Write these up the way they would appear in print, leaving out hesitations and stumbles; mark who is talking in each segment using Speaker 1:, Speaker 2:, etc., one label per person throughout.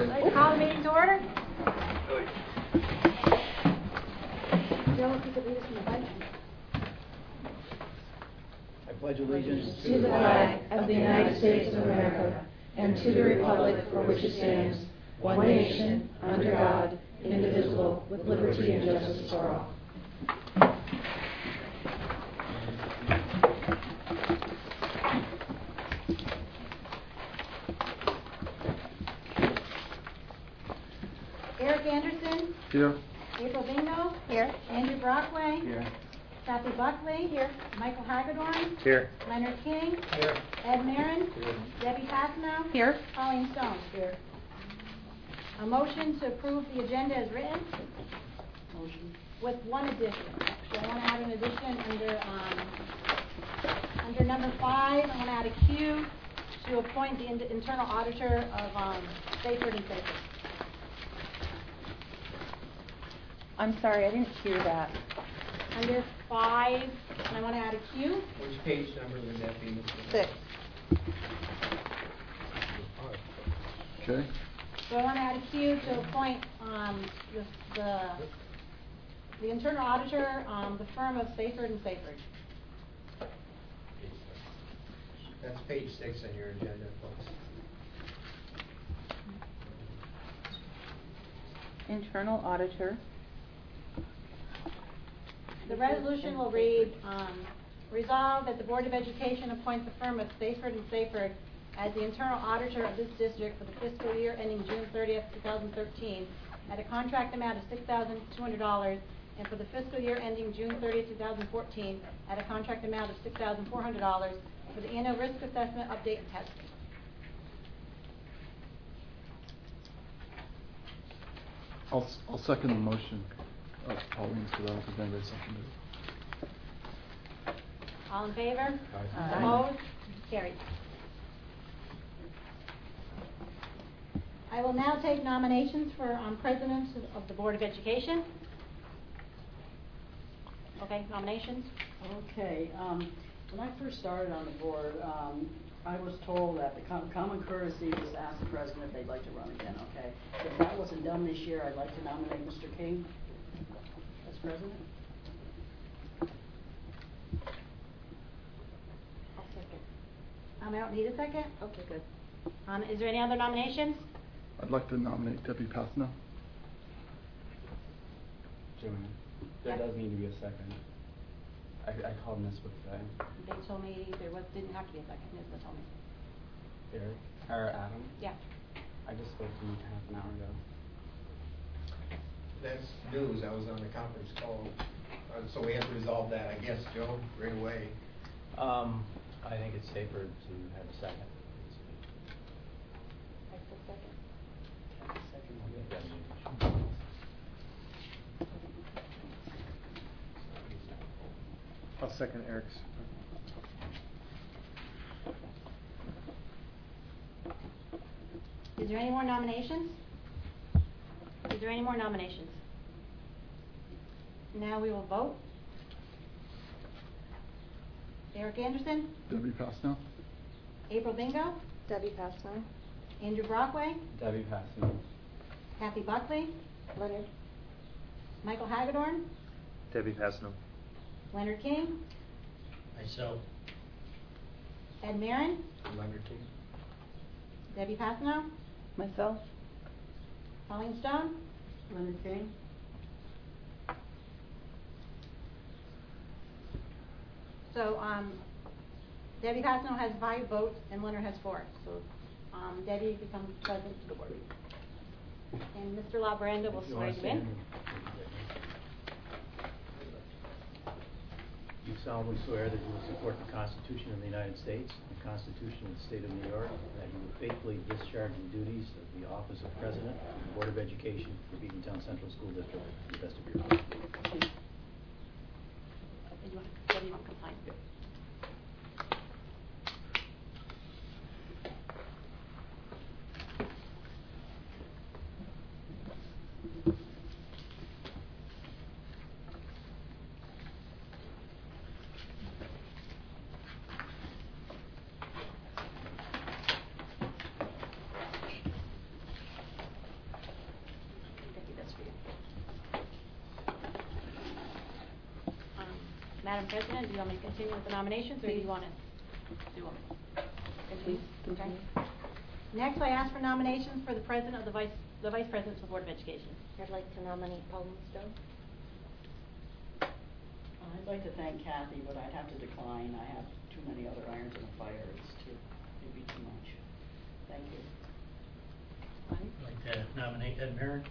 Speaker 1: Call the meeting to order. Joe, if you could lead us in the pledge.
Speaker 2: I pledge allegiance
Speaker 3: to the flag of the United States of America and to the republic for which it stands, one nation, under God, indivisible, with liberty and justice for all.
Speaker 1: Eric Anderson.
Speaker 2: Here.
Speaker 1: April Bingo. Here. Andrew Brockway.
Speaker 2: Here.
Speaker 1: Kathy Buckley. Here. Michael Hagedorn.
Speaker 2: Here.
Speaker 1: Leonard King.
Speaker 2: Here.
Speaker 1: Ed Marin.
Speaker 2: Here.
Speaker 1: Debbie Passanow.
Speaker 3: Here.
Speaker 1: Colleen Stone. Here. A motion to approve the agenda as written.
Speaker 3: Motion.
Speaker 1: With one addition. So I want to add an addition under number 5. I want to add a Q to appoint the internal auditor of Saferd and Saferd.
Speaker 3: I'm sorry, I didn't hear that.
Speaker 1: Under 5, and I want to add a Q.
Speaker 4: Which page number would that be?
Speaker 3: 6.
Speaker 2: Okay.
Speaker 1: So I want to add a Q to appoint the internal auditor, the firm of Saferd and Saferd.
Speaker 4: That's page 6 on your agenda, folks.
Speaker 3: Internal auditor.
Speaker 1: The resolution will read, resolved that the Board of Education appoints the firm of Saferd and Saferd as the internal auditor of this district for the fiscal year ending June 30th, 2013, at a contract amount of $6,200, and for the fiscal year ending June 30th, 2014, at a contract amount of $6,400 for the annual risk assessment, update, and testing.
Speaker 2: I'll second the motion. Pauline, so that was the vendor seconded.
Speaker 1: All in favor?
Speaker 2: Aye.
Speaker 1: Opposed? Carried. I will now take nominations for president of the Board of Education. Okay, nominations.
Speaker 5: Okay, when I first started on the board, I was told that the common courtesy was to ask the president if they'd like to run again, okay? If that wasn't done this year, I'd like to nominate Mr. King as president.
Speaker 1: I'll second. I don't need a second?
Speaker 5: Okay, good.
Speaker 1: Is there any other nominations?
Speaker 2: I'd like to nominate Debbie Passanow.
Speaker 6: Joanne, there does need to be a second. I called Nisbet today.
Speaker 1: They told me didn't have to be a second. Nisbet told me.
Speaker 6: Eric, or Adam?
Speaker 1: Yeah.
Speaker 6: I just spoke to him half an hour ago.
Speaker 4: That's news. I was on the conference call. So we have to resolve that, I guess, Joe, right away.
Speaker 7: I think it's safer to have a second.
Speaker 2: I'll second Eric's.
Speaker 1: Is there any more nominations? Is there any more nominations? Now we will vote. Eric Anderson?
Speaker 2: Debbie Passanow.
Speaker 1: April Bingo?
Speaker 3: Debbie Passanow.
Speaker 1: Andrew Brockway?
Speaker 6: Debbie Passanow.
Speaker 1: Kathy Buckley?
Speaker 3: Leonard.
Speaker 1: Michael Hagedorn?
Speaker 7: Debbie Passanow.
Speaker 1: Leonard King?
Speaker 4: Myself.
Speaker 1: Ed Marin?
Speaker 4: Leonard King.
Speaker 1: Debbie Passanow?
Speaker 3: Myself.
Speaker 1: Colleen Stone?
Speaker 5: Leonard King?
Speaker 1: So, Debbie Passanow has 5 votes and Leonard has 4. So, Debbie becomes president of the board. And Mr. LaBranda will swear you in.
Speaker 7: You solemnly swear that you will support the Constitution of the United States, the Constitution of the State of New York, and that you will faithfully discharge the duties of the office of President of the Board of Education for Beacontown Central School District to the best of your ability.
Speaker 1: Debbie, you want to come sign? Madam President, do you want me to continue with the nominations, or do you want to do them?
Speaker 3: Please
Speaker 1: Okay.
Speaker 3: continue.
Speaker 1: Next, I ask for nominations for the president of the vice president of the Board of Education.
Speaker 3: I'd like to nominate Pauline Stone.
Speaker 5: I'd like to thank Kathy, but I'd have to decline. I have too many other irons in the fire. It'd be too much. Thank you.
Speaker 8: I'd like to nominate Ed Merrick.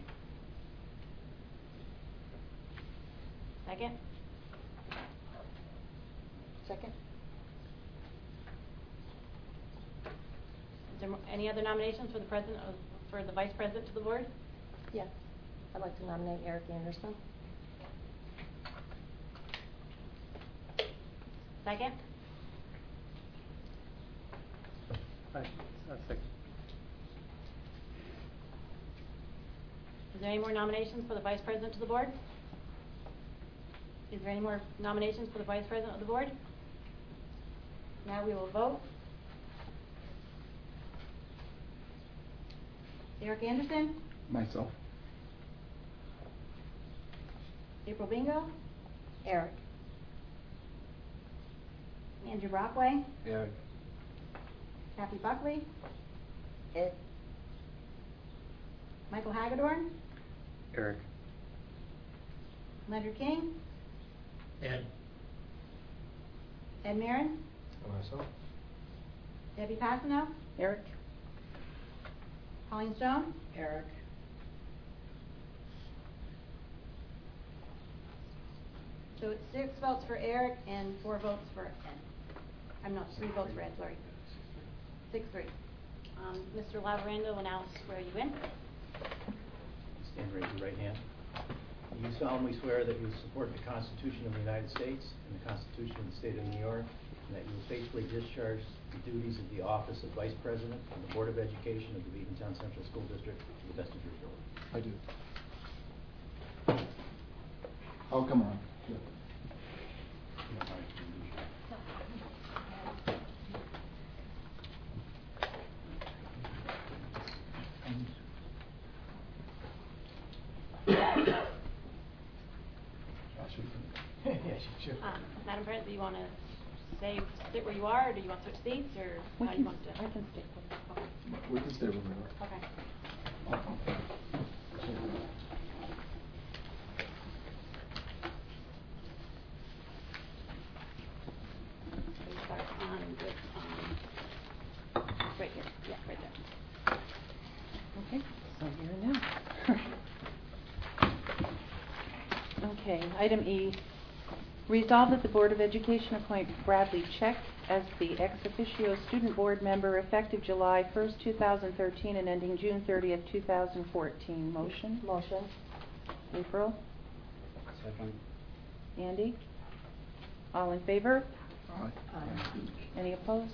Speaker 1: Second?
Speaker 3: Second.
Speaker 1: Is there any other nominations for the for the vice president to the board?
Speaker 3: Yes. I'd like to nominate Eric Anderson.
Speaker 1: Second?
Speaker 7: Second.
Speaker 1: Is there any more nominations for the vice president to the board? Is there any more nominations for the vice president of the board? Now we will vote. Eric Anderson?
Speaker 2: Myself.
Speaker 1: April Bingo?
Speaker 3: Eric.
Speaker 1: Andrew Brockway?
Speaker 6: Eric.
Speaker 1: Kathy Buckley?
Speaker 3: Ed.
Speaker 1: Michael Hagedorn?
Speaker 7: Eric.
Speaker 1: Leonard King?
Speaker 8: Ed.
Speaker 1: Ed Marin?
Speaker 4: Myself?
Speaker 1: Debbie Passano?
Speaker 3: Eric.
Speaker 1: Pauline Stone?
Speaker 5: Eric.
Speaker 1: So it's 6 votes for Eric and 4 votes for Ed. I'm not, 3 votes for Ed, sorry. 6-3. Mr. Lavarando will now swear you in.
Speaker 7: Stand, raise your right hand. Do you solemnly swear that you will support the Constitution of the United States and the Constitution of the State of New York, and that you will faithfully discharge the duties of the office of Vice President of the Board of Education of the Beacontown Central School District to the best of your ability?
Speaker 2: I do. Oh, come on. Yeah.
Speaker 4: Yes, you should.
Speaker 1: Madam President, do you want to sit where you are, or do you want to switch seats, or how do you want to?
Speaker 3: I can stick with it.
Speaker 1: Okay.
Speaker 2: We can stay where we are.
Speaker 1: Okay. We start on with, right here. Yeah, right there.
Speaker 3: Okay, so here now. Okay, item E. Resolve that the Board of Education appoint Bradley Check as the ex officio student board member effective July 1st, 2013 and ending June 30th, 2014. Motion?
Speaker 9: Motion.
Speaker 3: April?
Speaker 6: Second.
Speaker 3: Andy? All in favor?
Speaker 2: Aye.
Speaker 3: Any opposed?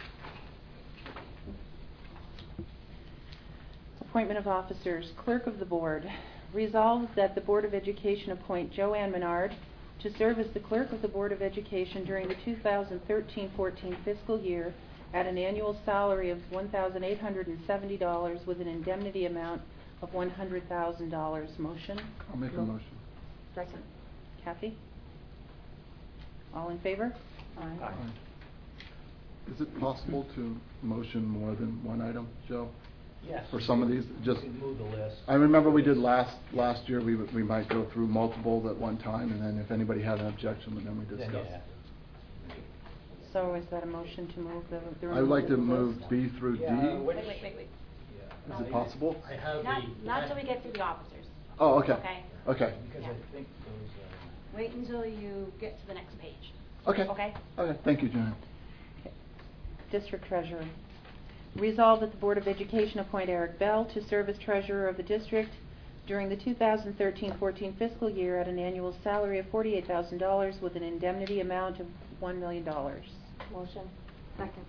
Speaker 3: Appointment of officers. Clerk of the Board. Resolved that the Board of Education appoint Joanne Menard to serve as the Clerk of the Board of Education during the 2013-14 fiscal year at an annual salary of $1,870 with an indemnity amount of $100,000. Motion?
Speaker 2: I'll make a motion.
Speaker 9: Second.
Speaker 3: Kathy? All in favor?
Speaker 2: Aye. Is it possible to motion more than one item, Joe?
Speaker 7: Yes.
Speaker 2: For some of these, just,
Speaker 7: You can move the list.
Speaker 2: I remember we did last year, we might go through multiple at one time, and then if anybody had an objection, then we
Speaker 7: Then
Speaker 2: discuss.
Speaker 7: you have
Speaker 3: So is that a motion to move the
Speaker 2: I would like to
Speaker 3: removal
Speaker 2: move
Speaker 3: list?
Speaker 2: B through D.
Speaker 7: Yeah,
Speaker 1: Wait.
Speaker 2: Is it possible?
Speaker 8: I have
Speaker 1: Not till we get through the officers.
Speaker 2: Oh, okay.
Speaker 1: Okay.
Speaker 2: Okay.
Speaker 7: Because
Speaker 1: Yeah.
Speaker 7: I think those,
Speaker 1: Wait until you get to the next page.
Speaker 2: Okay.
Speaker 1: Okay?
Speaker 2: Okay, thank you, Joanne.
Speaker 3: District Treasurer. Resolved that the Board of Education appoint Eric Bell to serve as Treasurer of the District during the 2013-14 fiscal year at an annual salary of $48,000 with an indemnity amount of $1 million.
Speaker 9: Motion. Second.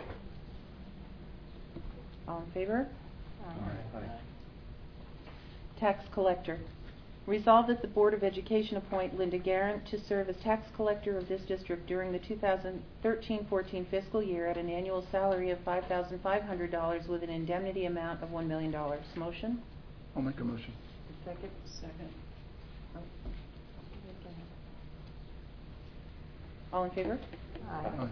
Speaker 3: All in favor?
Speaker 2: Aye.
Speaker 3: Tax Collector. Resolved that the Board of Education appoint Linda Garrett to serve as Tax Collector of this district during the 2013-14 fiscal year at an annual salary of $5,500 with an indemnity amount of $1 million. Motion?
Speaker 2: I'll make a motion.
Speaker 9: Second.
Speaker 5: Second.
Speaker 3: All in favor?
Speaker 2: Aye.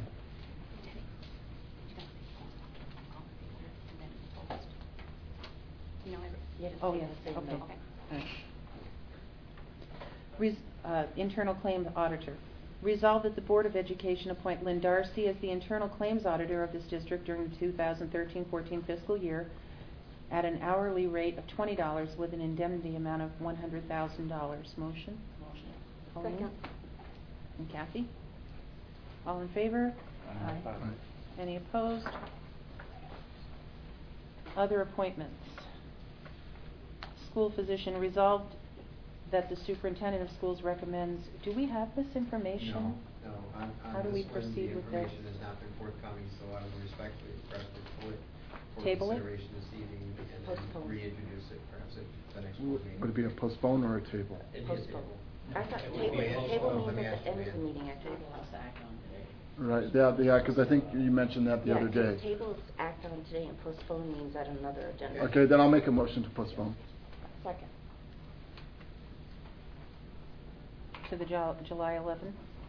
Speaker 3: Oh, yes, okay. All right. Internal Claims Auditor. Resolve that the Board of Education appoint Lynn Darcy as the Internal Claims Auditor of this district during the 2013-14 fiscal year at an hourly rate of $20 with an indemnity amount of $100,000. Motion?
Speaker 5: Motion.
Speaker 3: Colleen?
Speaker 9: Second.
Speaker 3: And Kathy? All in favor?
Speaker 6: Aye.
Speaker 3: Any opposed? Other appointments. School physician. Resolved that the superintendent of schools recommends, do we have this information?
Speaker 4: No, on
Speaker 3: How do we
Speaker 4: this one,
Speaker 3: proceed
Speaker 4: the
Speaker 3: with this?
Speaker 4: information has not been forthcoming, so I would respectfully request we pull it for
Speaker 3: Table it?
Speaker 4: consideration this evening and then
Speaker 9: Postpone.
Speaker 4: reintroduce it perhaps at the next board meeting.
Speaker 2: Would it be a postpone or a table?
Speaker 4: It'd be a
Speaker 9: Postpone.
Speaker 4: table.
Speaker 9: I thought
Speaker 4: It would
Speaker 9: table,
Speaker 4: be a
Speaker 9: table
Speaker 4: postpone.
Speaker 9: means
Speaker 4: Let me
Speaker 9: at
Speaker 4: ask
Speaker 9: the end of the
Speaker 4: Joanne.
Speaker 9: meeting, I think.
Speaker 5: Table has to act on today.
Speaker 2: Right, yeah, because I think you mentioned that the other day.
Speaker 9: Table is act on today and postpone means at another agenda.
Speaker 2: Okay, then I'll make a motion to postpone.
Speaker 9: Second.
Speaker 3: To the July 11th?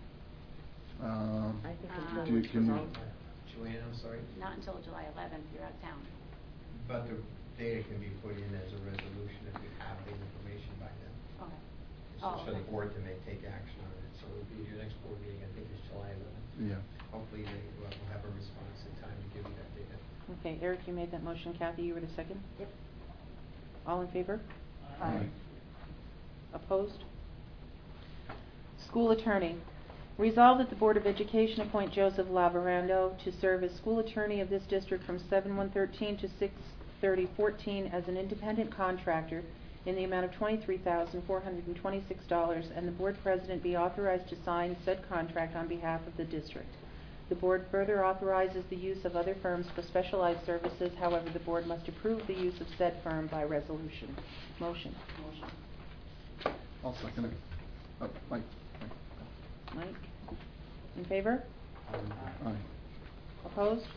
Speaker 9: I think until
Speaker 2: do you-
Speaker 9: it's
Speaker 2: can you-
Speaker 9: resolved.
Speaker 4: Joanne, I'm sorry,
Speaker 1: Not until July 11th, you're out of town.
Speaker 4: but the data can be put in as a resolution if we have the information by then.
Speaker 1: Okay.
Speaker 4: So
Speaker 1: Oh,
Speaker 4: for the
Speaker 1: okay.
Speaker 4: board to take action on it, so it'll be your next board meeting, I think it's July 11th.
Speaker 2: Yeah.
Speaker 4: Hopefully they will have a response in time to give you that data.
Speaker 3: Okay, Eric, you made that motion. Kathy, you were the second?
Speaker 9: Yep.
Speaker 3: All in favor?
Speaker 9: Aye.
Speaker 3: Opposed? School attorney. Resolved that the Board of Education appoint Joseph Lavorando to serve as school attorney of this district from 7/113 to 6/30/14 as an independent contractor in the amount of $23,426, and the board president be authorized to sign said contract on behalf of the district. The board further authorizes the use of other firms for specialized services. However, the board must approve the use of said firm by resolution. Motion.
Speaker 5: Motion.
Speaker 2: I'll second it. Mike?
Speaker 3: Mike? In favor?
Speaker 2: Aye.
Speaker 3: Opposed?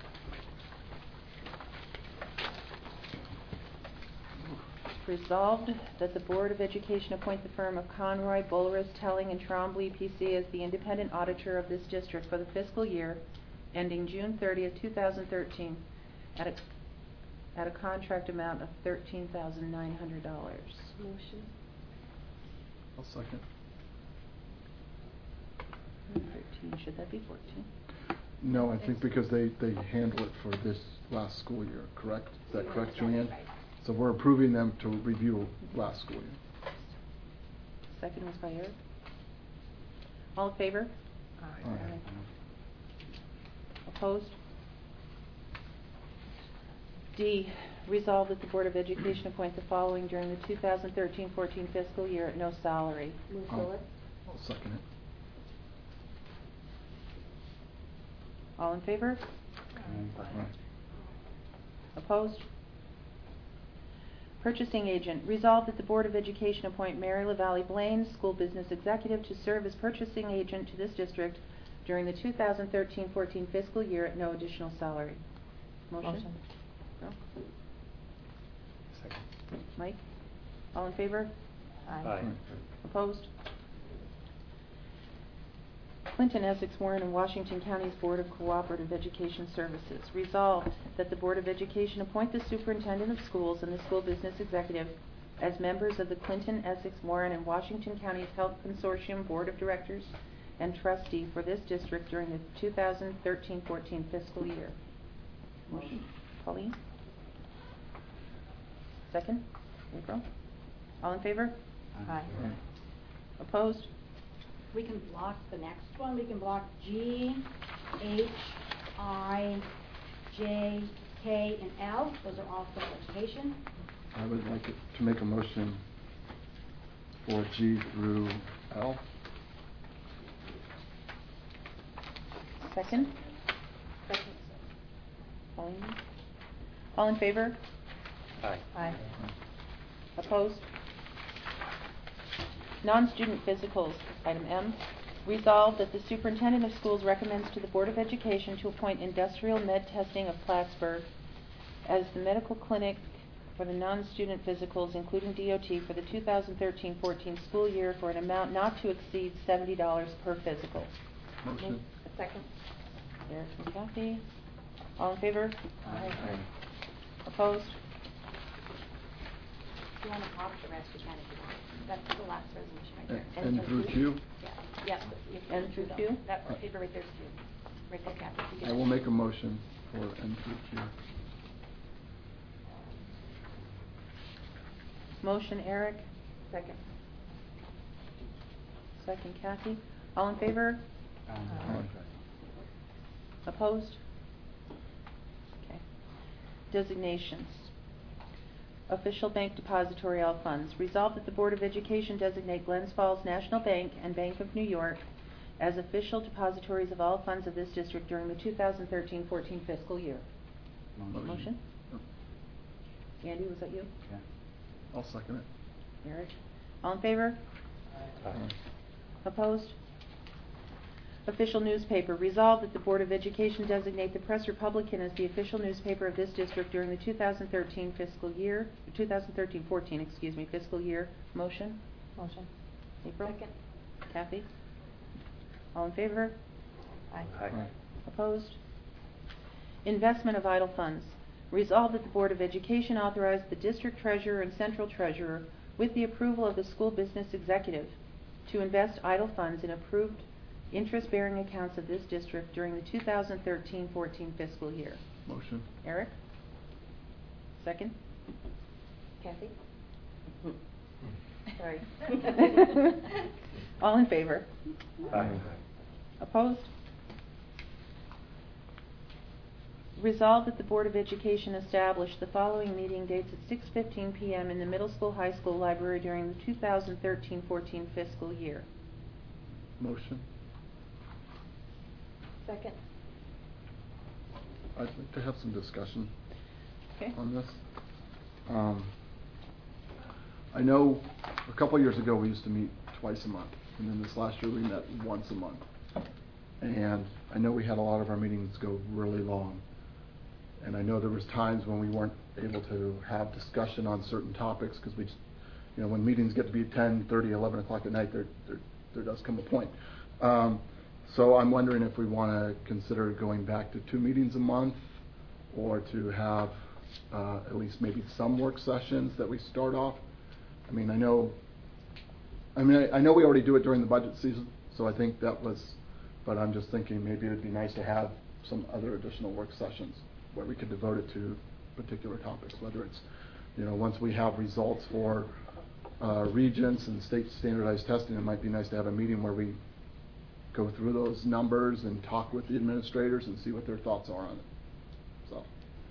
Speaker 3: Resolved that the Board of Education appoint the firm of Conroy, Bulris, Telling, and Trombley, P.C. as the independent auditor of this district for the fiscal year ending June 30th, 2013, at a contract amount of $13,900.
Speaker 9: Motion.
Speaker 2: I'll second.
Speaker 3: 13, should that be 14?
Speaker 2: No, I think because they handle it for this last school year, correct? Is that correct, Joanne?
Speaker 1: Right.
Speaker 2: So we're approving them to review last school year.
Speaker 3: Second was by Eric. All in favor?
Speaker 2: Aye.
Speaker 3: Opposed? D, resolved that the Board of Education appoint the following during the 2013-14 fiscal year at no salary.
Speaker 9: Move
Speaker 2: I'll-
Speaker 9: forward.
Speaker 2: I'll second it.
Speaker 3: All in favor?
Speaker 2: Aye.
Speaker 3: Opposed? Purchasing agent, resolved that the Board of Education appoint Mary LaValle Blaine, school business executive, to serve as purchasing agent to this district during the 2013-14 fiscal year at no additional salary. Motion? No?
Speaker 6: Second.
Speaker 3: Mike? All in favor?
Speaker 6: Aye.
Speaker 3: Opposed? Clinton, Essex, Warren, and Washington Counties Board of Cooperative Education Services. Resolved that the Board of Education appoint the superintendent of schools and the school business executive as members of the Clinton, Essex, Warren, and Washington Counties Health Consortium Board of Directors and trustee for this district during the 2013-14 fiscal year.
Speaker 5: Motion.
Speaker 3: Colleen? Second? April? All in favor?
Speaker 9: Aye.
Speaker 3: Opposed?
Speaker 1: We can block the next one. We can block G, H, I, J, K, and L. Those are all for education.
Speaker 2: I would like it to make a motion for G through L.
Speaker 3: Second?
Speaker 9: Second.
Speaker 3: Colleen? All in favor?
Speaker 6: Aye.
Speaker 9: Aye.
Speaker 3: Opposed? Non-student physicals, item M. Resolved that the superintendent of schools recommends to the Board of Education to appoint Industrial Med Testing of Plattsburgh as the medical clinic for the non-student physicals, including DOT, for the 2013-14 school year for an amount not to exceed $70 per physical.
Speaker 2: Motion.
Speaker 9: A second.
Speaker 3: Eric and Kathy. All in favor?
Speaker 9: Aye.
Speaker 3: Opposed?
Speaker 1: If you want to pause the rest, you can if you want. That's the last resolution right there.
Speaker 2: And through Q?
Speaker 1: Yeah. Yes. you can
Speaker 3: N through
Speaker 1: do
Speaker 3: Q?
Speaker 1: those. That paper right there is Q. Right there, Kathy. You
Speaker 2: I
Speaker 1: can-
Speaker 2: will make a motion for N through Q.
Speaker 3: Motion, Eric.
Speaker 9: Second.
Speaker 3: Second, Kathy. All in favor?
Speaker 2: Aye.
Speaker 3: Opposed? Okay. Designations. Official bank depository all funds. Resolved that the Board of Education designate Glens Falls National Bank and Bank of New York as official depositories of all funds of this district during the 2013-14 fiscal year. Motion? Andy, was that you?
Speaker 6: Yeah.
Speaker 2: I'll second it.
Speaker 3: Eric? All in favor?
Speaker 2: Aye.
Speaker 3: Opposed? Official newspaper. Resolved that the Board of Education designate the Press Republican as the official newspaper of this district during the 2013 fiscal year, 2013-14, excuse me, fiscal year. Motion?
Speaker 9: Motion.
Speaker 3: April?
Speaker 9: Second.
Speaker 3: Kathy? All in favor?
Speaker 9: Aye.
Speaker 2: Aye.
Speaker 3: Opposed? Investment of idle funds. Resolved that the Board of Education authorize the District Treasurer and Central Treasurer, with the approval of the School Business Executive, to invest idle funds in approved interest-bearing accounts of this district during the 2013-14 fiscal year.
Speaker 2: Motion.
Speaker 3: Eric? Second?
Speaker 9: Kathy? Sorry.
Speaker 3: All in favor?
Speaker 2: Aye.
Speaker 3: Opposed? Resolved that the Board of Education establish the following meeting dates at 6:15 p.m. in the Middle School High School Library during the 2013-14 fiscal year.
Speaker 2: Motion.
Speaker 9: Second.
Speaker 2: I'd like to have some discussion
Speaker 3: Okay.
Speaker 2: on this. I know a couple years ago we used to meet twice a month, and then this last year we met once a month. And I know we had a lot of our meetings go really long. And I know there was times when we weren't able to have discussion on certain topics because we just, when meetings get to be 10, 30, 11 o'clock at night, there does come a point. So I'm wondering if we want to consider going back to 2 meetings a month, or to have at least maybe some work sessions that we start off. I know we already do it during the budget season, so I think that was, but I'm just thinking maybe it'd be nice to have some other additional work sessions where we could devote it to particular topics, whether it's, once we have results for regents and state standardized testing, it might be nice to have a meeting where we go through those numbers and talk with the administrators and see what their thoughts are on it. So.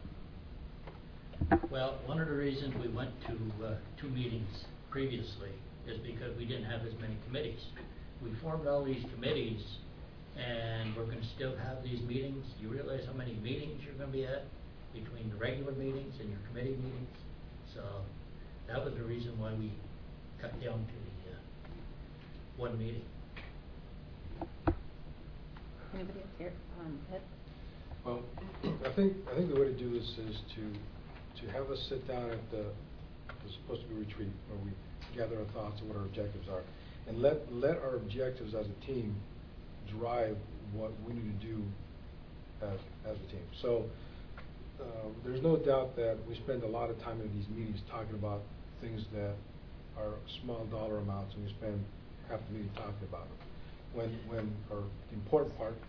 Speaker 8: Well, one of the reasons we went to 2 meetings previously is because we didn't have as many committees. We formed all these committees, and we're going to still have these meetings. You realize how many meetings you're going to be at between the regular meetings and your committee meetings? So that was the reason why we cut down to the 1 meeting.
Speaker 3: Anybody else here? Ed?
Speaker 10: Well, I think the way to do this is to have us sit down at it's supposed to be a retreat where we gather our thoughts and what our objectives are, and let our objectives as a team drive what we need to do as a team. So there's no doubt that we spend a lot of time in these meetings talking about things that are small dollar amounts, and we spend half the meeting talking about it. When the important part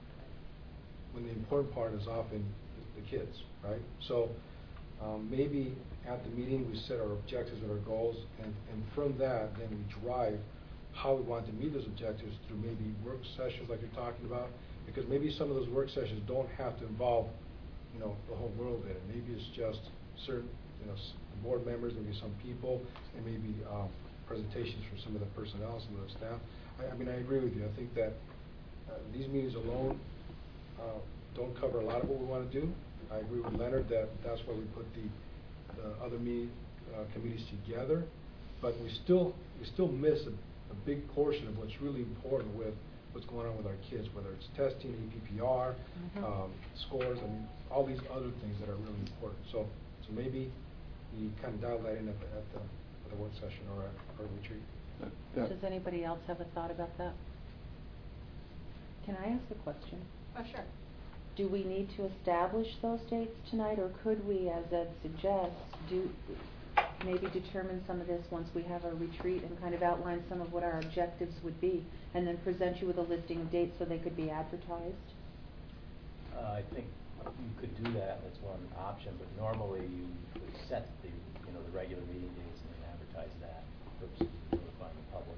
Speaker 10: is often the kids, right? So maybe at the meeting we set our objectives and our goals, and from that then we drive how we want to meet those objectives through maybe work sessions like you're talking about, because maybe some of those work sessions don't have to involve the whole world in it. Maybe it's just certain board members, maybe some people, and maybe presentations from some of the personnel, some of the staff. I agree with you. I think that these meetings alone don't cover a lot of what we want to do. I agree with Leonard that that's why we put the other committees together, but we still miss a big portion of what's really important with what's going on with our kids, whether it's testing, APPR, scores, all these other things that are really important. So maybe we kind of dial that in at the work session or at our retreat.
Speaker 3: Does anybody else have a thought about that? Can I ask a question?
Speaker 1: Oh, sure.
Speaker 3: Do we need to establish those dates tonight, or could we, as Ed suggests, maybe determine some of this once we have our retreat and kind of outline some of what our objectives would be, and then present you with a listing of dates so they could be advertised?
Speaker 7: I think you could do that, that's one option, but normally you would set the regular meeting dates and then advertise that for purposes of notifying the public.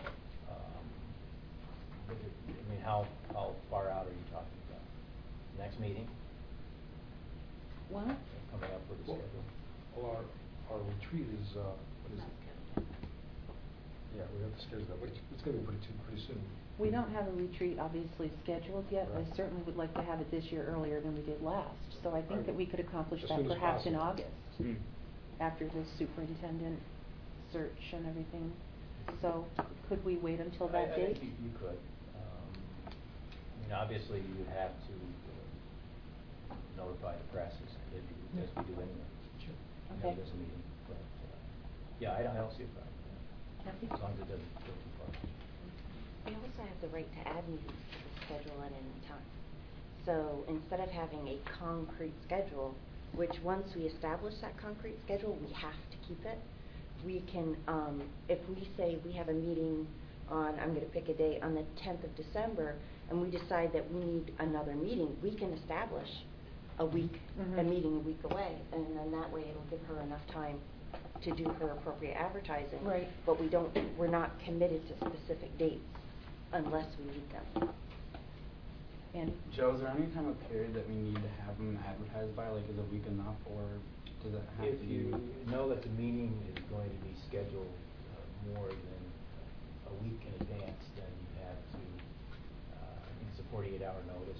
Speaker 7: I mean, how far out are you talking about? Next meeting?
Speaker 3: What?
Speaker 7: Coming up with a
Speaker 10: Well,
Speaker 7: schedule?
Speaker 10: Well, our retreat is, what is it? Yeah, we have to schedule that, but it's gonna be pretty soon.
Speaker 3: We don't have a retreat obviously scheduled yet, but
Speaker 10: Right.
Speaker 3: I certainly would like to have it this year earlier than we did last. So I think
Speaker 10: Right.
Speaker 3: that we could accomplish
Speaker 10: As
Speaker 3: that
Speaker 10: soon as
Speaker 3: perhaps in
Speaker 10: possible.
Speaker 3: August, after the superintendent search and everything. So could we wait until that
Speaker 7: I
Speaker 3: date?
Speaker 7: think you could. I mean, obviously you would have to notify the press as we do anyway. Sure.
Speaker 3: Okay.
Speaker 7: There's a meeting, but, yeah, I don't see a problem.
Speaker 3: Kathy?
Speaker 7: As long as it doesn't go too far.
Speaker 9: We also have the right to add meetings to the schedule at any time. So instead of having a concrete schedule, which once we establish that concrete schedule, we have to keep it, we can, if we say we have a meeting on, I'm going to pick a date, on the 10th of December, and we decide that we need another meeting, we can establish a meeting a week away, and then that way it'll give her enough time to do her appropriate advertising.
Speaker 3: Right.
Speaker 9: But we're not committed to specific dates unless we need them.
Speaker 3: Andy?
Speaker 6: Joe, is there any time of period that we need to have them advertised by? Like, is a week enough, or does it have
Speaker 7: If
Speaker 6: to
Speaker 7: you
Speaker 6: be?
Speaker 7: know that the meeting is going to be scheduled more than a week in advance, then you have to, I think it's a 48-hour notice.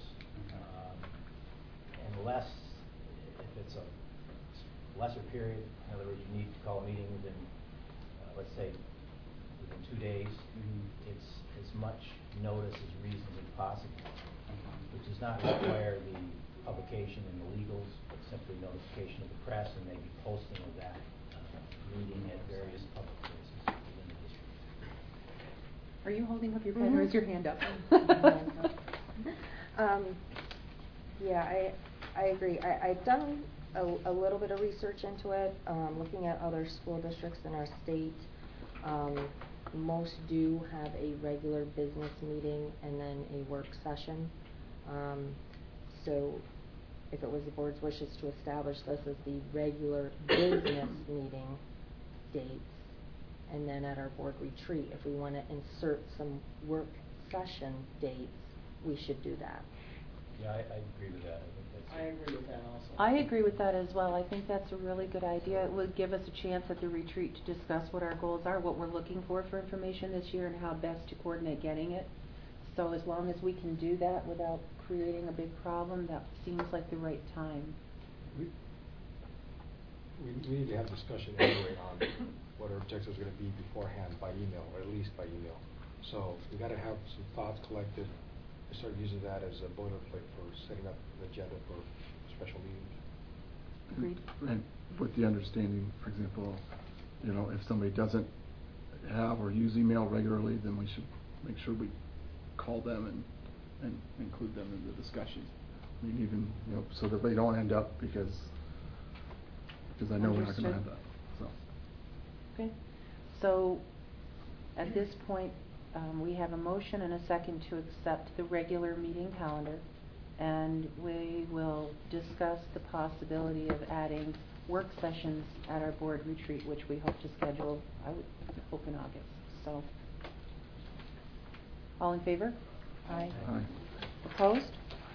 Speaker 7: Unless, if it's a lesser period, in other words, you need to call a meeting within, let's say, within 2 days, it's as much notice as reasonably possible, which does not require the publication in the legals, but simply notification of the press and maybe posting of that meeting at various public places within the district.
Speaker 3: Are you holding up your pen? Raise your hand up.
Speaker 11: Yeah, I agree. I've done a little bit of research into it, looking at other school districts in our state. Most do have a regular business meeting and then a work session. So if it was the board's wishes to establish this as the regular business meeting dates, and then at our board retreat, if we want to insert some work session dates, we should do that.
Speaker 7: Yeah, I agree with that.
Speaker 5: I agree with that also.
Speaker 3: I agree with that as well. I think that's a really good idea. It would give us a chance at the retreat to discuss what our goals are, what we're looking for information this year, and how best to coordinate getting it. So as long as we can do that without creating a big problem, that seems like the right time.
Speaker 10: We need to have discussion anyway on what our objectives are going to be beforehand by email, or at least by email. So we got to have some thoughts collected and start using that as a boilerplate for setting up an agenda for special meetings.
Speaker 3: Agreed.
Speaker 2: And with the understanding, for example, if somebody doesn't have or use email regularly, then we should make sure we call them and include them in the discussion. I mean, even, so that they don't end up because I know we're not going to
Speaker 3: Understood.
Speaker 2: have that, so.
Speaker 3: Okay. So at this point, we have a motion and a second to accept the regular meeting calendar, and we will discuss the possibility of adding work sessions at our board retreat, which we hope to schedule, I would hope, in August. So, all in favor? Aye.
Speaker 2: Aye.
Speaker 3: Opposed?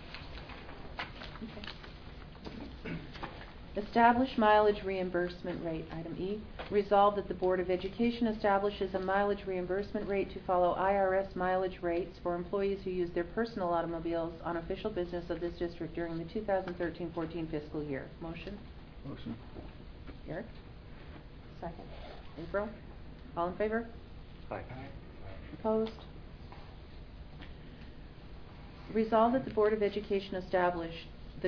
Speaker 3: Okay. Establish mileage reimbursement rate. Item E, resolve that the Board of Education establishes a mileage reimbursement rate to follow IRS mileage rates for employees who use their personal automobiles on official business of this district during the 2013-14 fiscal year. Motion?
Speaker 2: Motion.
Speaker 3: Eric?
Speaker 11: Second.
Speaker 3: April? All in favor?
Speaker 2: Aye.
Speaker 3: Opposed? Resolve that the Board of Education establish the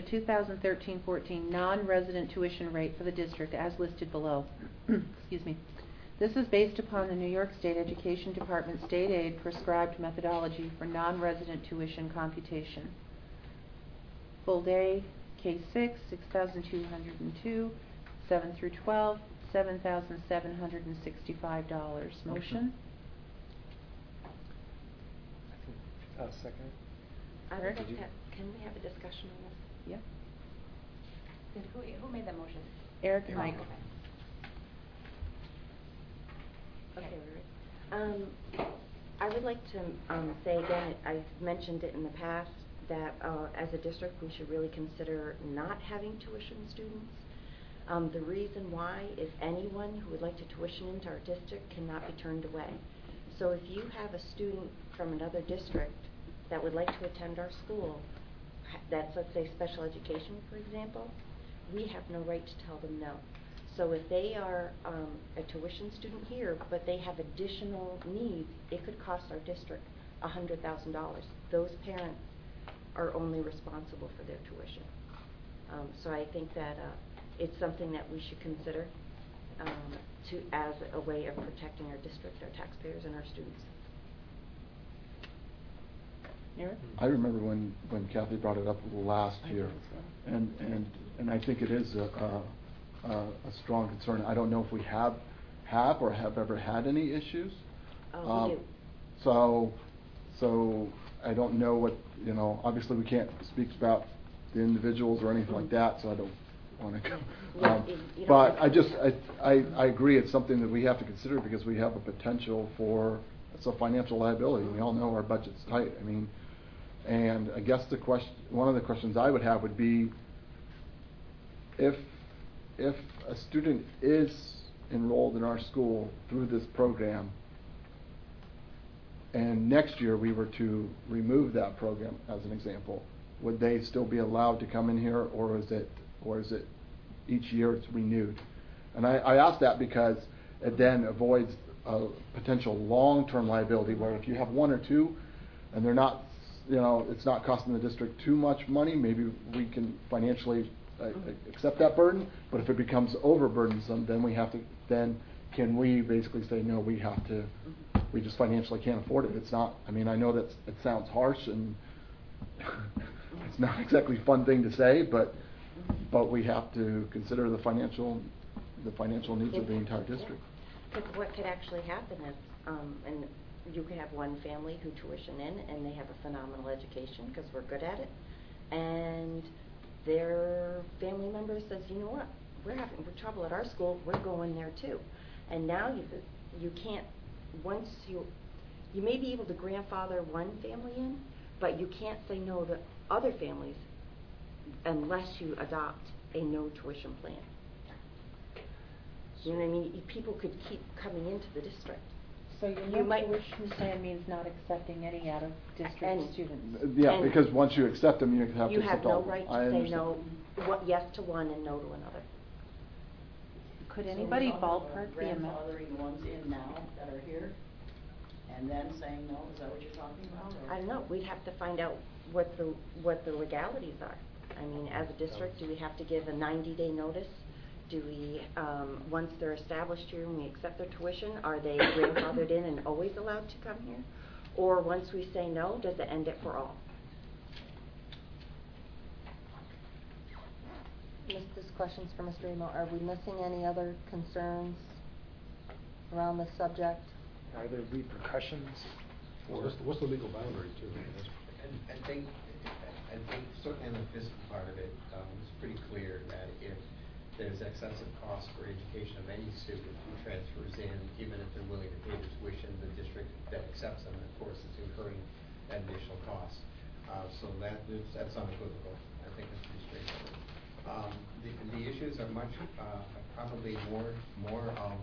Speaker 3: 2013-14 non-resident tuition rate for the district as listed below. Excuse me. This is based upon the New York State Education Department state aid prescribed methodology for non-resident tuition computation. Full day, K-6, 6,202, 7 through 12, $7,765. Motion?
Speaker 6: Second.
Speaker 9: I would
Speaker 3: Eric?
Speaker 9: like to can we have a discussion on this?
Speaker 3: Yeah.
Speaker 1: Who made that motion?
Speaker 3: Eric and Mike.
Speaker 9: Okay, I would like to say again, I've mentioned it in the past, that as a district we should really consider not having tuition students. The reason why is anyone who would like to tuition into our district cannot be turned away. So if you have a student from another district that would like to attend our school, that's, let's say, special education, for example, we have no right to tell them no. So if they are a tuition student here, but they have additional needs, it could cost our district $100,000. Those parents are only responsible for their tuition. So I think that it's something that we should consider as a way of protecting our district, our taxpayers, and our students.
Speaker 3: Eric?
Speaker 2: I remember when Kathy brought it up last year, and I think it is a strong concern. I don't know if we have or have ever had any issues.
Speaker 9: We do.
Speaker 2: So I don't know what, obviously we can't speak about the individuals or anything like that, so I don't want to go. But I agree, it's something that we have to consider because we have a potential for, it's a financial liability. We all know our budget's tight. I mean, and I guess one of the questions I would have would be, if a student is enrolled in our school through this program, and next year we were to remove that program, as an example, would they still be allowed to come in here, or is it each year it's renewed? And I ask that because it then avoids a potential long-term liability where if you have one or two and they're not, it's not costing the district too much money, maybe we can financially accept that burden. But if it becomes overburdensome, then can we basically say, no, we just financially can't afford it. It's not, I know that it sounds harsh and it's not exactly a fun thing to say, but we have to consider the financial needs of the entire district.
Speaker 9: Because what could actually happen is, and you could have one family who tuition in and they have a phenomenal education because we're good at it, and their family member says, you know what, we're having trouble at our school, we're going there too. And now you can't, once you may be able to grandfather one family in, but you can't say no to other families unless you adopt a no tuition plan. You know what I mean? People could keep coming into the district.
Speaker 3: So your no tuition plan means not accepting any out-of-district students?
Speaker 2: Yeah, because once you accept them, you have to accept all.
Speaker 9: You have no right to say no, yes to one and no to another.
Speaker 3: Could anybody ballpark the amount?
Speaker 5: Grandfathering the ones in now that are here, and then saying no, is that what you're talking about? Or?
Speaker 9: I don't know, we'd have to find out what the legalities are. I mean, as a district, do we have to give a 90-day notice? Do we, once they're established here and we accept their tuition, are they grandfathered in and always allowed to come here? Or once we say no, does it end it for all?
Speaker 11: This question's for Mr. Emo. Are we missing any other concerns around this subject?
Speaker 10: Are there repercussions? What's the legal boundary too?
Speaker 4: I think certainly in the fiscal part of it, it's pretty clear that if there's excessive cost for education of any student who transfers in, even if they're willing to pay the tuition, the district that accepts them, of course, is incurring that additional cost. So that's unequivocal. I think it's pretty straightforward. The issues are much probably more of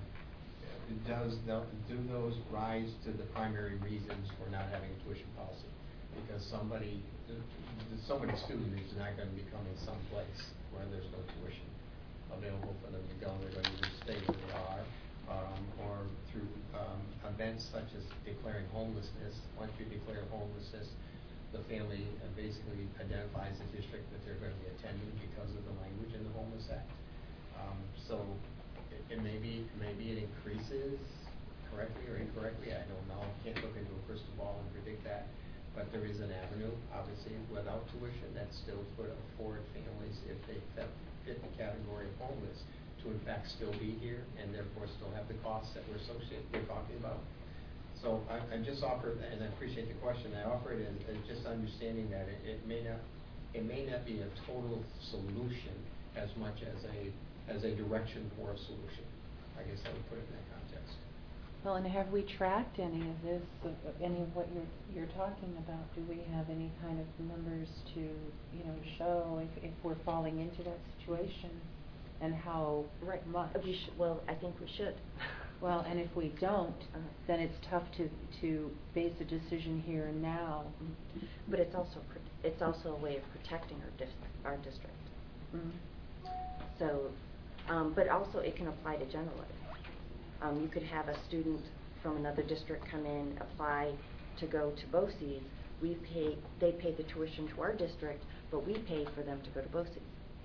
Speaker 4: do those rise to the primary reasons for not having a tuition policy? Because so many students is not going to be coming someplace where there's no tuition available for them to go. They're going to either stay where they are, or through events such as declaring homelessness. Once you declare homelessness, the family basically identifies the district that they're going to be attending because of the language in the Homeless Act. So maybe it increases correctly or incorrectly, I don't know, can't look into a crystal ball and predict that. But there is an avenue, obviously, without tuition, that still could afford families, if they fit the category of homeless, to in fact still be here and therefore still have the costs that we're talking about. So I just offer, and I appreciate the question, I offer it as just understanding that it may not be a total solution as much as a direction for a solution. I guess I would put it in that context.
Speaker 3: Well, and have we tracked any of this, any of what you're talking about? Do we have any kind of numbers to, show if we're falling into that situation, and how much?
Speaker 9: Well, I think we should.
Speaker 3: Well, and if we don't, then it's tough to base a decision here and now.
Speaker 9: But it's also a way of protecting our district.
Speaker 3: Mm-hmm.
Speaker 9: So, but also it can apply to general ed. You could have a student from another district come in, apply to go to BOCES. They pay the tuition to our district, but we pay for them to go to BOCES.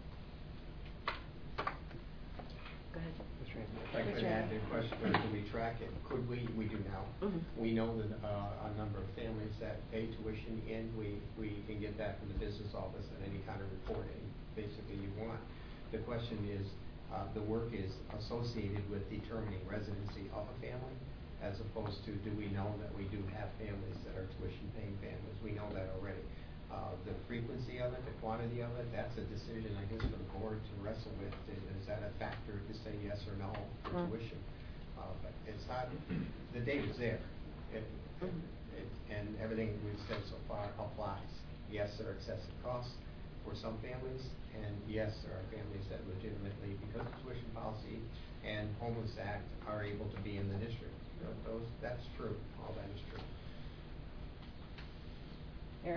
Speaker 9: Go ahead.
Speaker 4: If I could add the question, do we track it? Could we? We do now.
Speaker 9: Mm-hmm.
Speaker 4: We know that a number of families that pay tuition in, we can get that from the business office and any kind of reporting basically you want. The question is, the work is associated with determining residency of a family, as opposed to do we know that we do have families that are tuition paying families. We know that already. The frequency of it, the quantity of it, that's a decision, I guess, for the board to wrestle with. Is that a factor to say yes or no for tuition? But it's not, the data's there. And everything we've said so far applies. Yes, there are excessive costs for some families, and yes, there are families that legitimately, because of tuition policy and Homeless Act, are able to be in the district. That's true. All that is true.
Speaker 3: Eric?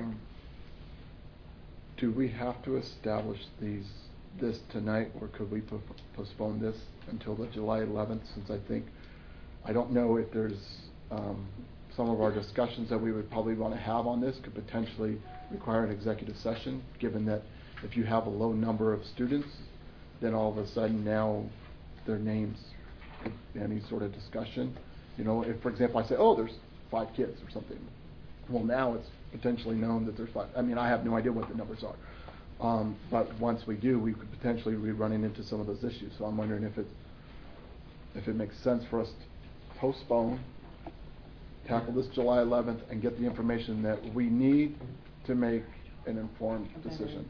Speaker 2: Do we have to establish this tonight, or could we postpone this until the July 11th? Since I don't know if there's some of our discussions that we would probably want to have on this could potentially require an executive session, given that if you have a low number of students, then all of a sudden now their names could be any sort of discussion. If, for example, I say, oh, there's 5 kids or something. Well, now it's potentially known that there's 5. I mean, I have no idea what the numbers are. But once we do, we could potentially be running into some of those issues. So I'm wondering if it makes sense for us to postpone, tackle this July 11th, and get the information that we need to make an informed decision.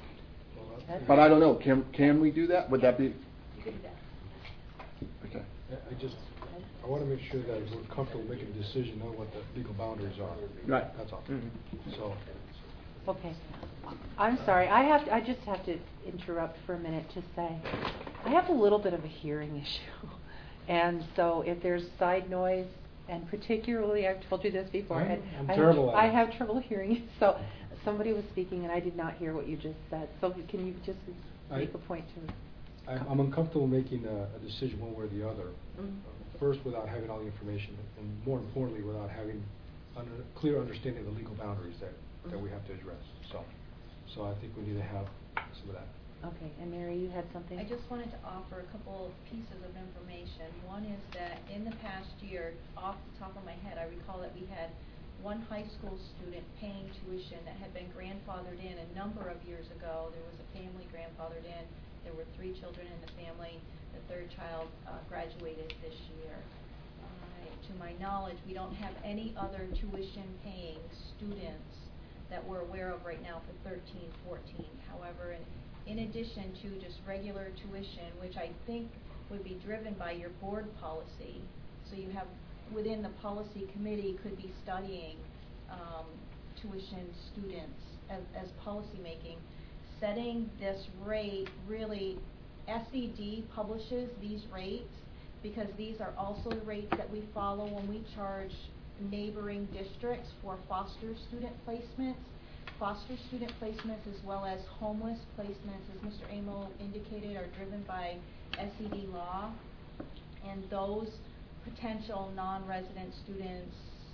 Speaker 2: But I don't know. Can we do that? Would that be?
Speaker 1: You can do that.
Speaker 2: Okay.
Speaker 10: I want to make sure that we're comfortable making a decision on what the legal boundaries are.
Speaker 2: Right.
Speaker 10: That's all.
Speaker 3: Mm-hmm.
Speaker 10: So.
Speaker 3: Okay. I'm sorry. I just have to interrupt for a minute to say I have a little bit of a hearing issue. And so if there's side noise, and particularly I've told you this before, and I have trouble hearing. So somebody was speaking and I did not hear what you just said. So can you just make a point to
Speaker 10: I'm uncomfortable making a decision one way or the other. First, without having all the information, and more importantly, without having clear understanding of the legal boundaries that we have to address. So I think we need to have some of that.
Speaker 3: Okay, and Mary, you had something?
Speaker 12: I just wanted to offer a couple of pieces of information. One is that in the past year, off the top of my head, I recall that we had one high school student paying tuition that had been grandfathered in a number of years ago. There was a family grandfathered in. There were 3 children in the family. The 3rd child graduated this year. To my knowledge, we don't have any other tuition-paying students that we're aware of right now for 13, 14. However, in addition to just regular tuition, which I think would be driven by your board policy, so you have within the policy committee could be studying tuition students as policy making, setting this rate really. SED publishes these rates because these are also the rates that we follow when we charge neighboring districts for foster student placements. Foster student placements as well as homeless placements, as Mr. Amo indicated, are driven by SED law, and those potential non-resident students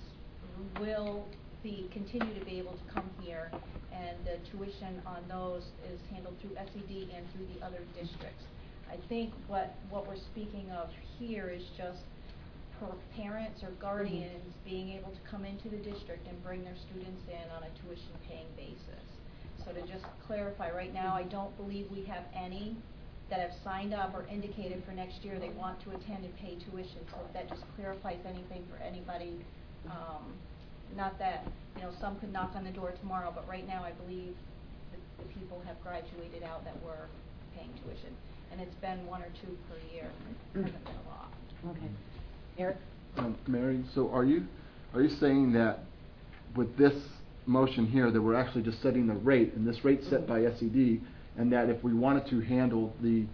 Speaker 12: will continue to be able to come here, and the tuition on those is handled through SED and through the other districts. I think what we're speaking of here is just parents or guardians being able to come into the district and bring their students in on a tuition paying basis. So to just clarify, right now I don't believe we have any that have signed up or indicated for next year they want to attend and pay tuition. So if that just clarifies anything for anybody, not that, some could knock on the door tomorrow, but right now I believe the people have graduated out that were paying tuition. And it's been 1 or 2 per year. It hasn't been a lot.
Speaker 3: Okay. Eric?
Speaker 2: Mary, so are you saying that with this motion here that we're actually just setting the rate, and this rate set by SED, and that if we wanted to handle the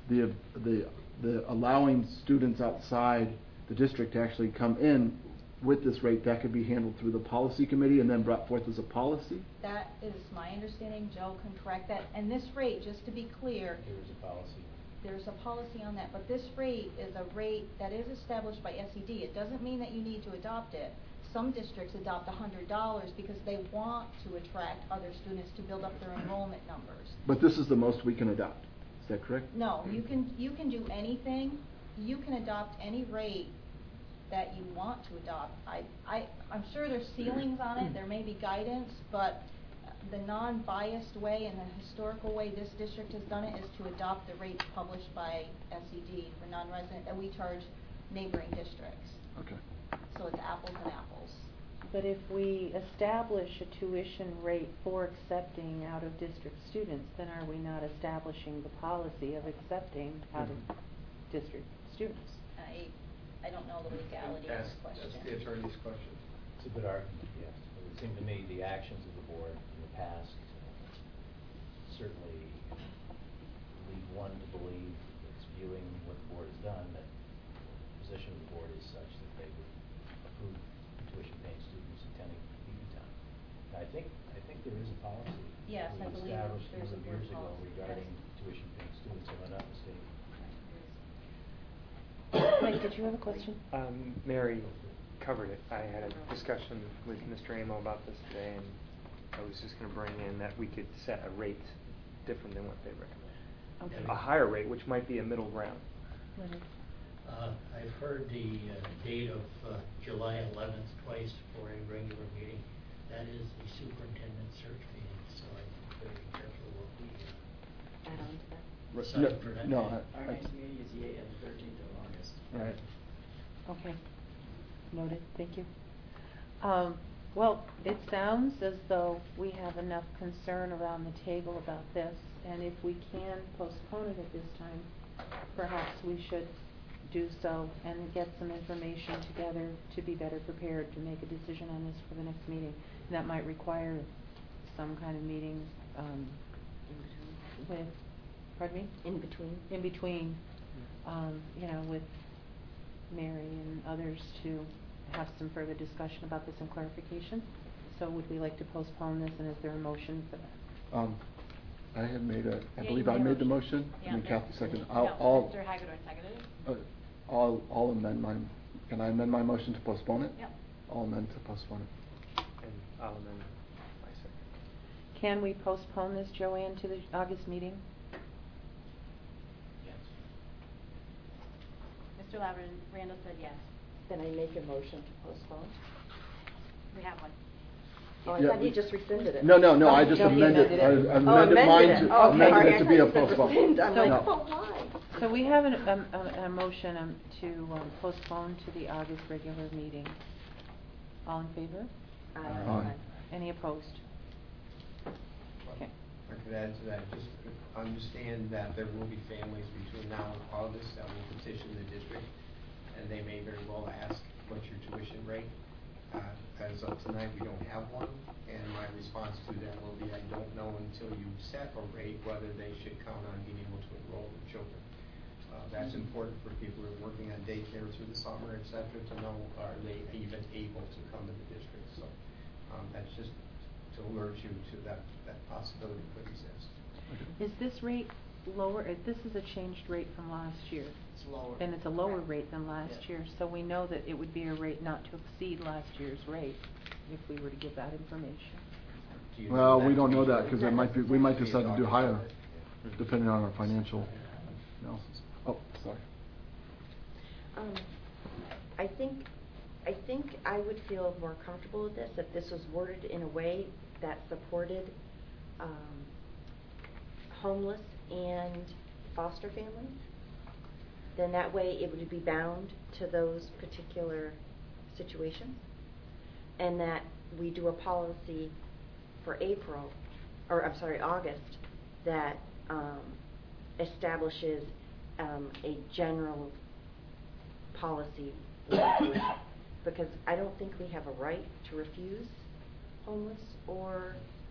Speaker 2: allowing students outside the district to actually come in with this rate, that could be handled through the policy committee and then brought forth as a policy?
Speaker 12: That is my understanding. Joe can correct that. And this rate, just to be clear,
Speaker 7: There's a policy.
Speaker 12: there's a policy on that, but this rate is a rate that is established by SED. It doesn't mean that you need to adopt it. Some districts adopt $100 because they want to attract other students to build up their enrollment numbers.
Speaker 2: But this is the most we can adopt. Is that correct?
Speaker 12: No, you can do anything. You can adopt any rate that you want to adopt. I'm sure there's ceilings on it. There may be guidance, but the non-biased way and the historical way this district has done it is to adopt the rates published by SED for non-resident that we charge neighboring districts.
Speaker 2: Okay.
Speaker 12: So it's apples and apples.
Speaker 3: But if we establish a tuition rate for accepting out-of-district students, then are we not establishing the policy of accepting out-of-district students?
Speaker 12: I don't know the legality of this question.
Speaker 4: That's the attorney's question.
Speaker 7: It's a good argument, yes. It would seem to me the actions of the board in the past certainly lead one to believe, it's viewing what the board has done, that the position of the board is such that they would approve tuition-paying students attending Uniontown. I think there is a policy.
Speaker 12: Yes, I believe
Speaker 7: established a
Speaker 12: there's
Speaker 7: number of
Speaker 12: a board
Speaker 7: years ago
Speaker 12: policy,
Speaker 7: regarding
Speaker 12: yes.
Speaker 7: tuition-paying students, if I'm not mistaken.
Speaker 3: Mike, did you have a question?
Speaker 13: Mary covered it. I had a discussion with Mr. Amo about this today, and I was just going to bring in that we could set a rate different than what they recommend.
Speaker 3: Okay.
Speaker 13: A higher rate, which might be a middle ground.
Speaker 8: I've heard the date of July 11th twice for a regular meeting. That is the superintendent search meeting, so I'm very careful what we
Speaker 9: Add on to that.
Speaker 8: decide for that.
Speaker 2: No,
Speaker 14: Our next meeting is the 13th of August.
Speaker 2: Right.
Speaker 3: Okay. Noted. Thank you. Well, it sounds as though we have enough concern around the table about this, and if we can postpone it at this time, perhaps we should do so and get some information together to be better prepared to make a decision on this for the next meeting. And that might require some kind of meeting with, pardon me?
Speaker 9: In between.
Speaker 3: In between, with Mary and others to have some further discussion about this and clarification. So would we like to postpone this, and is there a motion for that?
Speaker 2: I had made I
Speaker 12: Yeah,
Speaker 2: believe
Speaker 12: you
Speaker 2: I
Speaker 12: made a
Speaker 2: made the
Speaker 12: motion.
Speaker 2: motion,
Speaker 12: Yeah,
Speaker 2: and then Kathy seconded.
Speaker 12: No, Mr. Hagedorn seconded it.
Speaker 2: I'll amend can I amend my motion to postpone it?
Speaker 12: Yep.
Speaker 2: I'll amend to postpone it.
Speaker 13: And I'll amend my second.
Speaker 3: Can we postpone this, Joanne, to the August meeting?
Speaker 7: Yes.
Speaker 1: Mr. Randall said yes.
Speaker 9: Then I make a motion to postpone.
Speaker 1: We have one.
Speaker 9: Oh, I
Speaker 2: Yeah,
Speaker 9: thought you just rescinded it.
Speaker 2: No,
Speaker 9: Oh,
Speaker 2: I just
Speaker 9: no, you
Speaker 2: amended, I amended
Speaker 9: amended
Speaker 2: mine
Speaker 9: it.
Speaker 2: to,
Speaker 9: Oh,
Speaker 2: amended
Speaker 9: sorry,
Speaker 2: it
Speaker 9: I
Speaker 2: to
Speaker 9: thought
Speaker 2: be a
Speaker 9: you said
Speaker 2: postpone.
Speaker 9: rescind. I'm like,
Speaker 2: No.
Speaker 9: oh, why?
Speaker 3: So we have a motion to postpone to the August regular meeting. All in favor?
Speaker 2: Aye.
Speaker 3: Any opposed? Okay.
Speaker 4: I could add to that, just understand that there will be families between now and August that will petition the district, and they may very well ask, what's your tuition rate? As of tonight, we don't have one, and my response to them will be, I don't know until you set a rate whether they should count on being able to enroll their children. That's important for people who are working on daycare through the summer, et cetera, to know, are they even able to come to the district? So that's just to alert you to that possibility could exist.
Speaker 3: Is this rate lower? This is a changed rate from last year.
Speaker 14: It's lower.
Speaker 3: And it's a lower rate than last
Speaker 14: Yeah.
Speaker 3: year. So we know that it would be a rate not to exceed last year's rate if we were to give that information.
Speaker 4: Do you
Speaker 2: Well,
Speaker 4: know
Speaker 2: we
Speaker 4: that
Speaker 2: don't
Speaker 4: to
Speaker 2: know
Speaker 4: be
Speaker 2: that
Speaker 4: true?
Speaker 2: because we might decide to do higher, depending on our financial. analysis. Oh, sorry.
Speaker 9: I think I would feel more comfortable with this if this was worded in a way that supported homeless and foster families. Then that way it would be bound to those particular situations, and that we do a policy for August that establishes a general policy because I don't think we have a right to refuse homeless or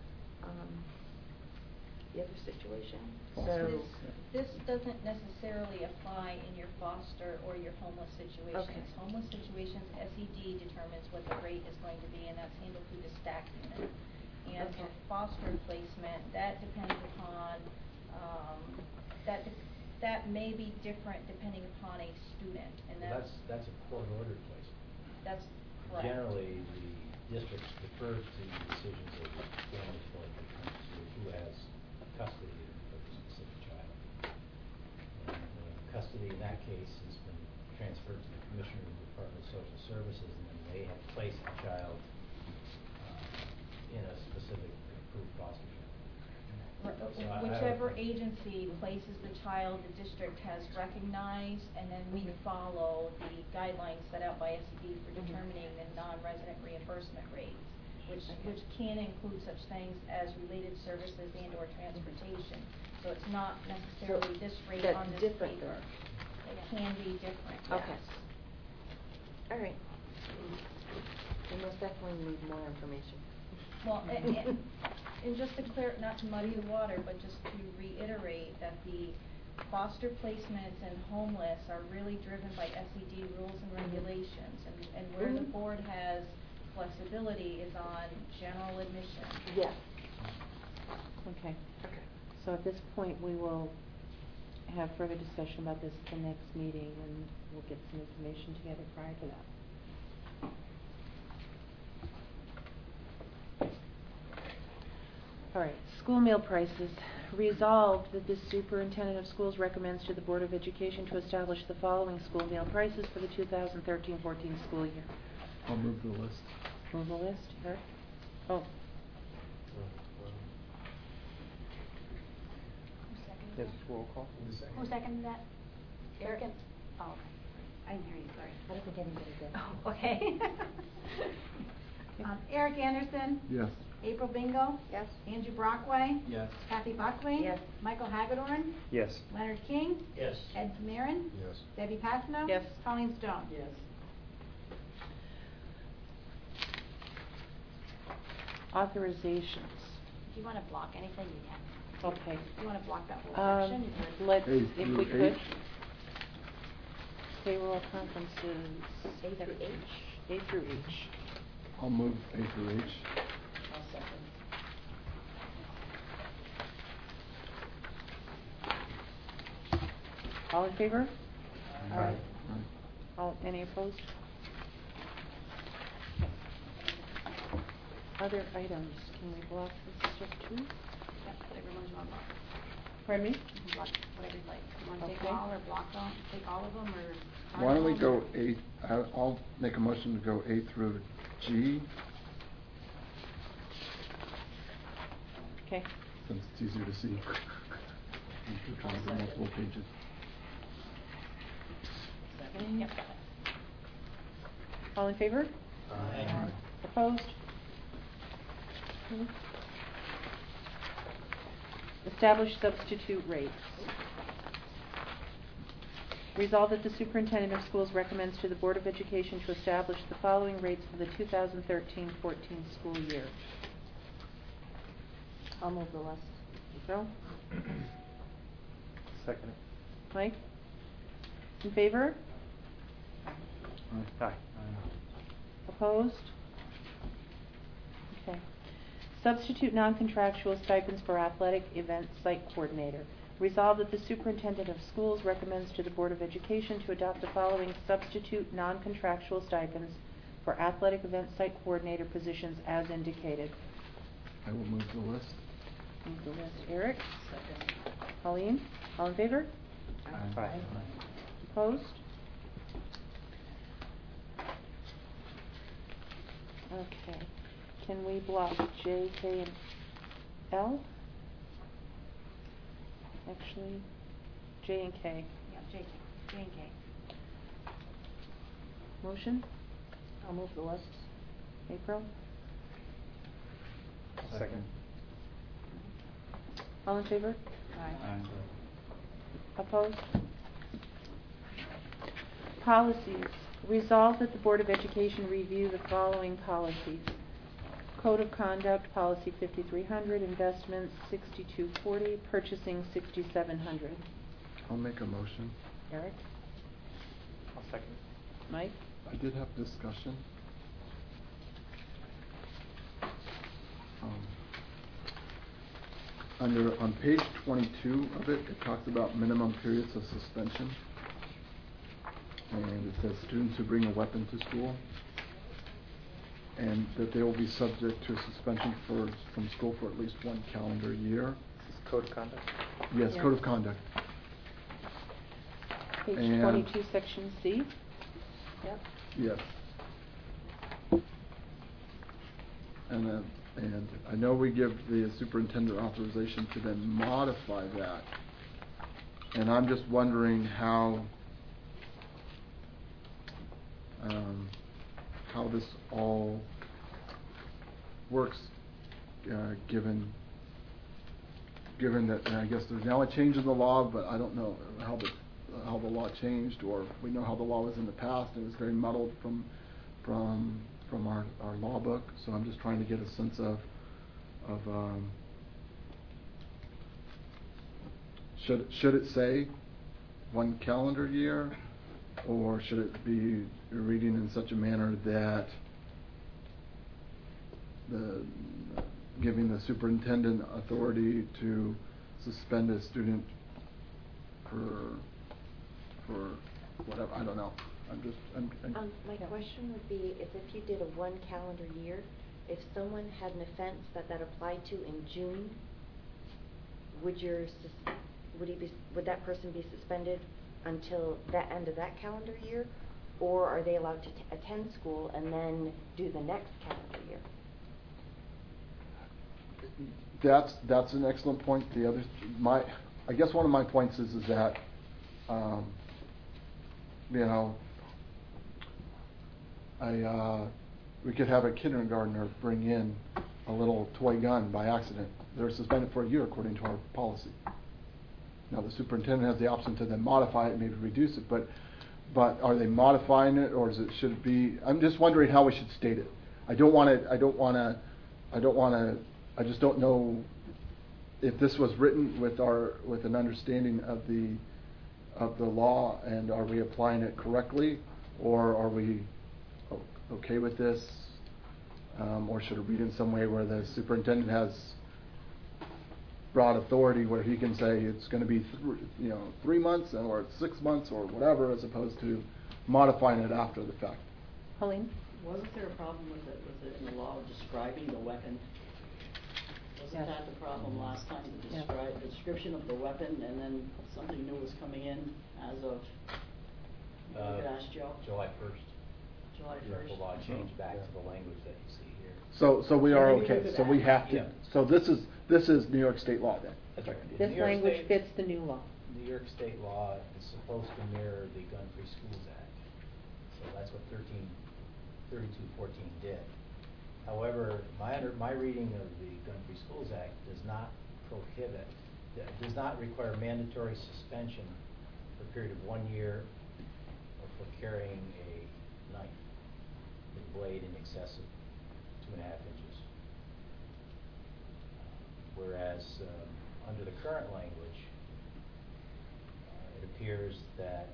Speaker 9: the other situation. So
Speaker 12: This doesn't necessarily apply in your foster or your homeless situations.
Speaker 9: Okay.
Speaker 12: Homeless situations, SED determines what the rate is going to be, and that's handled through the stack unit. And for
Speaker 9: Okay.
Speaker 12: foster placement, that depends upon, that may be different depending upon a student, and
Speaker 7: Well,
Speaker 12: that's
Speaker 7: a court-ordered placement.
Speaker 12: that's correct.
Speaker 7: Generally, the district defers to the decisions of the family court when it comes to who has custody of a specific child. And custody in that case has been transferred to the Commissioner of the Department of Social Services, and then they have placed the child in a specific approved foster care. So
Speaker 12: Whichever agency places the child, the district has recognized, and then we follow the guidelines set out by SED for determining the non-resident reimbursement rates, which can include such things as related services and or transportation. So it's not necessarily this rate
Speaker 9: that's
Speaker 12: on this
Speaker 9: different
Speaker 12: paper.
Speaker 9: then.
Speaker 12: It can be different,
Speaker 9: Okay.
Speaker 12: yes.
Speaker 9: All right. We most definitely need more information.
Speaker 12: Well, and just to clear, not to muddy the water, but just to reiterate that the foster placements and homeless are really driven by SED rules and regulations, and where the board has flexibility is on general admission.
Speaker 9: Yes.
Speaker 3: Okay.
Speaker 9: Okay.
Speaker 3: So at this point, we will have further discussion about this at the next meeting, and we'll get some information together prior to that. All right, school meal prices. Resolved that the superintendent of schools recommends to the Board of Education to establish the following school meal prices for the 2013-14 school year.
Speaker 2: I'll move the list.
Speaker 3: Move the list, Eric? Oh,
Speaker 13: Yes, roll call.
Speaker 1: Who seconded that? Eric? Oh, okay. I didn't hear you, sorry.
Speaker 11: I don't think anybody did.
Speaker 1: Oh, okay. Eric Anderson?
Speaker 2: Yes.
Speaker 1: April Bingo?
Speaker 9: Yes.
Speaker 1: Andrew Brockway?
Speaker 6: Yes.
Speaker 1: Kathy Buckley?
Speaker 9: Yes.
Speaker 1: Michael Hagedorn?
Speaker 13: Yes.
Speaker 1: Leonard King?
Speaker 8: Yes.
Speaker 1: Ed Marin?
Speaker 10: Yes.
Speaker 1: Debbie Passano?
Speaker 3: Yes.
Speaker 1: Colleen Stone?
Speaker 5: Yes.
Speaker 3: authorizations.
Speaker 1: If you want to block anything, you can.
Speaker 3: Okay.
Speaker 1: If you want to block that whole section, you can.
Speaker 3: Let's,
Speaker 2: A
Speaker 3: if
Speaker 2: through
Speaker 3: we could.
Speaker 2: H.
Speaker 3: Payroll conferences.
Speaker 9: A through H?
Speaker 3: A through H.
Speaker 2: I'll move A through H.
Speaker 5: I'll second.
Speaker 3: All in favor?
Speaker 2: Aye.
Speaker 3: All, any opposed? Other items, can we block this stuff too?
Speaker 1: Yep, whatever ones you want to block.
Speaker 3: Pardon me?
Speaker 1: You can block whatever you like. You want to take
Speaker 3: Okay.
Speaker 1: all or block them, take all of them, or?
Speaker 2: Why don't we go
Speaker 1: articles?
Speaker 2: I'll make a motion to go A through G,
Speaker 3: Okay.
Speaker 2: since it's easier to see. Because it's multiple pages.
Speaker 1: Second, yep, got it.
Speaker 3: All in favor?
Speaker 2: Aye.
Speaker 3: Opposed? Establish substitute rates. Resolved that the superintendent of schools recommends to the Board of Education to establish the following rates for the 2013-14 school year.
Speaker 11: I'll move the list.
Speaker 3: Joe?
Speaker 13: Second.
Speaker 3: Mike? In favor?
Speaker 13: Aye.
Speaker 3: Opposed? Okay. Substitute non-contractual stipends for athletic event site coordinator. Resolved that the superintendent of schools recommends to the Board of Education to adopt the following substitute non-contractual stipends for athletic event site coordinator positions as indicated.
Speaker 2: I will move the list.
Speaker 3: Move the list. Eric?
Speaker 5: Second.
Speaker 3: Colleen? All in favor?
Speaker 13: Aye.
Speaker 3: Opposed? Okay. Can we block J, K, and L? Actually, J and K.
Speaker 9: Yeah, J and K.
Speaker 3: Motion?
Speaker 11: I'll move the lists.
Speaker 3: April?
Speaker 13: Second.
Speaker 3: All in favor?
Speaker 6: Aye.
Speaker 3: Opposed? Policies. Resolved that the Board of Education review the following policies. Code of Conduct, Policy 5300, Investments 6240, Purchasing 6700.
Speaker 2: I'll make a motion.
Speaker 3: Eric?
Speaker 13: I'll second.
Speaker 3: Mike?
Speaker 2: I did have discussion. On page 22 of it, it talks about minimum periods of suspension. And it says students who bring a weapon to school, and that they will be subject to suspension from school for at least 1 calendar year.
Speaker 13: This is code of conduct?
Speaker 2: Yes,
Speaker 3: Yeah.
Speaker 2: code of conduct.
Speaker 3: Page
Speaker 2: And-
Speaker 3: 22, Section C.
Speaker 11: Yep.
Speaker 2: Yes. And I know we give the superintendent authorization to then modify that. And I'm just wondering how this all works, given that, and I guess there's now a change in the law, but I don't know how the law changed, or we know how the law was in the past, and it was very muddled from our law book. So I'm just trying to get a sense of should it say 1 calendar year, or should it be reading in such a manner that giving the superintendent authority to suspend a student for whatever, I don't know.
Speaker 9: My question would be, is if you did a 1 calendar year, if someone had an offense that applied to in June, would that person be suspended until the end of that calendar year, or are they allowed to attend school and then do the next calendar year?
Speaker 2: That's an excellent point. I guess one of my points is that we could have a kindergartner bring in a little toy gun by accident. They're suspended for a year according to our policy. Now the superintendent has the option to then modify it, maybe reduce it, but are they modifying it, or should it be? I'm just wondering how we should state it. I just don't know if this was written with an understanding of the law, and are we applying it correctly, or are we okay with this, or should it read in some way where the superintendent has broad authority where he can say it's going to be 3 months, or it's 6 months, or whatever, as opposed to modifying it after the fact.
Speaker 3: Helene?
Speaker 5: Wasn't there a problem with it in the law describing the weapon? Wasn't that the problem last time, the description of the weapon, and then something new was coming in as of, you could ask Joe?
Speaker 7: July 1st.
Speaker 5: July
Speaker 7: The
Speaker 5: 1st.
Speaker 7: law changed back to the language that you see here.
Speaker 2: So we are
Speaker 5: Maybe we
Speaker 2: okay.
Speaker 5: could
Speaker 2: So we
Speaker 5: add-
Speaker 2: have to.
Speaker 7: Yeah.
Speaker 2: So this is New York State law then.
Speaker 7: That's right.
Speaker 3: This
Speaker 7: New York
Speaker 3: language
Speaker 7: State-
Speaker 3: fits the new law.
Speaker 7: New York State law is supposed to mirror the Gun-Free Schools Act. So that's what 3214 did. However, my reading of the Gun-Free Schools Act does not require mandatory suspension for a period of 1 year or for carrying a knife with a blade in excess of 2.5 inches. Whereas under the current language, it appears that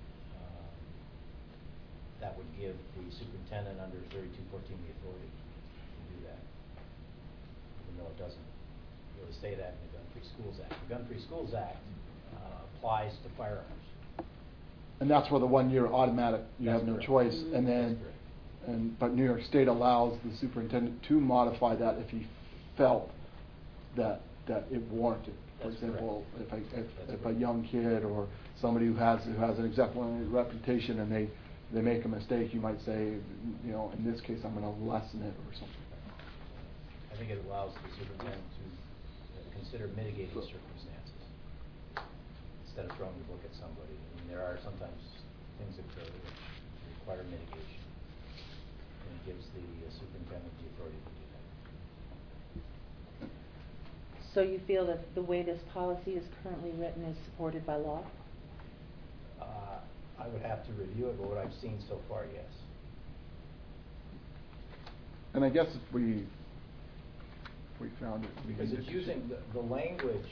Speaker 7: that would give the superintendent under 3214 the authority to do that, even though it doesn't really say that in the Gun-Free Schools Act. The Gun-Free Schools Act applies to firearms.
Speaker 2: And that's where the 1 year automatic, you have no
Speaker 7: That's
Speaker 2: choice,
Speaker 7: correct.
Speaker 2: and then, but New York State allows the superintendent to modify that if he felt that it warranted. For
Speaker 7: That's
Speaker 2: example,
Speaker 7: correct.
Speaker 2: if a young kid or somebody who has an exemplary reputation and they make a mistake, you might say, you know, in this case, I'm going to lessen it or something.
Speaker 7: I think it allows the superintendent to consider mitigating circumstances instead of throwing the book at somebody. I mean, there are sometimes things that occur which require mitigation, and it gives the superintendent the authority to do that.
Speaker 3: So you feel that the way this policy is currently written is supported by law?
Speaker 7: I would have to review it, but what I've seen so far, yes.
Speaker 2: And I guess if we found it,
Speaker 7: Because it's using the language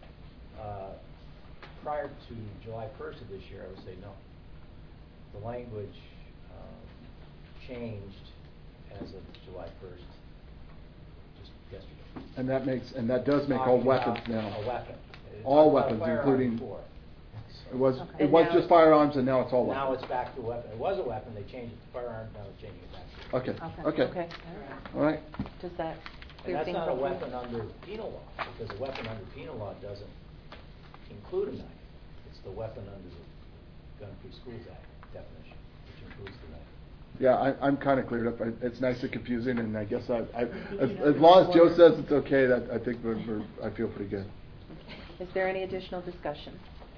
Speaker 7: prior to July 1st of this year, I would say no. The language changed as of July 1st, just yesterday.
Speaker 2: And that does make all
Speaker 7: Talking
Speaker 2: weapons
Speaker 7: about
Speaker 2: now.
Speaker 7: A weapon.
Speaker 2: All
Speaker 7: Talked
Speaker 2: weapons,
Speaker 7: about a firearm
Speaker 2: including.
Speaker 7: before.
Speaker 2: It was
Speaker 3: Okay.
Speaker 2: it was
Speaker 3: And
Speaker 2: just
Speaker 3: now-
Speaker 2: firearms, and now it's all weapons.
Speaker 7: Now it's back to weapon. It was a weapon. They changed it to firearms. Now they're changing it back to
Speaker 2: Okay.
Speaker 3: Okay.
Speaker 2: All right.
Speaker 3: Does that
Speaker 7: And
Speaker 3: clear
Speaker 7: that's
Speaker 3: things
Speaker 7: not a
Speaker 3: up?
Speaker 7: weapon under penal law, because a weapon under penal law doesn't include a knife. It's the weapon under the Gun-Free Schools Act definition, which includes the knife.
Speaker 2: Yeah, I'm kind of cleared up. It's nice and confusing, and I guess as long as Joe says it's okay, that I think I feel pretty good.
Speaker 3: Is there any additional discussion?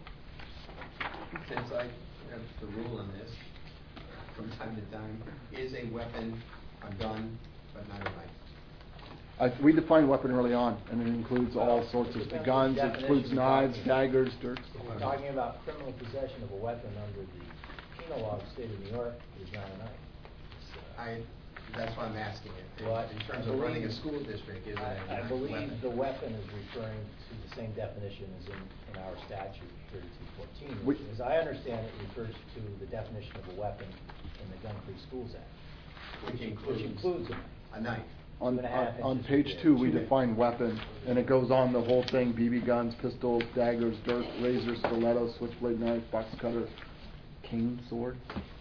Speaker 4: Since I have the rule on this, from time to time, is a weapon a gun, but not a knife?
Speaker 2: We define weapon early on, and it includes all sorts of guns. It includes knives, daggers, dirts.
Speaker 7: If we're talking about criminal possession of a weapon under the penal law of the state of New York, it is not a knife.
Speaker 4: That's why I'm asking it.
Speaker 7: But
Speaker 4: In terms of running a school district, is it a
Speaker 7: I
Speaker 4: knife
Speaker 7: believe
Speaker 4: weapon?
Speaker 7: the weapon is referring to the same definition as in our statute, 3214,
Speaker 2: We-
Speaker 7: which, as I understand it, refers to the definition of a weapon in the Gun-Free Schools Act.
Speaker 4: Which includes
Speaker 7: a knife.
Speaker 4: a knife.
Speaker 2: On page 2, we define weapon, and it goes on the whole thing: BB guns, pistols, daggers, dirt, razors, stilettos, switchblade knife, box cutter, cane, sword.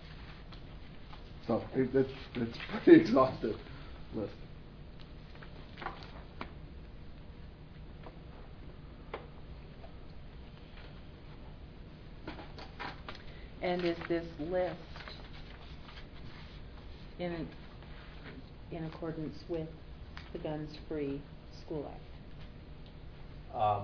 Speaker 2: So it's pretty exhaustive list.
Speaker 3: And is this list in accordance with the Guns Free School Act?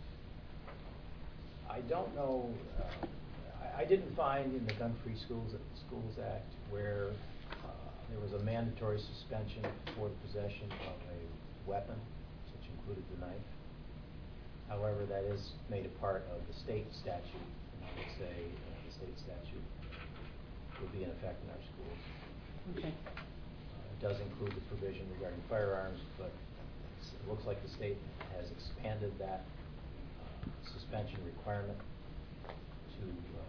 Speaker 7: I don't know. I didn't find in the Gun-Free Schools Act where there was a mandatory suspension for the possession of a weapon, which included the knife. However, that is made a part of the state statute, and I would say the state statute would be in effect in our schools.
Speaker 3: Okay.
Speaker 7: It does include the provision regarding firearms, but it looks like the state has expanded that suspension requirement to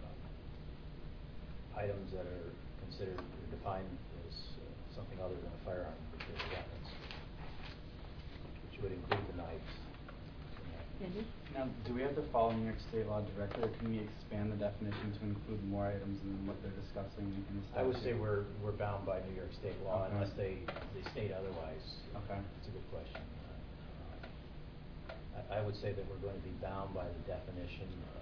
Speaker 7: items that are considered or defined as something other than a firearm, which are weapons, which would include the knives.
Speaker 6: Now, do we have to follow New York State law directly, or can we expand the definition to include more items than what they're discussing in the statute?
Speaker 7: I would say we're bound by New York State law
Speaker 6: Okay.
Speaker 7: unless they state otherwise.
Speaker 6: Okay.
Speaker 7: It's a good question. I would say that we're going to be bound by the definition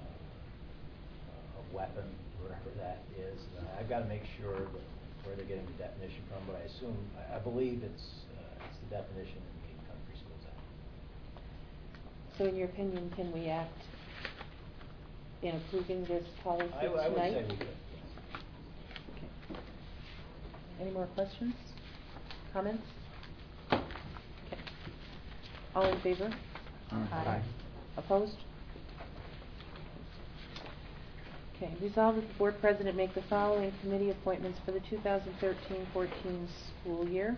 Speaker 7: of weapon, wherever that is. I've got to make sure that where they're getting the definition from, but I believe it's the definition in the Gun-Free Schools Act.
Speaker 3: So in your opinion, can we act in approving this policy
Speaker 7: I would
Speaker 3: tonight?
Speaker 7: say we could, yes.
Speaker 3: Okay. Any more questions? Comments? Okay. All in favor?
Speaker 2: Aye.
Speaker 3: Opposed? Okay. Resolved that the board president make the following committee appointments for the 2013-14 school year.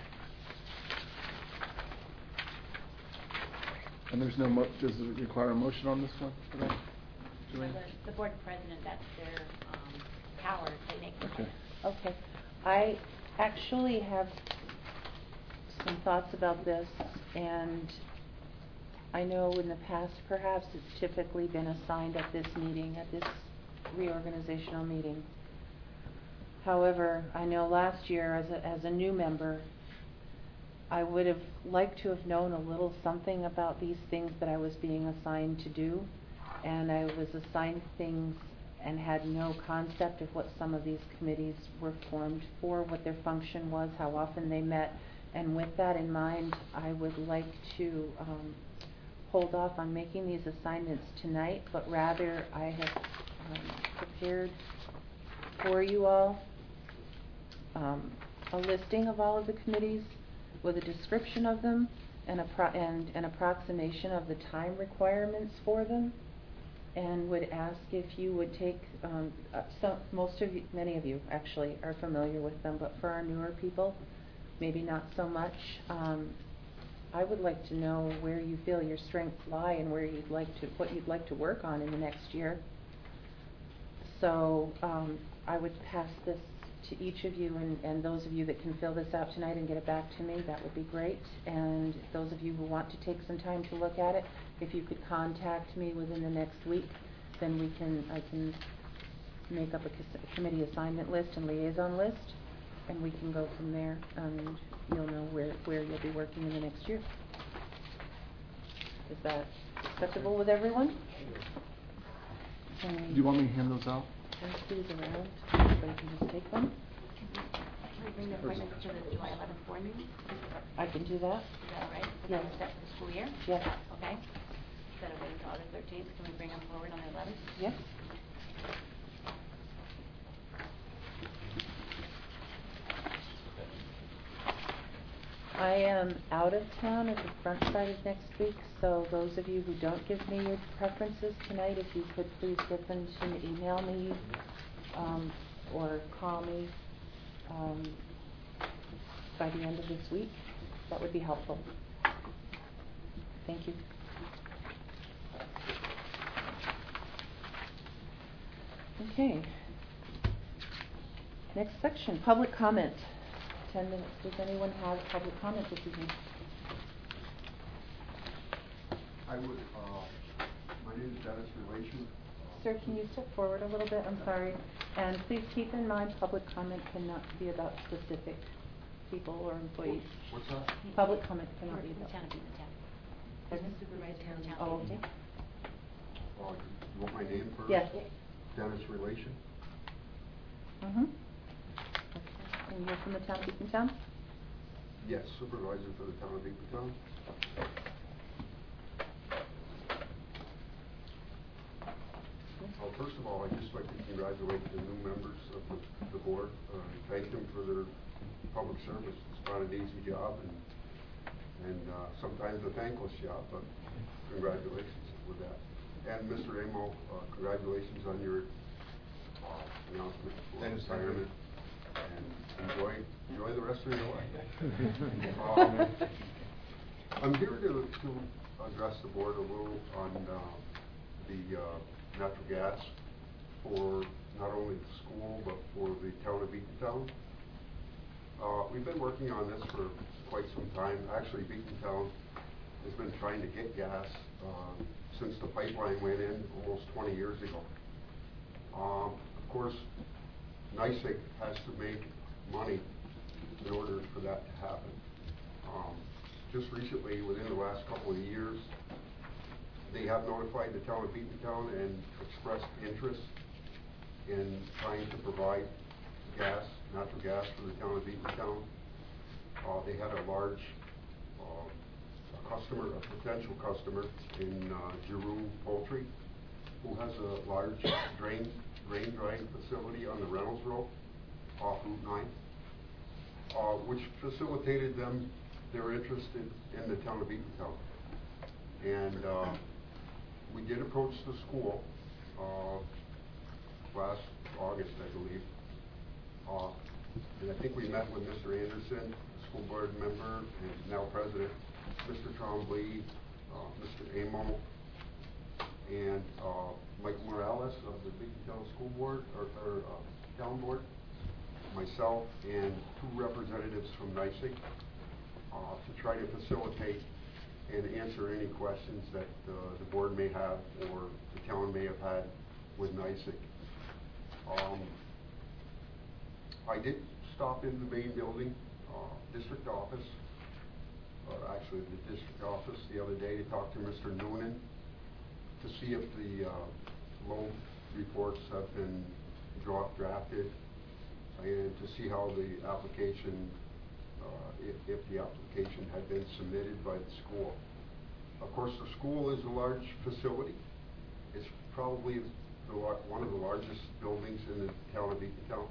Speaker 2: And there's does it require a motion on this one for that?
Speaker 1: For the board president, that's their power, they make the
Speaker 2: Okay.
Speaker 3: Okay. I actually have some thoughts about this, and I know in the past perhaps it's typically been assigned at this meeting, at this reorganizational meeting. However, I know last year as a new member, I would have liked to have known a little something about these things that I was being assigned to do, and I was assigned things and had no concept of what some of these committees were formed for, what their function was, how often they met, and with that in mind, I would like to hold off on making these assignments tonight, but rather I have prepared for you all a listing of all of the committees with a description of them and an approximation of the time requirements for them, and would ask if you would take many of you actually are familiar with them, but for our newer people, maybe not so much. I would like to know where you feel your strengths lie and what you'd like to work on in the next year. So I would pass this to each of you, and those of you that can fill this out tonight and get it back to me, that would be great. And those of you who want to take some time to look at it, if you could contact me within the next week, then I can make up a committee assignment list and liaison list, and we can go from there, and you'll know where you'll be working in the next year. Is that acceptable with everyone?
Speaker 2: Do you want me to hand those out?
Speaker 3: Pass these around, everybody can just take them.
Speaker 9: Can we bring the appointments to the July 11th board meeting?
Speaker 3: I can do that.
Speaker 9: Is that all right? Is
Speaker 3: Yes.
Speaker 9: that a step for the school year?
Speaker 3: Yes.
Speaker 9: Okay. Instead of waiting until August 13th, can we bring them forward on the 11th?
Speaker 3: Yes. I am out of town at the front side of next week, so those of you who don't give me your preferences tonight, if you could please get them to email me or call me by the end of this week, that would be helpful. Thank you. Okay. Next section, public comment. 10 minutes. Does anyone have public comment this evening?
Speaker 15: I would, my name is Dennis Relation.
Speaker 3: Sir, can you step forward a little bit? I'm sorry. And please keep in mind, public comment cannot be about specific people or employees.
Speaker 15: What's that?
Speaker 3: Public comment cannot be about.
Speaker 9: Town of Beavertown.
Speaker 3: Pardon?
Speaker 9: Supervisor for the town.
Speaker 3: Oh, okay.
Speaker 15: You want my name first?
Speaker 3: Yes.
Speaker 15: Dennis Relation.
Speaker 3: Mm-hmm. And you're from the town of Beavertown?
Speaker 15: Yes, supervisor for the town of Beavertown. Well, first of all, I'd just like to congratulate the new members of the board. Thank them for their public service. It's not an easy job, and sometimes a thankless job, but congratulations with that. And Mr. Amo, congratulations on your announcement for retirement. And enjoy the rest of your life. I'm here to address the board a little on the natural gas for not only the school but for the town of Beatontown. We've been working on this for quite some time. Actually, Beatontown has been trying to get gas since the pipeline went in almost 20 years ago. Of course, NYSEG has to make money in order for that to happen. Just recently, within the last couple of years, they have notified the town of Beatontown and expressed interest in trying to provide gas, natural gas for the town of Beatontown. They had a large customer, a potential customer in Giroux Poultry, who has a large grain drying facility on the Reynolds Road off Route 9, which facilitated them their interest in the town of Beatontown. And we did approach the school last August, I believe. And I think we met with Mr. Anderson, school board member and now president, Mr. Trombley, Mr. Amo, and Mike Morales of the Beatontown School Board, or Town Board, myself, and 2 representatives from NYSEG to try to facilitate and answer any questions that the board may have or the town may have had with NYSEG. I did stop in the main building, district office, or actually the district office the other day to talk to Mr. Noonan to see if the loan reports have been drafted and to see how the application, if the application had been submitted by the school. Of course, the school is a large facility. It's probably one of the largest buildings in the town of Eatontown.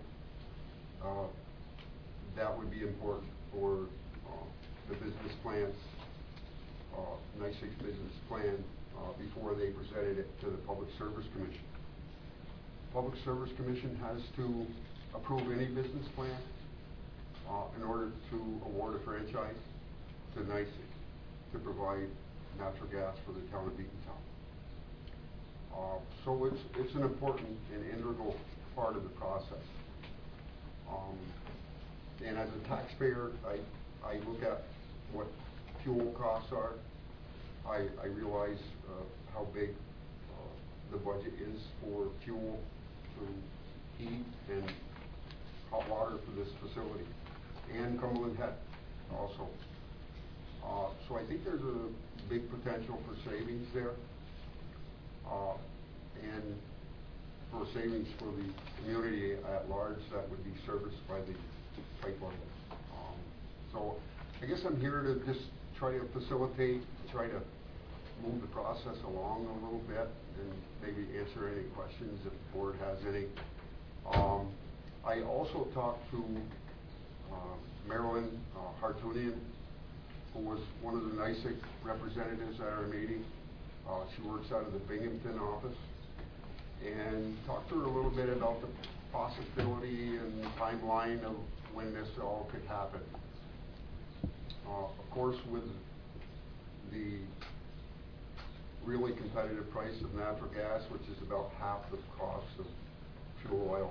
Speaker 15: That would be important for the business plan, NYSEG's business plan, before they presented it to the Public Service Commission. Public Service Commission has to approve any business plan in order to award a franchise to NYSEG to provide natural gas for the town of Eatontown. So it's an important and integral part of the process. And as a taxpayer, I look at what fuel costs are. I realize how big the budget is for fuel to heat and hot water for this facility, and Cumberland Head also. So I think there's a big potential for savings there, and for savings for the community at large that would be serviced by the pipeline. So I guess I'm here to just try to facilitate, try to move the process along a little bit, and maybe answer any questions if the board has any. I also talked to Marilyn Hartunian, who was one of the NYSEG representatives at our meeting. She works out of the Binghamton office, and talked to her a little bit about the possibility and timeline of when this all could happen. Of course, with the really competitive price of natural gas, which is about half the cost of fuel oil,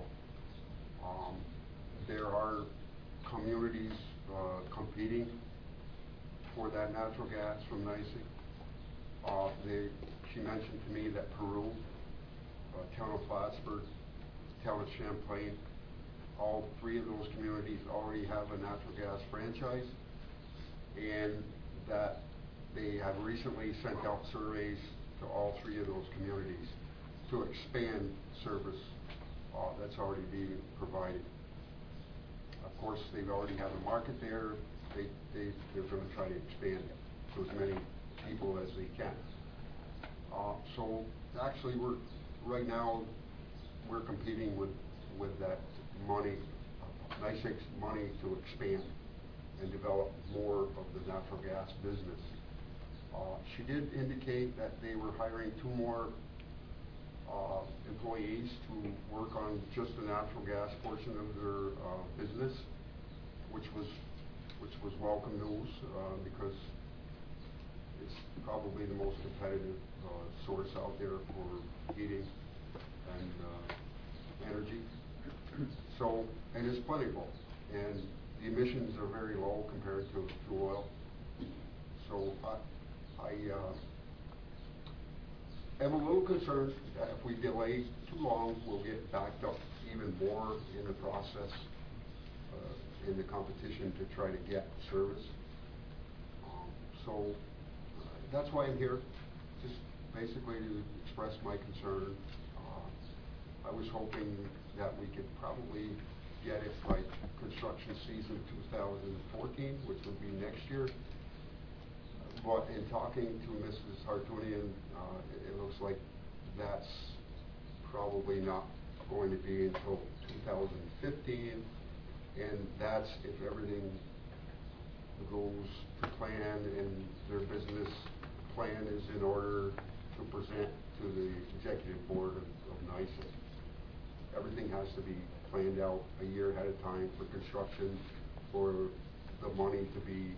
Speaker 15: there are communities competing for that natural gas from NYSEG. She mentioned to me that Peru, town of Plattsburgh, town of Champlain, all three of those communities already have a natural gas franchise, and that they have recently sent out surveys to all three of those communities to expand service that's already being provided. Of course, they already have a market there. They're going to try to expand it to as many people as they can. So actually, right now we're competing with that money, NYSEG's money to expand and develop more of the natural gas business. She did indicate that they were hiring 2 more employees to work on just the natural gas portion of their business, which was welcome news, because it's probably the most competitive source out there for heating and energy. So, and it's plentiful, and the emissions are very low compared to oil. So I am a little concerned that if we delay too long, we'll get backed up even more in the process, in the competition to try to get service. So that's why I'm here, just basically to express my concern. I was hoping that we could probably get it by construction season 2014, which would be next year. But in talking to Mrs. Hartunian, it looks like that's probably not going to be until 2015, and that's if everything goes to plan and their business plan is in order to present to the executive board of NYSEG. Everything has to be planned out a year ahead of time for construction, for the money to be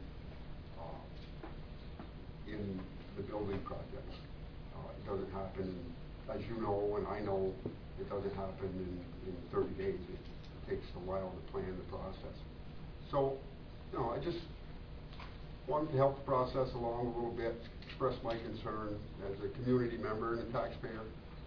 Speaker 15: in the building projects. It doesn't happen, as you know and I know, it doesn't happen in 30 days. It takes a while to plan the process. So, I just wanted to help the process along a little bit, express my concern as a community member and a taxpayer.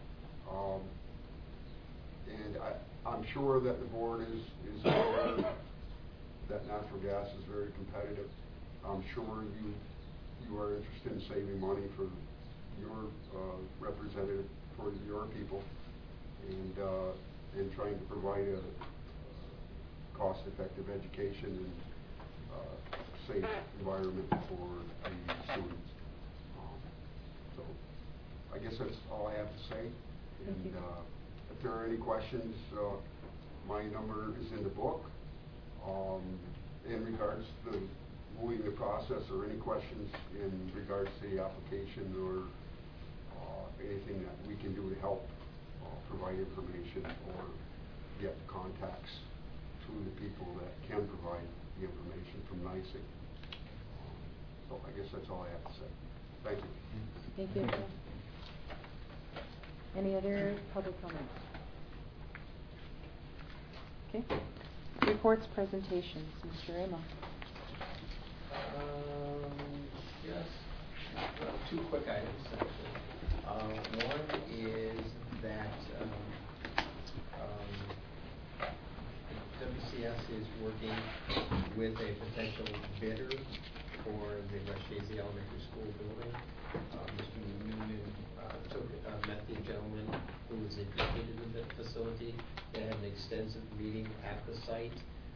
Speaker 15: And I'm sure that the board is aware that natural gas is very competitive. I'm sure you are interested in saving money for your representative, for your people, and trying to provide a cost-effective education and safe environment for the students. So I guess that's all I have to say. And if there are any questions, my number is in the book. In regards to moving the process, or any questions in regards to the application, or anything that we can do to help provide information or get contacts to the people that can provide the information from NYSEG. So I guess that's all I have to say. Thank you.
Speaker 3: Thank you. Any other public comments? Okay. Reports, presentations. Mr. Amos.
Speaker 4: Yes, two quick items actually. One is that WCS is working with a potential bidder for the West Shazy Elementary School building. Mr. Newman met the gentleman who was interested in the facility. They had an extensive meeting at the site.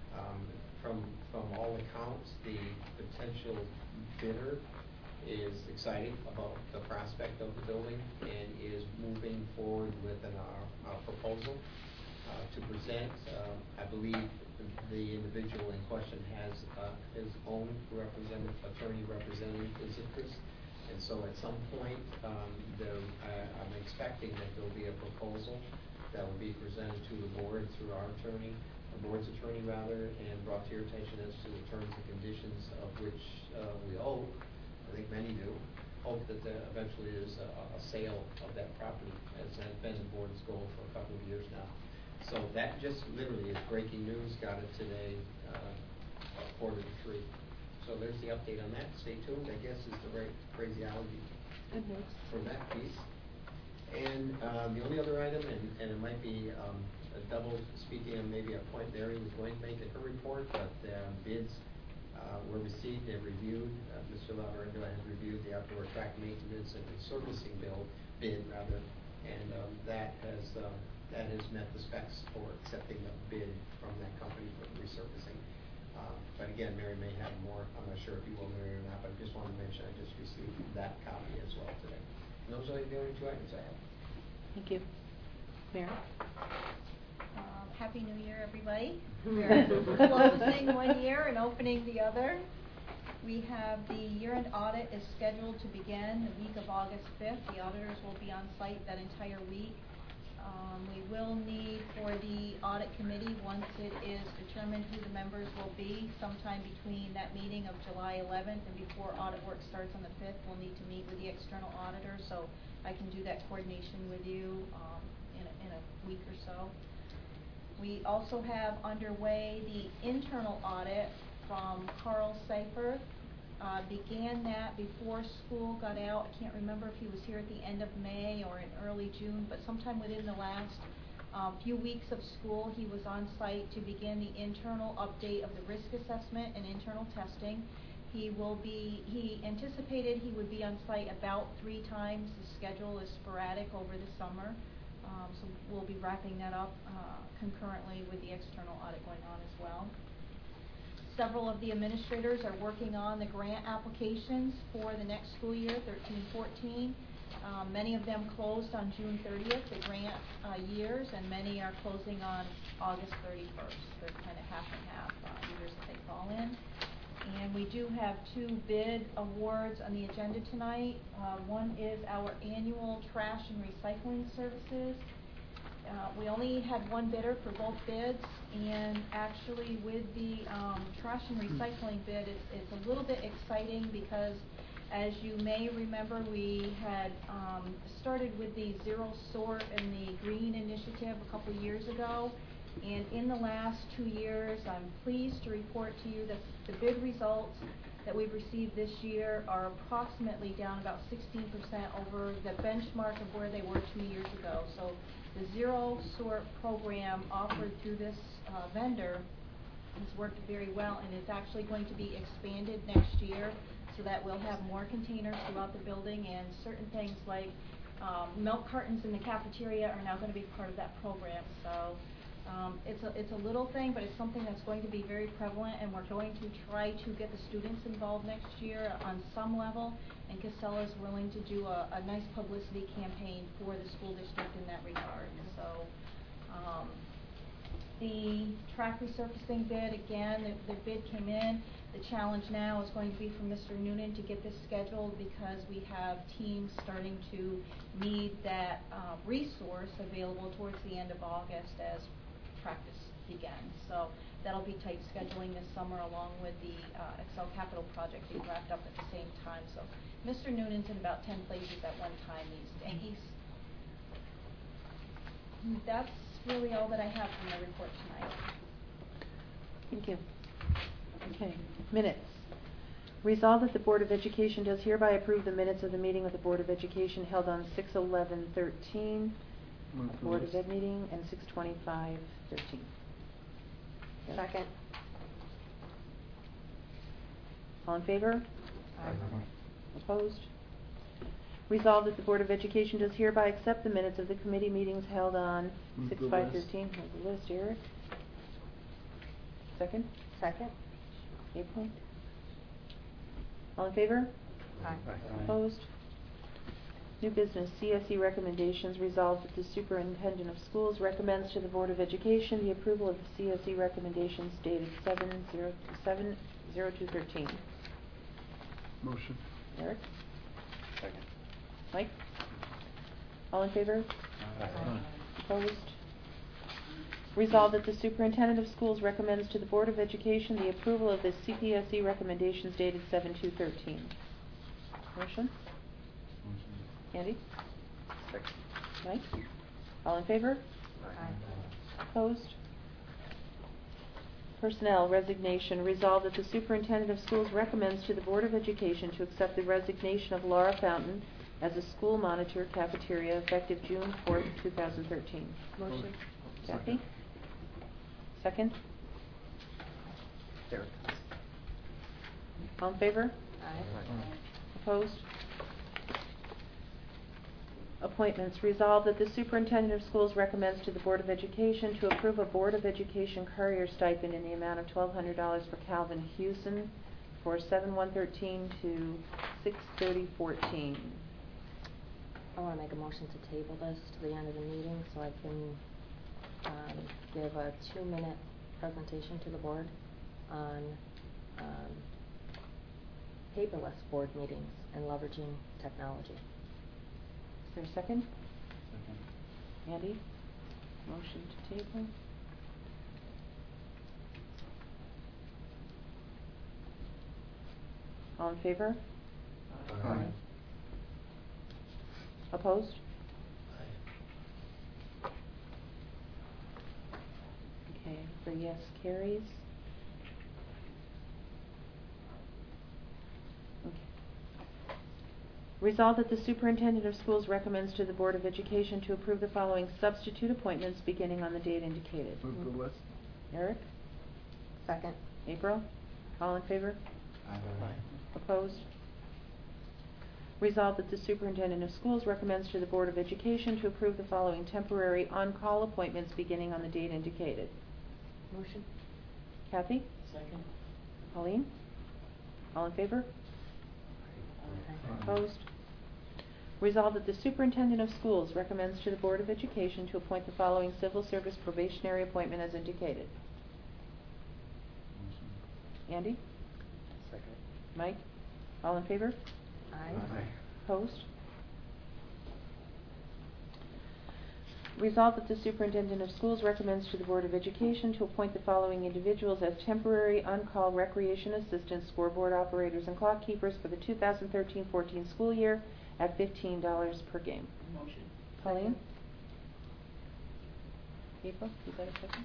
Speaker 4: From all accounts, the potential bidder is excited about the prospect of the building and is moving forward with a proposal to present. I believe the individual in question has his own attorney representing his interests, and so at some point I'm expecting that there will be a proposal that will be presented to the board through our attorney, the board's attorney rather, and brought to your attention as to the terms and conditions of which we hope, I think many do, hope that there eventually is a sale of that property, as has been the board's goal for a couple of years now. So that just literally is breaking news. Got it today, 2:45. So there's the update on that. Stay tuned, I guess, is the right phraseology for that piece. And the only other item, and it might be a double speaking, and maybe a point Mary was going to make in her report, but bids were received and reviewed. Mr. Lavarenda has reviewed the outdoor track maintenance and servicing bid, and that has met the specs for accepting a bid from that company for the resurfacing. But again, Mary may have more. I'm not sure if you will, Mary, or not, but I just wanted to mention I just received that copy as well today. And those are the only two items I have.
Speaker 3: Thank you. Mary?
Speaker 12: Happy New Year, everybody. We're closing one year and opening the other. We have the year-end audit is scheduled to begin the week of August 5th. The auditors will be on site that entire week. We will need for the audit committee, once it is determined who the members will be, sometime between that meeting of July 11th and before audit work starts on the 5th, we'll need to meet with the external auditor, so I can do that coordination with you in a week or so. We also have underway the internal audit from Carl Seifert. Began that before school got out. I can't remember if he was here at the end of May or in early June, but sometime within the last few weeks of school, he was on site to begin the internal update of the risk assessment and internal testing. He anticipated he would be on site about 3 times. The schedule is sporadic over the summer. So we'll be wrapping that up concurrently with the external audit going on as well. Several of the administrators are working on the grant applications for the next school year, 13-14. Many of them closed on June 30th, the grant years, and many are closing on August 31st. They're kind of half and half years that they fall in. And we do have 2 bid awards on the agenda tonight. One is our annual trash and recycling services. We only had 1 bidder for both bids, and actually with the trash and recycling bid, it's a little bit exciting because, as you may remember, we had started with the Zero Sort and the Green Initiative a couple years ago, and in the last 2 years, I'm pleased to report to you that the bid results that we've received this year are approximately down about 16% over the benchmark of where they were 2 years ago. So the Zero Sort program offered through this vendor is worked very well, and it's actually going to be expanded next year so that we'll have more containers throughout the building, and certain things like milk cartons in the cafeteria are now going to be part of that program. So it's a little thing, but it's something that's going to be very prevalent, and we're going to try to get the students involved next year on some level, and Casella is willing to do a nice publicity campaign for the school district in that regard. So the track resurfacing bid, again, the bid came in. The challenge now is going to be for Mr. Noonan to get this scheduled, because we have teams starting to need that resource available towards the end of August as practice begins. So that'll be tight scheduling this summer, along with the Excel capital project being wrapped up at the same time. So Mr. Noonan's in about 10 places at one time these days. That's really all that I have for my report tonight.
Speaker 3: Thank you. Okay, minutes. Resolved that the Board of Education does hereby approve the minutes of the meeting of the Board of Education held on 6/11/13, Board of Ed meeting, and 6/25/13.
Speaker 11: Second.
Speaker 3: All in favor?
Speaker 11: Aye.
Speaker 3: Opposed? Resolved that the Board of Education does hereby accept the minutes of the committee meetings held on
Speaker 2: Move the
Speaker 3: 6/5/13. Have the list, Eric. Second?
Speaker 11: Second.
Speaker 3: April? All in favor?
Speaker 11: Aye.
Speaker 3: Opposed? New business, CSE recommendations. Resolved that the Superintendent of Schools recommends to the Board of Education the approval of the CSE recommendations dated 7/02/13.
Speaker 2: Motion.
Speaker 3: Eric?
Speaker 13: Second.
Speaker 3: Mike? All in favor?
Speaker 13: Aye.
Speaker 3: Opposed? Resolved that the Superintendent of Schools recommends to the Board of Education the approval of the CPSE recommendations dated 7/2/13. Motion? Andy?
Speaker 13: Second.
Speaker 3: Mike? All in favor?
Speaker 11: Aye.
Speaker 3: Opposed? Personnel resignation. Resolved that the Superintendent of Schools recommends to the Board of Education to accept the resignation of Laura Fountain as a school monitor cafeteria effective June 4th, 2013.
Speaker 11: Motion.
Speaker 3: Kathy? Second?
Speaker 13: Eric.
Speaker 3: All in favor?
Speaker 11: Aye.
Speaker 3: Opposed? Appointments. Resolved that the Superintendent of Schools recommends to the Board of Education to approve a Board of Education courier stipend in the amount of $1,200 for Calvin Hewson for 7/1/13 to 6/30/14.
Speaker 11: I want to make a motion to table this to the end of the meeting so I can give a 2-minute presentation to the board on paperless board meetings and leveraging technology.
Speaker 3: Is there a second?
Speaker 6: Second.
Speaker 3: Andy? Motion to table. All in favor?
Speaker 2: Aye.
Speaker 3: Opposed? Okay, the yes carries. Okay. Resolved that the Superintendent of Schools recommends to the Board of Education to approve the following substitute appointments beginning on the date indicated.
Speaker 2: Move the list.
Speaker 3: Eric?
Speaker 11: Second.
Speaker 3: April? All in favor?
Speaker 6: Aye.
Speaker 3: Opposed? Resolved that the Superintendent of Schools recommends to the Board of Education to approve the following temporary on-call appointments beginning on the date indicated.
Speaker 11: Motion.
Speaker 3: Kathy?
Speaker 14: Second.
Speaker 3: Pauline? All in favor? Opposed? Resolved that the Superintendent of Schools recommends to the Board of Education to appoint the following civil service probationary appointment as indicated. Andy?
Speaker 13: Second.
Speaker 3: Mike? All in favor?
Speaker 11: Aye.
Speaker 3: Opposed? Resolved that the Superintendent of Schools recommends to the Board of Education to appoint the following individuals as temporary on-call recreation assistants, scoreboard operators, and clock keepers for the 2013-14 school year at $15 per game.
Speaker 14: Motion.
Speaker 3: Pauline? April, is that a second?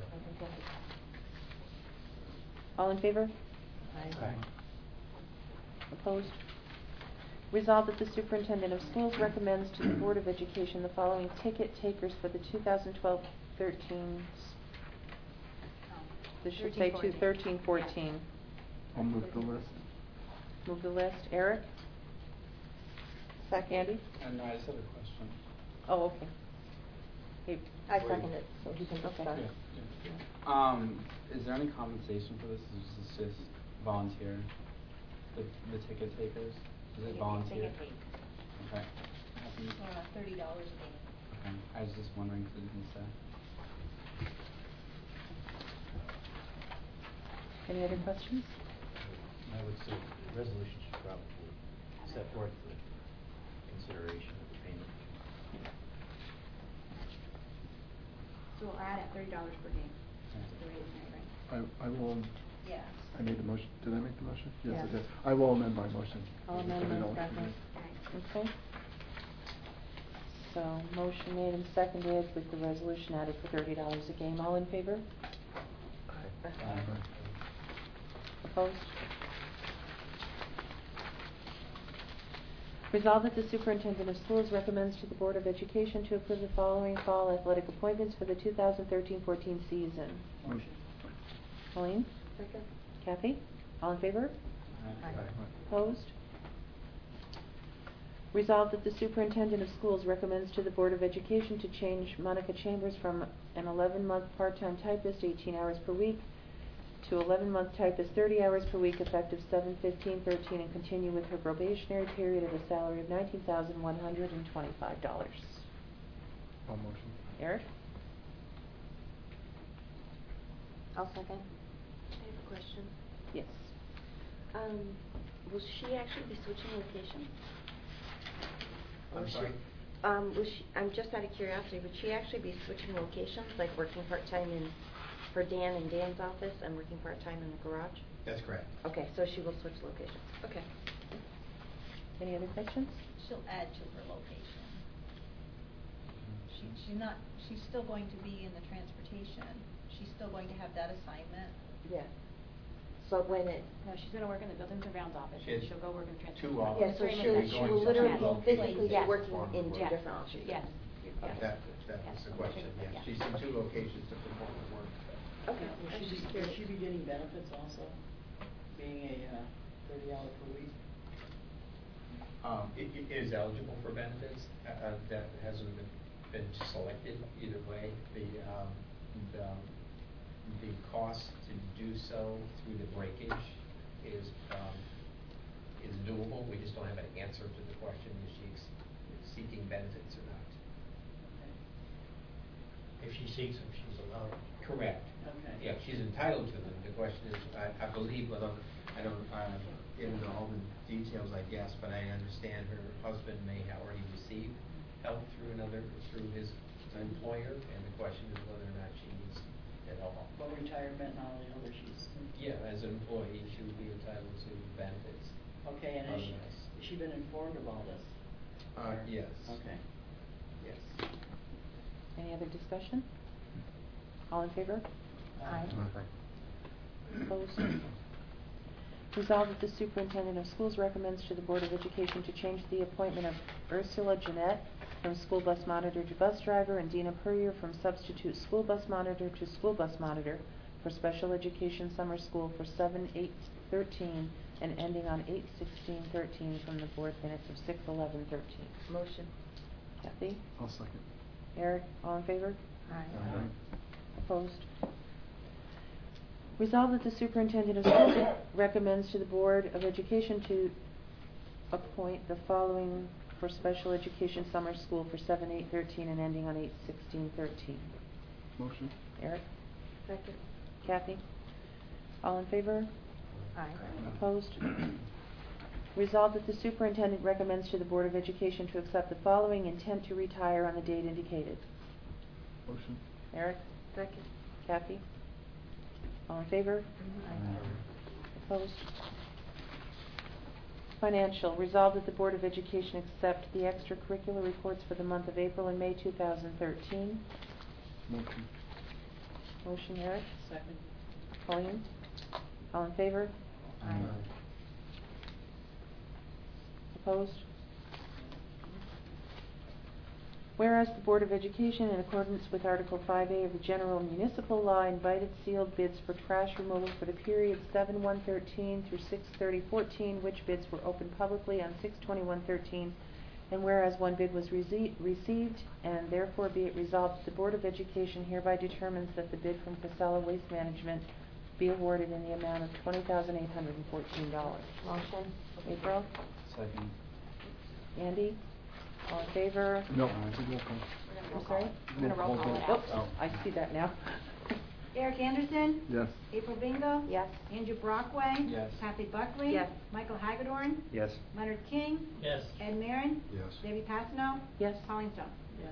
Speaker 3: All in favor?
Speaker 11: Aye.
Speaker 3: Opposed? Resolved that the Superintendent of Schools recommends to the Board of Education the following ticket takers for the 2012-13 This should say 2/13/14.
Speaker 2: I'll move the list.
Speaker 3: Move the list. Eric? Second. Andy?
Speaker 6: No, I just have a question.
Speaker 3: Oh, okay. Hey.
Speaker 11: I second it, so he can
Speaker 3: Okay.
Speaker 11: discuss.
Speaker 6: Is there any compensation for this? Is this just volunteer? The ticket takers? Is it volunteer?
Speaker 12: They get paid.
Speaker 6: Okay.
Speaker 12: $30 a day.
Speaker 6: Okay. I was just wondering if it didn't say.
Speaker 3: Any other questions?
Speaker 7: I would say the resolution should probably set forth the consideration of the payment.
Speaker 12: So we'll add at $30 per day. That's the rate, right?
Speaker 2: I will,
Speaker 12: Yes.
Speaker 2: I made the motion. Did I make the motion? Yes, I
Speaker 11: Yes.
Speaker 2: did. I will amend my motion.
Speaker 3: I'll amend my
Speaker 2: $30 per
Speaker 3: second.
Speaker 2: day.
Speaker 3: Okay. So, motion made and seconded with the resolution added for $30 a game. All in favor? Opposed? Resolved that the superintendent of schools recommends to the Board of Education to approve the following fall athletic appointments for the 2013-14 season.
Speaker 5: Motion.
Speaker 3: Colleen?
Speaker 11: Second.
Speaker 3: Kathy? All in favor?
Speaker 11: Aye.
Speaker 3: Opposed? Resolved that the superintendent of schools recommends to the Board of Education to change Monica Chambers from an 11-month part-time typist, 18 hours per week, to 11-month typist, 30 hours per week, effective 7/15/13, and continue with her probationary period at a salary of $19,125.
Speaker 2: I'll motion.
Speaker 3: Eric?
Speaker 11: I'll second.
Speaker 9: I have a question.
Speaker 3: Yes.
Speaker 9: Will she actually be switching locations?
Speaker 4: I'm sorry?
Speaker 9: I'm just out of curiosity, would she actually be switching locations, like working part-time for Dan in Dan's office and working part-time in the garage?
Speaker 4: That's correct.
Speaker 9: Okay, so she will switch locations. Okay.
Speaker 3: Any other questions?
Speaker 12: She'll add to her location. She's still going to be in the transportation. She's still going to have that assignment.
Speaker 9: Yeah. So when it...
Speaker 12: No, she's gonna work in the buildings and grounds office,
Speaker 4: She
Speaker 12: and
Speaker 4: has
Speaker 12: she'll go work in the
Speaker 4: two
Speaker 12: transportation.
Speaker 9: Yeah, so
Speaker 4: offices.
Speaker 9: she'll,
Speaker 4: She's
Speaker 9: she
Speaker 4: going
Speaker 9: will
Speaker 4: to
Speaker 9: literally
Speaker 4: two
Speaker 9: physically be
Speaker 12: Yes.
Speaker 9: working in two
Speaker 12: Yes.
Speaker 9: different offices.
Speaker 12: Yes.
Speaker 4: That was the question, yeah. She's in two locations to perform the work.
Speaker 9: Okay.
Speaker 5: Will she be getting benefits also, being a 30-hour per week?
Speaker 4: It is eligible for benefits. That hasn't been selected either way. The cost to do so through the breakage is doable. We just don't have an answer to the question, is she seeking benefits or not?
Speaker 8: If she seeks them, she's allowed.
Speaker 4: Correct.
Speaker 5: Okay.
Speaker 4: Yeah, she's entitled to them. The question is, I believe, I don't get into all the details, I guess, but I understand her husband may have already received help through his employer, and the question is whether or not she needs it at all.
Speaker 5: Well, retirement and all the other she's...
Speaker 4: Yeah, as an employee, she would be entitled to benefits.
Speaker 5: Okay, and has
Speaker 4: Otherwise.
Speaker 5: she been informed of all this?
Speaker 4: Yes.
Speaker 5: Okay.
Speaker 4: Yes.
Speaker 3: Any other discussion? All in favor?
Speaker 11: Aye.
Speaker 3: Opposed? Resolved that the superintendent of schools recommends to the Board of Education to change the appointment of Ursula Jeanette from school bus monitor to bus driver, and Dina Purrier from substitute school bus monitor to school bus monitor for special education summer school for 7/8/13 and ending on 8/16/13 from the board minutes of 6/11/13.
Speaker 9: Motion.
Speaker 3: Kathy?
Speaker 2: I'll second.
Speaker 3: Eric? All in favor?
Speaker 11: Aye.
Speaker 3: Opposed? Resolved that the superintendent of schools recommends to the Board of Education to appoint the following for special education summer school for 7/8/13 and ending on 8/16/13.
Speaker 2: Motion.
Speaker 3: Eric?
Speaker 9: Second.
Speaker 3: Kathy? All in favor?
Speaker 11: Aye.
Speaker 3: Opposed? Resolved that the superintendent recommends to the Board of Education to accept the following intent to retire on the date indicated.
Speaker 2: Motion.
Speaker 3: Eric?
Speaker 9: Second.
Speaker 3: Kathy? All in favor? Opposed? Financial. Resolved that the Board of Education accept the extracurricular reports for the month of April and May 2013.
Speaker 2: Motion.
Speaker 3: Motion, Eric?
Speaker 5: Second.
Speaker 3: Colleen? All in favor?
Speaker 11: Aye.
Speaker 3: Opposed? Whereas the Board of Education, in accordance with Article 5A of the General Municipal Law, invited sealed bids for trash removal for the period 7/1/13 through 6/30/14, which bids were opened publicly on 6/21/13, and whereas one bid was received, and therefore be it resolved that the Board of Education hereby determines that the bid from Casella Waste Management be awarded in the amount of $20,814.
Speaker 11: Motion?
Speaker 3: April?
Speaker 6: Second.
Speaker 3: Andy? All in favor?
Speaker 2: No, it's a roll call.
Speaker 3: I'm sorry?
Speaker 2: We're gonna roll call it.
Speaker 3: Oops, I see that now.
Speaker 1: Eric Anderson?
Speaker 2: Yes.
Speaker 1: April Bingo?
Speaker 11: Yes.
Speaker 1: Andrew Brockway?
Speaker 6: Yes.
Speaker 1: Kathy Buckley?
Speaker 11: Yes.
Speaker 1: Michael Hagedorn?
Speaker 13: Yes.
Speaker 1: Leonard King?
Speaker 8: Yes.
Speaker 1: Ed Marin?
Speaker 10: Yes.
Speaker 1: Debbie Passano?
Speaker 3: Yes.
Speaker 1: Colleen Stone?
Speaker 3: Yes.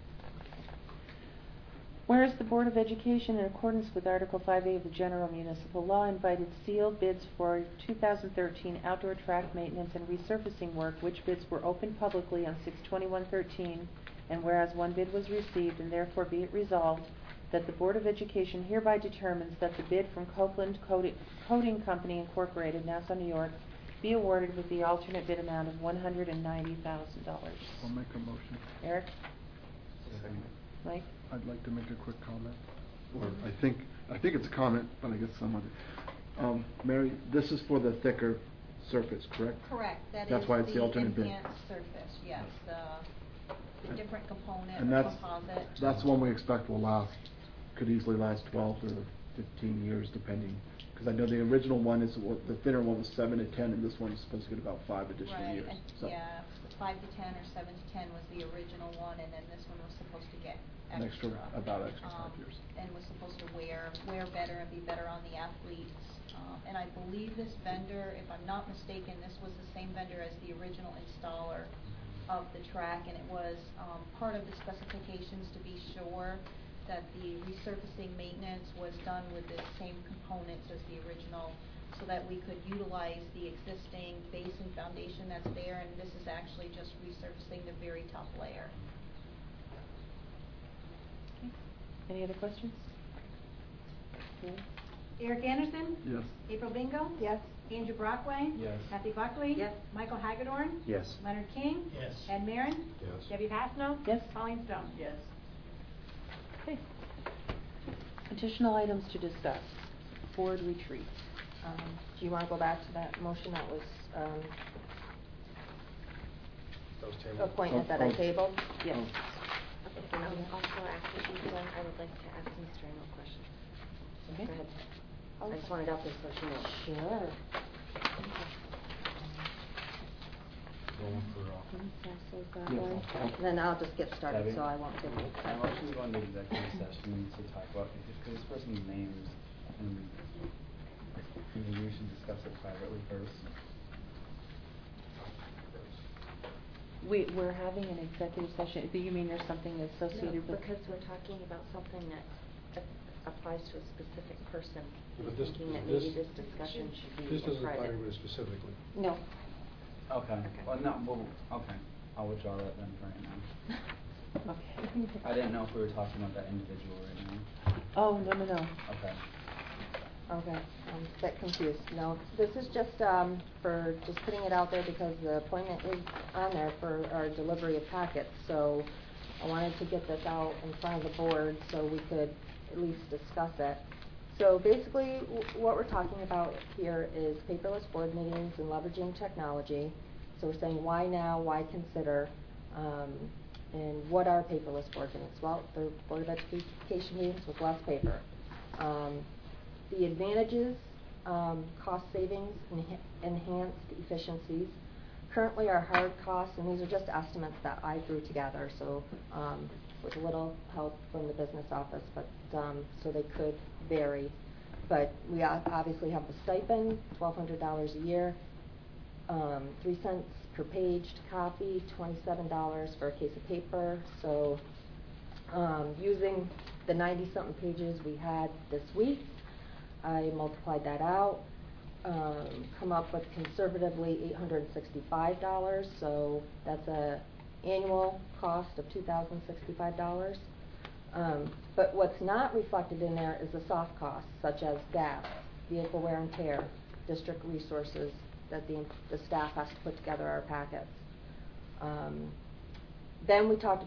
Speaker 3: Whereas the Board of Education, in accordance with Article 5A of the General Municipal Law, invited sealed bids for 2013 outdoor track maintenance and resurfacing work, which bids were opened publicly on 6/21/13, and whereas one bid was received, and therefore be it resolved that the Board of Education hereby determines that the bid from Copeland Coating Company Incorporated, Nassau, New York, be awarded with the alternate bid amount of $190,000.
Speaker 2: I'll make a motion.
Speaker 3: Eric?
Speaker 6: Second.
Speaker 3: Mike?
Speaker 2: I'd like to make a quick comment. Or I think it's a comment, but I guess someone. Mary, this is for the thicker surface, correct?
Speaker 12: Correct, that is
Speaker 2: That's why it's the alternate bid.
Speaker 12: enhanced surface, yes, the different component,
Speaker 2: And
Speaker 12: the
Speaker 2: that's
Speaker 12: composite.
Speaker 2: one we expect will last, could easily last 12 to 15 years depending. Because I know the original one is, the thinner one was 7 to 10, and this one is supposed to get about 5 additional
Speaker 12: Right,
Speaker 2: years.
Speaker 12: and
Speaker 2: So
Speaker 12: yeah, 5 to 10 or 7 to 10 was the original one, and then this one was supposed to get
Speaker 2: An extra-
Speaker 12: extra.
Speaker 2: about extra 5 years.
Speaker 12: And was supposed to wear better and be better on the athletes. And I believe this vendor, if I'm not mistaken, this was the same vendor as the original installer of the track, and it was part of the specifications to be sure that the resurfacing maintenance was done with the same components as the original, so that we could utilize the existing base and foundation that's there, and this is actually just resurfacing the very top layer.
Speaker 3: Any other questions? Okay.
Speaker 1: Eric Anderson?
Speaker 2: Yes.
Speaker 1: April Bingo?
Speaker 11: Yes.
Speaker 1: Andrew Brockway?
Speaker 6: Yes.
Speaker 1: Kathy Buckley?
Speaker 11: Yes.
Speaker 1: Michael Hagedorn?
Speaker 13: Yes.
Speaker 1: Leonard King?
Speaker 8: Yes.
Speaker 1: Ed Marin?
Speaker 10: Yes.
Speaker 1: Debbie Passano?
Speaker 3: Yes.
Speaker 1: Colleen Stone?
Speaker 5: Yes.
Speaker 3: Okay. Additional items to discuss. Board retreat.
Speaker 11: Do you want to go back to that motion that was,
Speaker 10: That was tabled.
Speaker 11: appointment that I tabled?
Speaker 3: Yes.
Speaker 9: And also, after she's done, I would like to ask Mr. Amo a question.
Speaker 3: Okay.
Speaker 9: Go ahead. I just wanted out there so she knows.
Speaker 11: Sure.
Speaker 10: Going for,
Speaker 11: Pass those that
Speaker 2: Yeah.
Speaker 11: way. Then I'll just get started,
Speaker 6: Debbie?
Speaker 11: so I won't give you.
Speaker 6: I'm actually going to executive session to talk about, because this person's name is, and maybe we should discuss it privately first.
Speaker 3: We're having an executive session. Do you mean there's something associated
Speaker 9: No,
Speaker 3: with?
Speaker 9: because we're talking about something that applies to a specific person.
Speaker 10: But
Speaker 9: I'm
Speaker 10: this-
Speaker 9: thinking that
Speaker 10: this-
Speaker 9: maybe this discussion should be
Speaker 10: this doesn't
Speaker 9: in
Speaker 10: apply to
Speaker 9: private.
Speaker 10: anybody specifically.
Speaker 3: No.
Speaker 6: Okay, well, no, well, okay, I'll withdraw that then for right now.
Speaker 3: Okay.
Speaker 6: I didn't know if we were talking about that individual right now.
Speaker 3: Oh, no.
Speaker 6: Okay.
Speaker 11: Okay, I'm a bit confused. No, this is just, for just putting it out there because the appointment is on there for our delivery of packets. So I wanted to get this out in front of the board so we could at least discuss it. So basically, what we're talking about here is paperless board meetings and leveraging technology. So we're saying why now, why consider, and what are paperless board meetings? Well, they're Board of Education meetings with less paper. The advantages, cost savings, enhanced efficiencies. Currently our hard costs, and these are just estimates that I threw together, so with a little help from the business office, but so they could vary. But we obviously have the stipend, $1,200 a year, 3 cents per page to copy, $27 for a case of paper. So using the 90-something pages we had this week, I multiplied that out, come up with conservatively $865, so that's a annual cost of $2,065. But what's not reflected in there is the soft costs, such as gas, vehicle wear and tear, district resources that the staff has to put together our packets. Then we talked about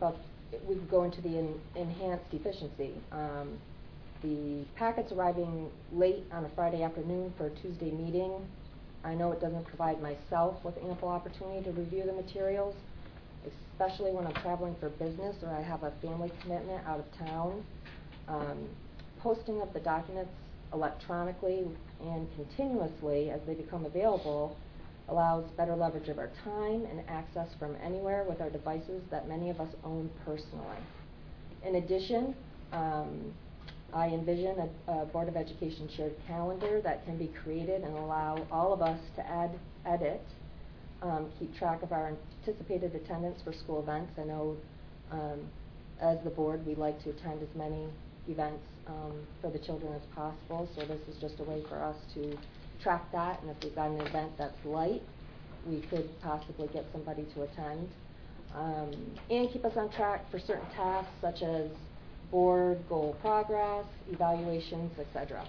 Speaker 11: we could go into the enhanced efficiency. The packets arriving late on a Friday afternoon for a Tuesday meeting, I know it doesn't provide myself with ample opportunity to review the materials, especially when I'm traveling for business or I have a family commitment out of town. Posting of the documents electronically and continuously as they become available allows better leverage of our time and access from anywhere with our devices that many of us own personally. In addition, I envision a Board of Education shared calendar that can be created and allow all of us to edit, keep track of our anticipated attendance for school events. I know as the board we'd like to attend as many events for the children as possible, so this is just a way for us to track that, and if we've got an event that's light, we could possibly get somebody to attend, and keep us on track for certain tasks such as board goal progress, evaluations, etc.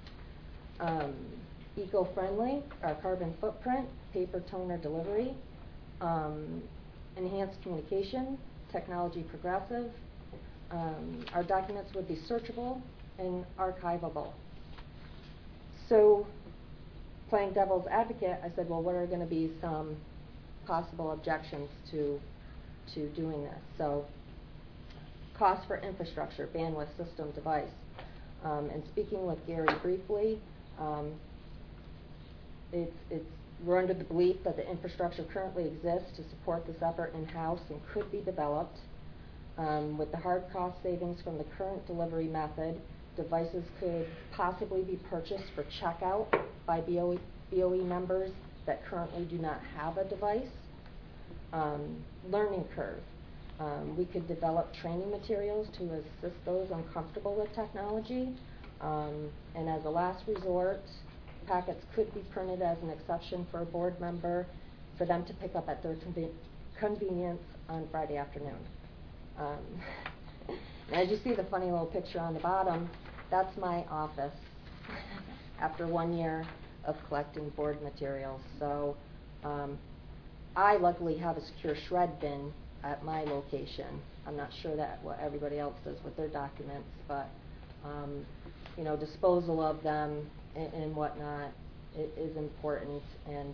Speaker 11: Eco-friendly, our carbon footprint, paper toner delivery, enhanced communication, technology progressive. Our documents would be searchable and archivable. So, playing devil's advocate, I said, well, what are going to be some possible objections to doing this? So, cost for infrastructure, bandwidth, system, device. And speaking with Gary briefly, we're under the belief that the infrastructure currently exists to support this effort in-house and could be developed. With the hard cost savings from the current delivery method, devices could possibly be purchased for checkout by BOE members that currently do not have a device. Learning curve. We could develop training materials to assist those uncomfortable with technology. And as a last resort, packets could be printed as an exception for a board member for them to pick up at their convenience on Friday afternoon. As you see the funny little picture on the bottom, that's my office after 1 year of collecting board materials. So I luckily have a secure shred bin at my location. I'm not sure that what everybody else does with their documents, but disposal of them and whatnot is important, and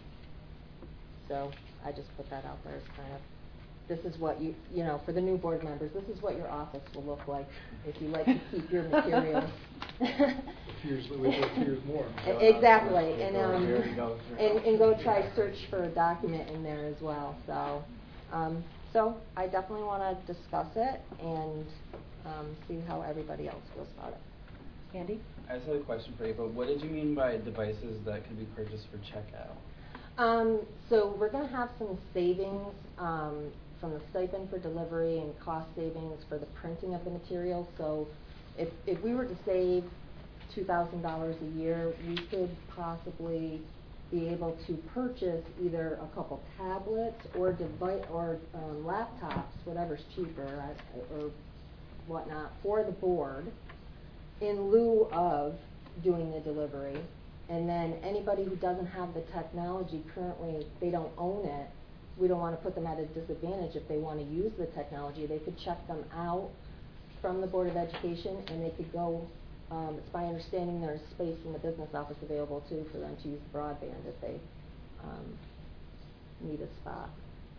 Speaker 11: so I just put that out there as kind of, this is what for the new board members, this is what your office will look like if you like to keep your materials.
Speaker 10: A few years more.
Speaker 11: Exactly, and go try search for a document in there as well. So I definitely want to discuss it and see how everybody else feels about it.
Speaker 3: Andy?
Speaker 6: I just had a question for April. What did you mean by devices that can be purchased for checkout?
Speaker 11: So we're going to have some savings from the stipend for delivery and cost savings for the printing of the material. So if we were to save $2,000 a year, we could possibly be able to purchase either a couple tablets or laptops, whatever's cheaper, or whatnot, for the board in lieu of doing the delivery. And then anybody who doesn't have the technology currently, they don't own it, we don't want to put them at a disadvantage. If they want to use the technology, they could check them out from the Board of Education, and they could go, it's my understanding there's space in the business office available too for them to use broadband if they need a spot.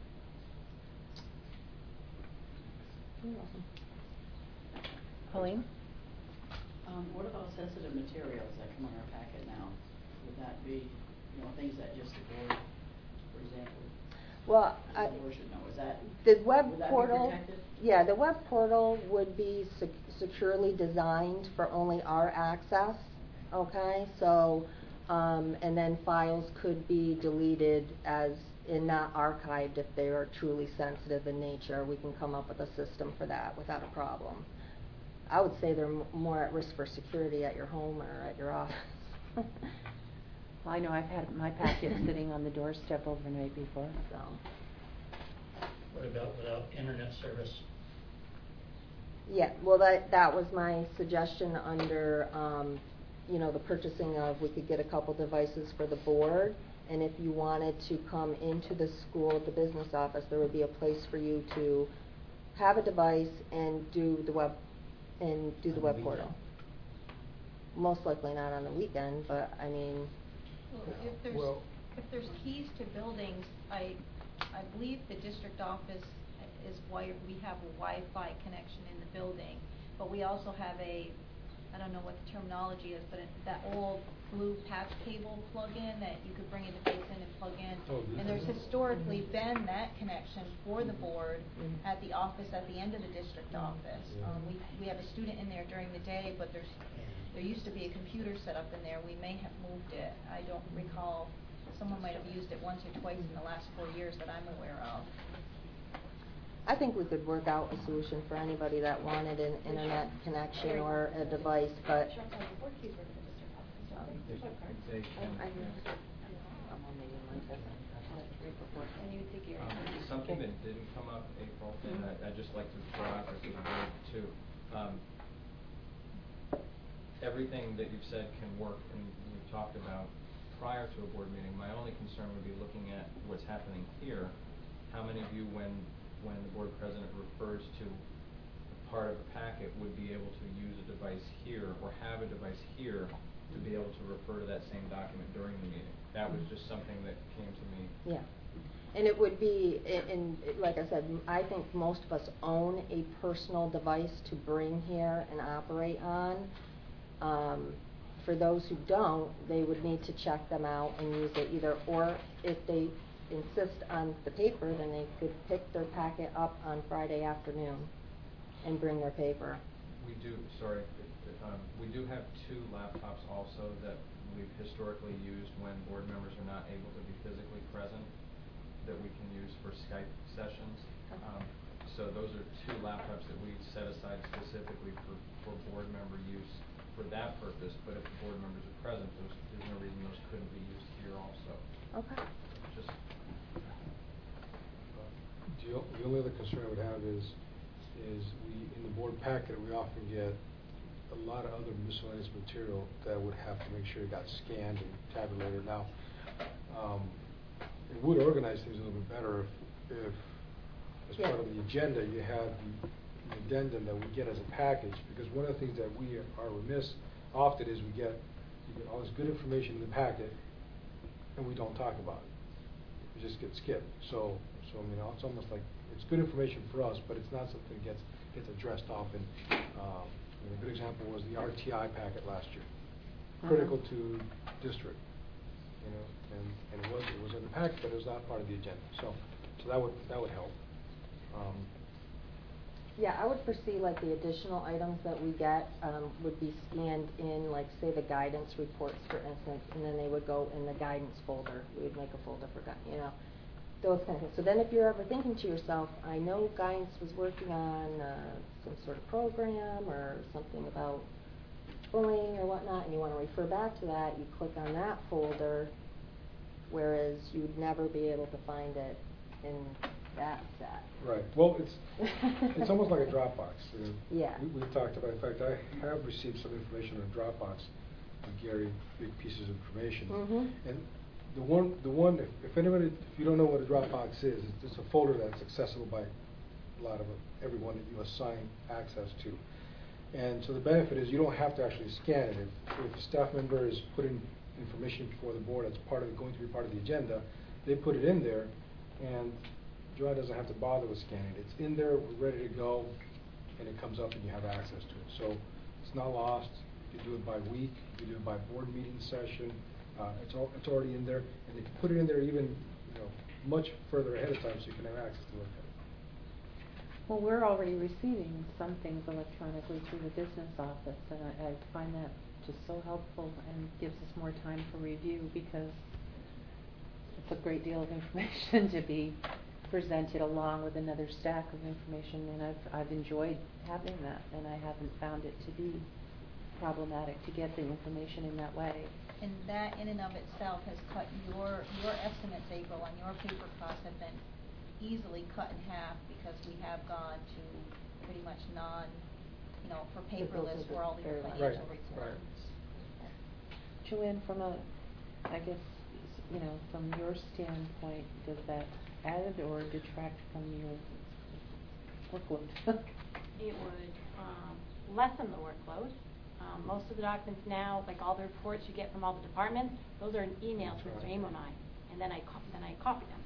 Speaker 11: You're welcome.
Speaker 3: Pauline?
Speaker 5: What about sensitive materials that come in our packet now? Would that be, things that just the board, for example,
Speaker 11: well,
Speaker 5: the board should know? Is that
Speaker 11: the web
Speaker 5: would that
Speaker 11: portal?
Speaker 5: be protected?
Speaker 11: Yeah, the web portal would be securely designed for only our access. Okay, so and then files could be deleted as and not archived if they are truly sensitive in nature. We can come up with a system for that without a problem. I would say they're more at risk for security at your home or at your office.
Speaker 3: Well, I know I've had my packet sitting on the doorstep overnight before. So.
Speaker 8: What about without internet service?
Speaker 11: Yeah, well, that was my suggestion under, the purchasing of, we could get a couple devices for the board, and if you wanted to come into the school, the business office, there would be a place for you to have a device and do the web
Speaker 8: On the
Speaker 11: web
Speaker 8: weekend?
Speaker 11: portal. Most likely not on the weekend, but I mean,
Speaker 12: Well, if there's keys to buildings, I believe the district office is wired, we have a Wi-Fi connection in the building, but we also have I don't know what the terminology is, but that old blue patch cable plug-in that you could bring a device in and plug in.
Speaker 10: Oh,
Speaker 12: And there's historically been that connection for the board at the office at the end of the district office. We have a student in there during the day, but there used to be a computer set up in there. We may have moved it. I don't recall. Someone might have used it once or twice in the last 4 years that I'm aware of.
Speaker 11: I think we could work out a solution for anybody that wanted an internet connection or a device, but.
Speaker 16: Something that didn't come up, April, and I'd just like to throw out there to the board too. Everything that you've said can work, and we've talked about prior to a board meeting. My only concern would be looking at what's happening here. How many of you, when the board president refers to part of a packet, would be able to use a device here or have a device here to be able to refer to that same document during the meeting? That was just something that came to me.
Speaker 11: Yeah. And it would be, like I said, I think most of us own a personal device to bring here and operate on. For those who don't, they would need to check them out and use it either, or if they insist on the paper, then they could pick their packet up on Friday afternoon and bring their paper.
Speaker 16: We do, we do have 2 laptops also that we've historically used when board members are not able to be physically present, that we can use for Skype sessions. So those are 2 laptops that we set aside specifically for board member use for that purpose, but if the board members are present, there's no reason those couldn't be used here also.
Speaker 11: Okay.
Speaker 16: Just
Speaker 10: The only other concern I would have is we, in the board packet, we often get a lot of other miscellaneous material that would have to make sure it got scanned and tabulated. Now, it would organize things a little bit better if as part of the agenda, you have the addendum that we get as a package, because one of the things that we are remiss often is you get all this good information in the packet and we don't talk about it. We just get skipped. So I mean, it's almost like it's good information for us, but it's not something that gets addressed often. A good example was the RTI packet last year, critical to district, and it was in the packet, but it was not part of the agenda. So that would help.
Speaker 11: Yeah, I would foresee like the additional items that we get would be scanned in, like say the guidance reports, for instance, and then they would go in the guidance folder. We would make a folder for those kind of things. So then if you're ever thinking to yourself, I know guidance was working on some sort of program or something about bullying or whatnot, and you want to refer back to that, you click on that folder, whereas you'd never be able to find it in that set.
Speaker 10: Right. Well, it's almost like a Dropbox.
Speaker 11: Yeah.
Speaker 10: We talked about. In fact, I have received some information on Dropbox from Gary, big pieces of information. And the one, if you don't know what a Dropbox is, it's just a folder that's accessible by everyone that you assign access to. And so the benefit is you don't have to actually scan it. If a staff member is putting information before the board that's going to be part of the agenda, they put it in there, and Joanne doesn't have to bother with scanning it. It's in there, we're ready to go, and it comes up and you have access to it. So it's not lost. You can do it by week, you can do it by board meeting session. It's already in there, and you can put it in there even much further ahead of time so you can have access to it.
Speaker 3: Well, we're already receiving some things electronically through the business office, and I find that just so helpful and gives us more time for review, because it's a great deal of information to be presented along with another stack of information, and I've enjoyed having that, and I haven't found it to be problematic to get the information in that way.
Speaker 12: And that in and of itself has cut your estimates, April, on your paper costs have been easily cut in half, because we have gone to pretty much for paperless for all your financial reports.
Speaker 3: Joanne, from from your standpoint, does that add or detract from your workload?
Speaker 1: It would lessen the workload. Most of the documents now, like all the reports you get from all the departments, those are in emails to Mr. Amo and I, and then I copy them.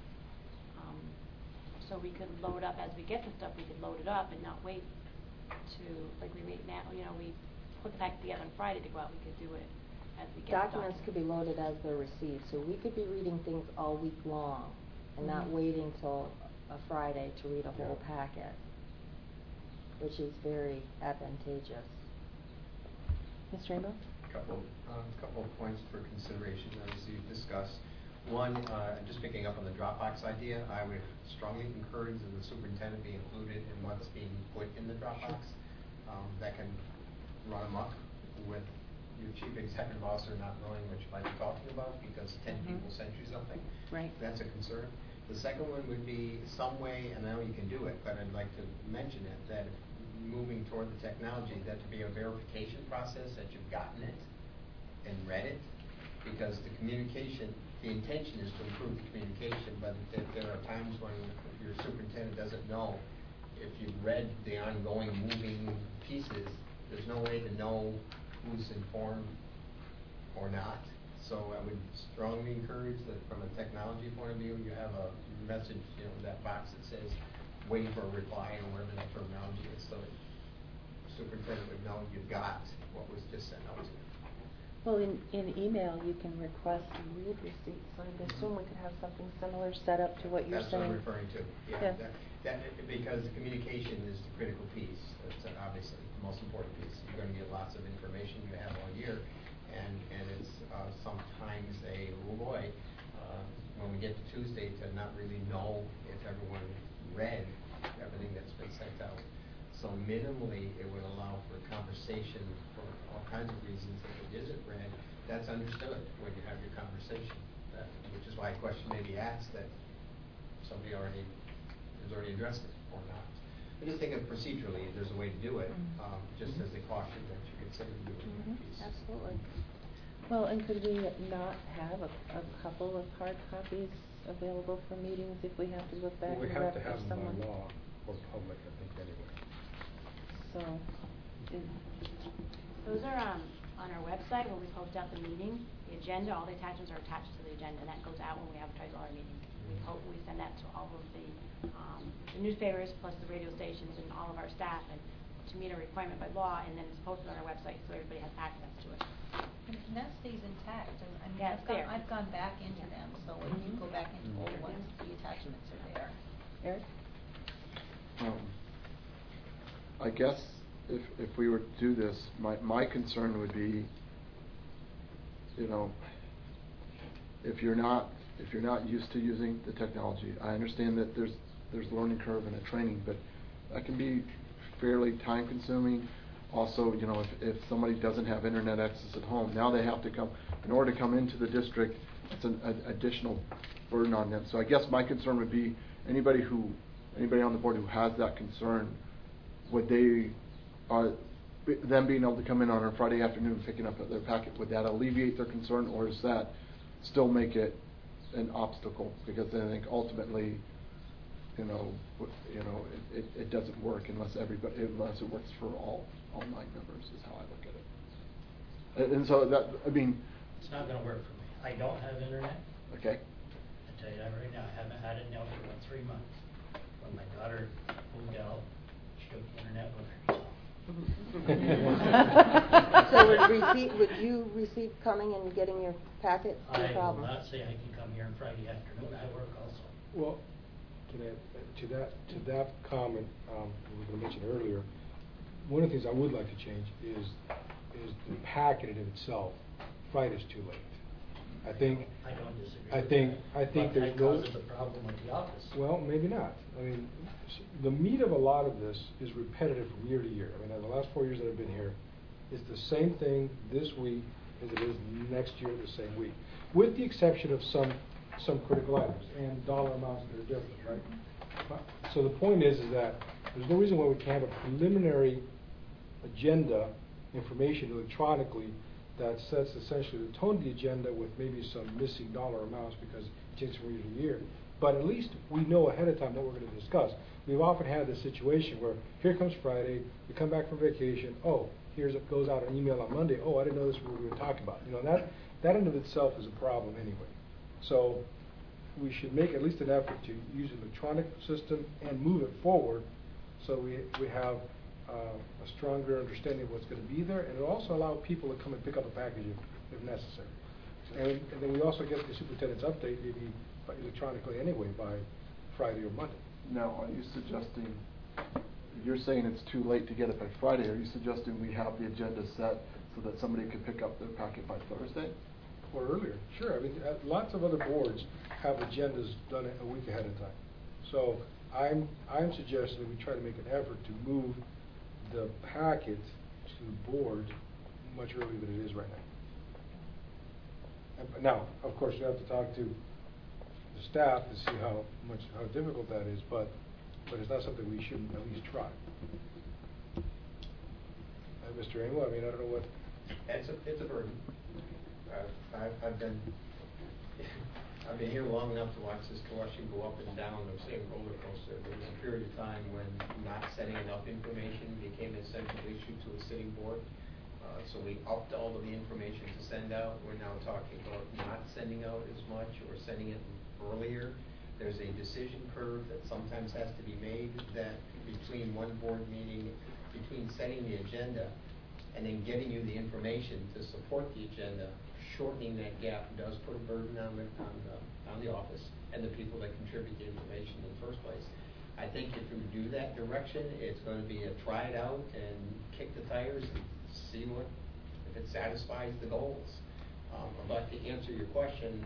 Speaker 1: So we could load up, as we get the stuff, we could load it up and not wait to, like we wait now, we put the packet together on Friday to go out, we could do it as we get the
Speaker 11: Documents could be loaded as they're received, so we could be reading things all week long and not waiting till a Friday to read a whole packet, which is very advantageous.
Speaker 3: Mr. Amo?
Speaker 4: Couple of points for consideration as you've discussed. One, just picking up on the Dropbox idea, I would strongly encourage that the superintendent be included in what's being put in the Dropbox. That can run amok with your chief executive officer not knowing what you might be talking about because 10 people sent you something.
Speaker 3: Right.
Speaker 4: That's a concern. The second one would be some way, and I know you can do it, but I'd like to mention it, that moving toward the technology, that to be a verification process that you've gotten it and read it, because the communication, the intention is to improve the communication, but there are times when your superintendent doesn't know if you've read the ongoing moving pieces. There's no way to know who's informed or not. So I would strongly encourage that from a technology point of view, you have a message, that box that says waiting for a reply or whatever that terminology is, so the superintendent would know you've got what was just sent out to you.
Speaker 3: Well, in email, you can request read receipts, so I assume we could have something similar set up to what you're saying.
Speaker 4: That's what I'm referring to. Yeah. That, because the communication is the critical piece. That's obviously the most important piece. You're going to get lots of information you have all year, and it's sometimes when we get to Tuesday, to not really know if everyone read everything that's been sent out. So minimally, it would allow for conversation for all kinds of reasons. If it isn't read, that's understood when you have your conversation. Which is why a question may be asked that somebody has already addressed it or not. I just think of procedurally, there's a way to do it, just as a caution that you consider doing that piece.
Speaker 3: Absolutely. Well, and could we not have a couple of hard copies available for meetings if we have to look back
Speaker 10: We
Speaker 3: and
Speaker 10: have
Speaker 3: rep
Speaker 10: to
Speaker 3: if
Speaker 10: have them
Speaker 3: someone...
Speaker 10: by law or public, I think, anyway.
Speaker 3: So,
Speaker 1: Those are on our website when we post out the meeting. The agenda, all the attachments are attached to the agenda, and that goes out when we advertise all our meetings. We send that to all of the newspapers plus the radio stations and all of our staff, and to meet a requirement by law, and then it's posted on our website so everybody has access to it.
Speaker 12: And that stays intact, and I mean,
Speaker 1: Yeah, it's there.
Speaker 12: I've gone back into them, so if you go back into old ones, the attachments are there.
Speaker 3: Eric?
Speaker 2: I guess if we were to do this, my concern would be, if you're not used to using the technology, I understand that there's a learning curve and a training, but that can be fairly time consuming. Also, if somebody doesn't have internet access at home, now they have to come, in order to come into the district, it's an additional burden on them. So I guess my concern would be anybody on the board who has that concern, would them being able to come in on a Friday afternoon picking up their packet, would that alleviate their concern, or does that still make it an obstacle? Because I think ultimately, it doesn't work unless it works for all 9 members, is how I look at it. And so
Speaker 8: it's not going to work for me. I don't have internet.
Speaker 2: Okay.
Speaker 8: I tell you that right now. I haven't had it now for about 3 months. When my daughter moved out, she took the internet with her.
Speaker 11: So would you receive coming and getting your packet? No
Speaker 8: I
Speaker 11: problem.
Speaker 8: will not say I can come here on Friday afternoon. I work also.
Speaker 10: Well, to that comment, we were going to mention earlier, one of the things I would like to change is the packet in itself. Friday's too late. I
Speaker 8: don't disagree.
Speaker 10: I think
Speaker 8: but
Speaker 10: there's
Speaker 8: that causes a problem with the office.
Speaker 10: Well, maybe not. I mean, the meat of a lot of this is repetitive from year to year. I mean, in the last 4 years that I've been here, it's the same thing this week as it is next year the same week, with the exception of some critical items and dollar amounts that are different, right? So the point is that there's no reason why we can't have a preliminary agenda information electronically that sets essentially the tone of the agenda with maybe some missing dollar amounts because it changes from year to year. but at least we know ahead of time what we're going to discuss. We've often had this situation where here comes Friday, we come back from vacation, oh, it goes out an email on Monday, oh, I didn't know this was what we were talking about. You know, that in of itself is a problem anyway. So we should make at least an effort to use an electronic system and move it forward so we have a stronger understanding of what's going to be there, and it'll also allow people to come and pick up a package if necessary. And then we also get the superintendent's update maybe electronically anyway by Friday or Monday.
Speaker 2: Now, are you suggesting, you're saying it's too late to get it by Friday, are you suggesting we have the agenda set so that somebody could pick up their packet by Thursday?
Speaker 10: Or earlier, sure. I mean, lots of other boards have agendas done a week ahead of time. So I'm suggesting that we try to make an effort to move the packet to the board much earlier than it is right now. Now, of course, you have to talk to the staff to see how difficult that is, but it's not something we shouldn't at least try. Mr. Amo, I mean, I don't know what.
Speaker 4: It's a burden. I've been here long enough to watch this collection go up and down the same roller coaster. There was a period of time when not sending enough information became an essential issue to a sitting board. So we upped all of the information to send out. We're now talking about not sending out as much or sending it earlier. There's a decision curve that sometimes has to be made that between one board meeting, between setting the agenda and then getting you the information to support the agenda, shortening that gap does put a burden on the office and the people that contribute the information in the first place. I think if we do that direction, it's going to be a try it out and kick the tires and see if it satisfies the goals. But to answer your question,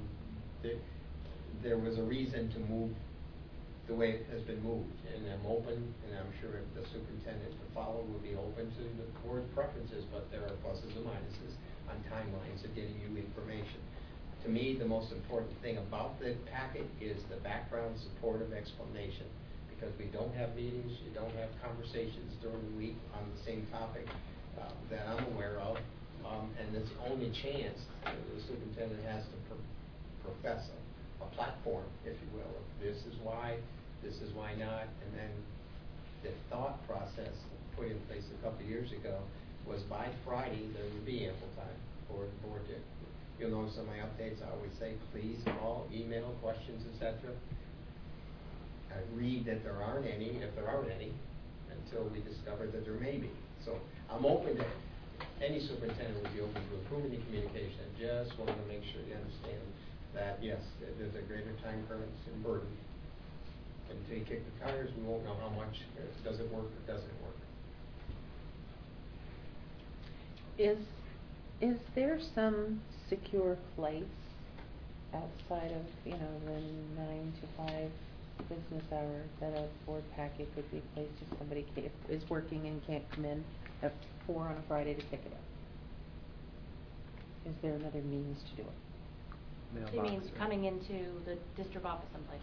Speaker 4: there was a reason to move the way it has been moved, and I'm open, and I'm sure the superintendent to follow will be open to the board's preferences, but there are pluses and minuses on timelines of getting you information. To me, the most important thing about the packet is the background supportive explanation, because we don't have meetings, you don't have conversations during the week on the same topic that I'm aware of, and it's the only chance the superintendent has to profess a platform, if you will. This is why not, and then the thought process put in place a couple of years ago was by Friday there would be ample time for the board to. You'll notice in my updates I always say please call, email, questions, etc. I read that there aren't any, if there aren't any, until we discover that there may be. So I'm open to any superintendent would be open to improving the communication. I just want to make sure you understand that yes, there's a greater time current and burden. Until you kick the tires, we won't know how much does it work or doesn't work.
Speaker 3: Is there some secure place outside of the 9 to 5 business hours that a board packet could be placed if somebody is working and can't come in at 4 on a Friday to pick it up? Is there another means to do it?
Speaker 1: She means coming into the district office someplace.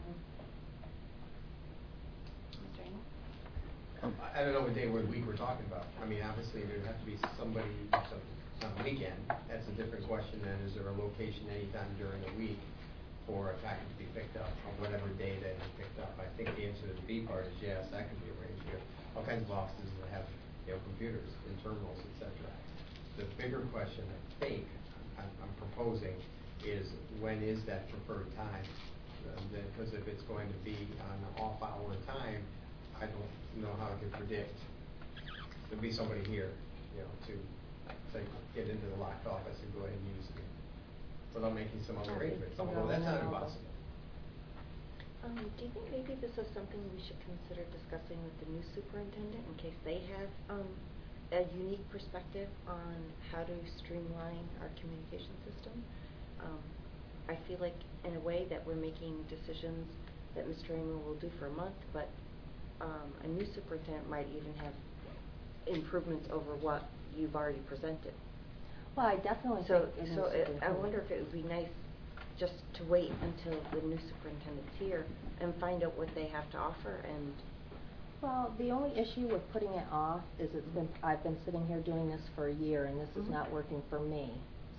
Speaker 4: I don't know what day or week we're talking about. I mean, obviously there'd have to be somebody on a weekend. That's a different question than is there a location anytime during the week for a packet to be picked up on whatever day that is picked up. I think the answer to the B part is yes, that can be arranged. We have all kinds of offices that have computers and terminals, etc. The bigger question I think I'm proposing is when is that preferred time? Because if it's going to be on an off-hour time, I don't know how I can predict. There'll be somebody here, to say get into the locked office and go ahead and use it without making some other arrangements. Although that's not impossible.
Speaker 9: Do you think maybe this is something we should consider discussing with the new superintendent in case they have a unique perspective on how to streamline our communication system? I feel like in a way that we're making decisions that Mr. Amo will do for a month, but a new superintendent might even have improvements over what you've already presented.
Speaker 11: Well, I definitely think
Speaker 9: I wonder if it would be nice just to wait until the new superintendent's here and find out what they have to offer. And
Speaker 11: well, the only issue with putting it off is I've been sitting here doing this for a year and this is not working for me.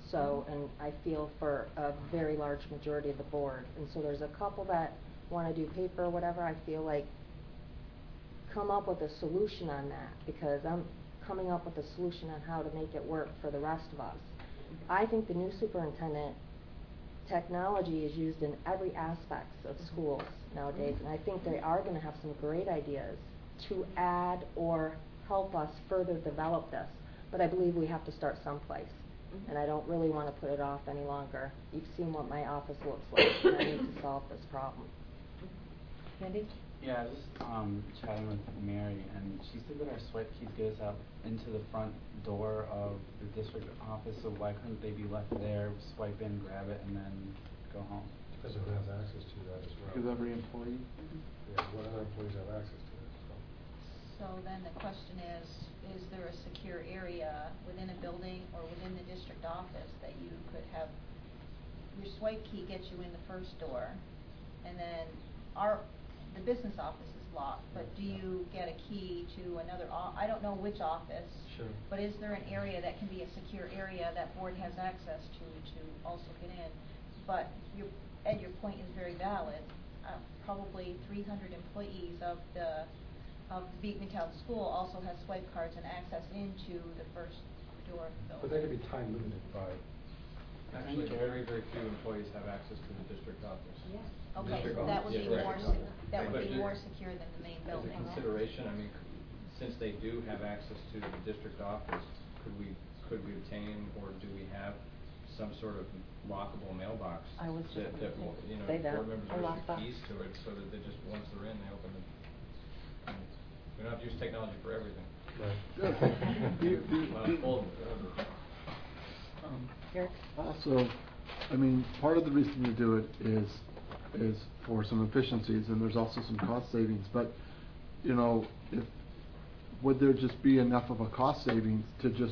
Speaker 11: So, and I feel for a very large majority of the board. And so there's a couple that want to do paper or whatever. I feel like come up with a solution on that, because I'm coming up with a solution on how to make it work for the rest of us. I think the new superintendent, technology is used in every aspect of schools nowadays, and I think they are going to have some great ideas to add or help us further develop this. But I believe we have to start someplace, and I don't really want to put it off any longer. You've seen what my office looks like, and I need to solve this problem.
Speaker 3: Andy?
Speaker 6: Yeah, I was just chatting with Mary, and she said that our swipe keys get us out into the front door of the district office, so why couldn't they be left there, swipe in, grab it, and then go home?
Speaker 10: Because who has access to that as well?
Speaker 2: Because every employee?
Speaker 10: Yeah, what other employees have access to it, so.
Speaker 12: So then the question is there a secure area within a building or within the district office that you could have, your swipe key gets you in the first door, and then the business office is locked, but do you get a key to another, I don't know which office.
Speaker 10: Sure.
Speaker 12: But is there an area that can be a secure area that board has access to also get in? But your point is very valid. Probably 300 employees of the Beekman Town School also has swipe cards and access into the first door of the building.
Speaker 10: But that could be time limited by.
Speaker 16: Actually, very, very few employees have access to the district office.
Speaker 12: Yeah. Okay,
Speaker 16: District
Speaker 12: so that would
Speaker 16: office,
Speaker 12: be
Speaker 16: yeah,
Speaker 12: more,
Speaker 16: correct.
Speaker 12: that would
Speaker 16: But
Speaker 12: be more secure than the main building.
Speaker 16: As a consideration, I mean, since they do have access to the district office, could we obtain, or do we have some sort of lockable mailbox?
Speaker 3: I was just
Speaker 16: that
Speaker 3: gonna
Speaker 16: you know,
Speaker 3: say that,
Speaker 16: board members
Speaker 3: a
Speaker 16: receive
Speaker 3: lockbox.
Speaker 16: keys to it, so that they just, once they're in, they open it. We don't have to use technology for everything.
Speaker 2: Also, I mean, part of the reason to do it is for some efficiencies, and there's also some cost savings. But, you know, would there just be enough of a cost savings to just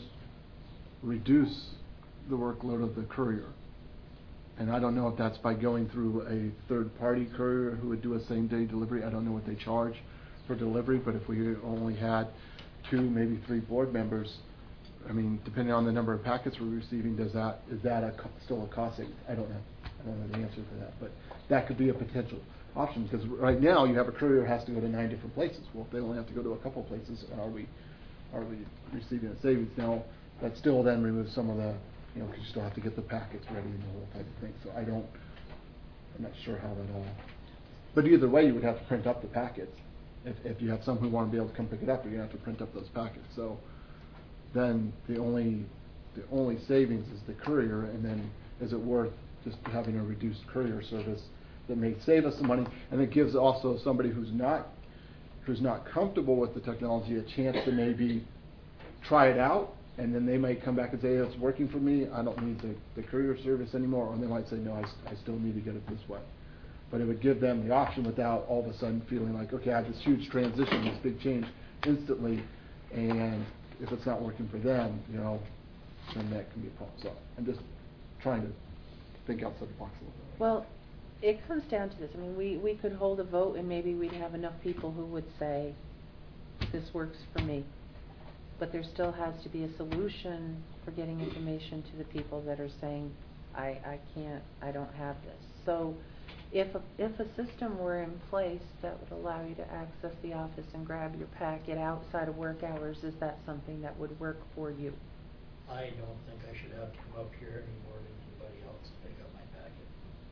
Speaker 2: reduce the workload of the courier? And I don't know if that's by going through a third-party courier who would do a same-day delivery. I don't know what they charge for delivery, but if we only had 2, maybe 3 board members, I mean, depending on the number of packets we're receiving, is that still a cost savings? I don't know. I don't know the answer to that, but that could be a potential option, because right now you have a courier who has to go to 9 different places. Well, if they only have to go to a couple places, are we receiving a savings? Now, that still then removes some of the, you know, because you still have to get the packets ready and the whole type of thing. So I'm not sure how that all. But either way, you would have to print up the packets. If you have some who want to be able to come pick it up, you're going to have to print up those packets. So then the only savings is the courier, and then is it worth just having a reduced courier service that may save us some money, and it gives also somebody who's not comfortable with the technology a chance to maybe try it out, and then they might come back and say, hey, it's working for me, I don't need the courier service anymore, or they might say, no, I still need to get it this way. But it would give them the option without all of a sudden feeling like, okay, I have this huge transition, this big change instantly, and if it's not working for them, you know, then that can be a problem. So I'm just trying to think outside the box a little bit.
Speaker 3: Well, it comes down to this. I mean, we could hold a vote, and maybe we'd have enough people who would say, this works for me. But there still has to be a solution for getting information to the people that are saying, I can't, I don't have this. So if a system were in place that would allow you to access the office and grab your packet outside of work hours, is that something that would work for you?
Speaker 8: I don't think I should have to come up here any more than anybody else to pick up my packet.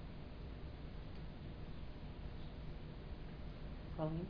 Speaker 3: Colleen?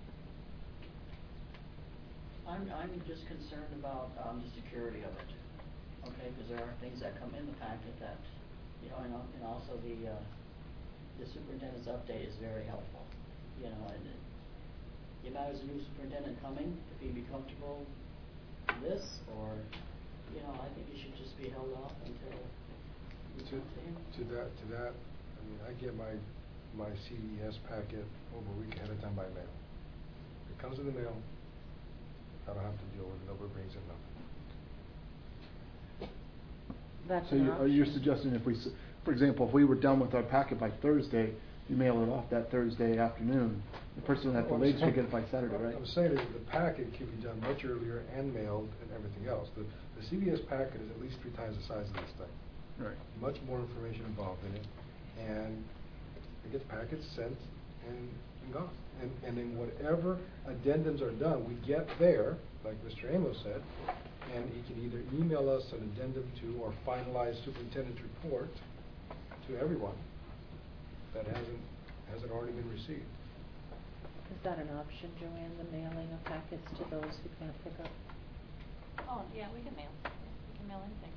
Speaker 5: I'm just concerned about the security of it, okay? Because there are things that come in the packet that, you know, and also the superintendent's update is very helpful, you know, and you know, as a new superintendent coming, if he'd be comfortable with this, or, you know, I think he should just be held off until we talk to him.
Speaker 10: To that, I mean, I get my CES packet over a week ahead of time by mail. It comes in the mail, I don't have to deal with it, nobody brings it, nothing.
Speaker 3: That's
Speaker 2: so are you suggesting if we, for example, if we were done with our packet by Thursday, you mail it off that Thursday afternoon, the person would have to wait to get it by Saturday, right?
Speaker 10: I'm saying that the packet can be done much earlier and mailed and everything else. The CVS packet is at least 3 times the size of this thing.
Speaker 2: Right.
Speaker 10: Much more information involved in it, and it gets packets sent and gone. And then whatever addendums are done, we get there, like Mr. Amos said, and he can either email us an addendum to or finalize superintendent's report to everyone that hasn't already been received.
Speaker 3: Is that an option, Joanne, the mailing of packets to those who can't pick up?
Speaker 1: Oh, yeah, we can mail. We can mail anything.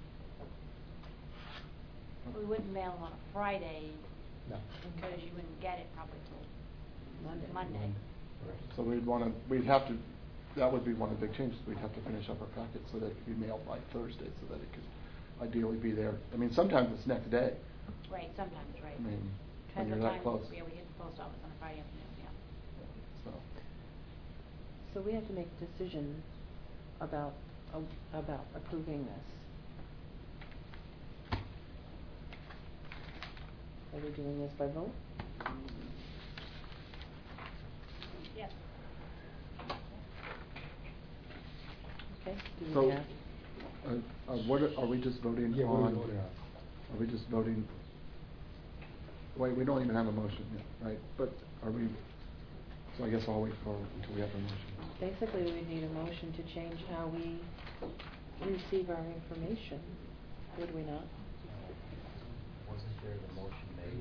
Speaker 1: We wouldn't mail on a Friday.
Speaker 10: No.
Speaker 1: Because you wouldn't get it probably till Monday.
Speaker 2: So that would be one of the big changes. We'd have to finish up our packet so that it could be mailed by Thursday so that it could ideally be there. I mean, sometimes it's next day.
Speaker 1: Right, sometimes, right.
Speaker 2: I mean, when
Speaker 1: Depends
Speaker 2: you're
Speaker 1: what
Speaker 2: that
Speaker 1: time,
Speaker 2: close.
Speaker 1: yeah, we hit the post office on a Friday afternoon, yeah.
Speaker 3: So we have to make a decision about approving this. Are we doing this by vote?
Speaker 1: Yes.
Speaker 3: Okay, do
Speaker 2: So,
Speaker 3: we have?
Speaker 2: what are we just voting
Speaker 10: Yeah, what are we
Speaker 2: on?
Speaker 10: voting on?
Speaker 2: Are we just voting? Wait, we don't even have a motion yet, right? But are we? So I guess I'll wait until we have a motion.
Speaker 3: Basically, we need a motion to change how we receive our information, would we not?
Speaker 7: Wasn't there the motion made?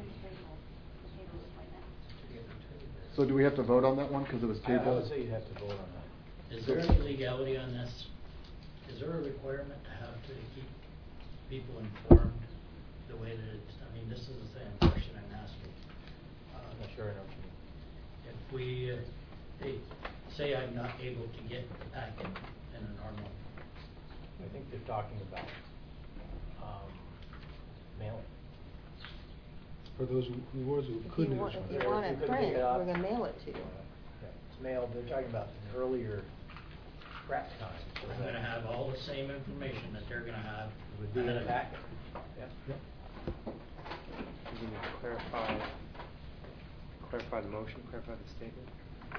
Speaker 2: So do we have to vote on that one because it was
Speaker 7: I
Speaker 2: tabled?
Speaker 7: would say you have to vote on that.
Speaker 8: Is there any legality on this? Is there a requirement to have to keep people informed the way that it's, I mean, this is the same question I'm asking.
Speaker 7: I'm not sure I know what you mean.
Speaker 8: If we, say I'm not able to get the packet in a normal,
Speaker 7: I think they're talking about, mailing.
Speaker 10: For those who couldn't.
Speaker 11: If you want it print, we're gonna mail it to you.
Speaker 7: It's mailed, they're talking about an earlier prep time.
Speaker 8: I'm gonna have all the same information that they're gonna have.
Speaker 7: It would be in
Speaker 8: ahead
Speaker 7: the
Speaker 8: of
Speaker 7: packet.
Speaker 8: time.
Speaker 7: Yeah.
Speaker 13: You can clarify the motion, clarify the statement.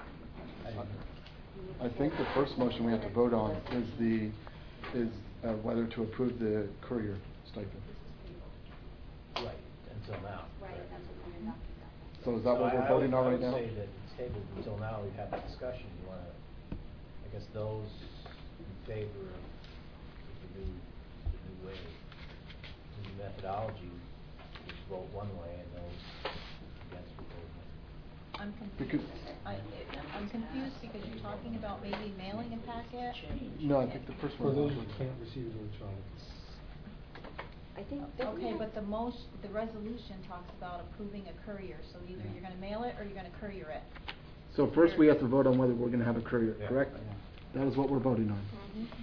Speaker 2: I think the first motion we have to vote on is whether to approve the courier stipend.
Speaker 7: Right, until now.
Speaker 1: Right, that's what we're not.
Speaker 2: So is that what we're voting on right now?
Speaker 7: I would say that it's tabled until now, we've had the discussion, you wanna, I guess those in favor of the new way, the new methodology, would vote one way, and those against would vote another.
Speaker 12: I'm confused. I'm confused because you're talking about maybe mailing a packet.
Speaker 2: No, I think the first
Speaker 10: For
Speaker 2: one.
Speaker 10: those who can't receive it electronically.
Speaker 9: I think.
Speaker 12: Okay, but the resolution talks about approving a courier, so either you're gonna mail it or you're gonna courier it.
Speaker 2: So first we have to vote on whether we're going to have a courier,
Speaker 7: Yeah.
Speaker 2: correct? That is what we're voting on.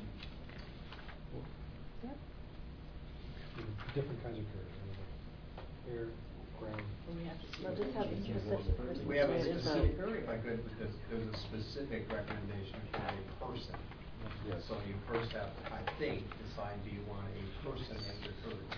Speaker 10: Different kinds of couriers. Air, ground.
Speaker 9: We'll just have a specific person.
Speaker 4: We have a
Speaker 9: say it is
Speaker 4: specific, if I could, there's a specific recommendation for a person.
Speaker 10: Yes.
Speaker 4: So you first have to, I think, decide, do you want a person as your courier?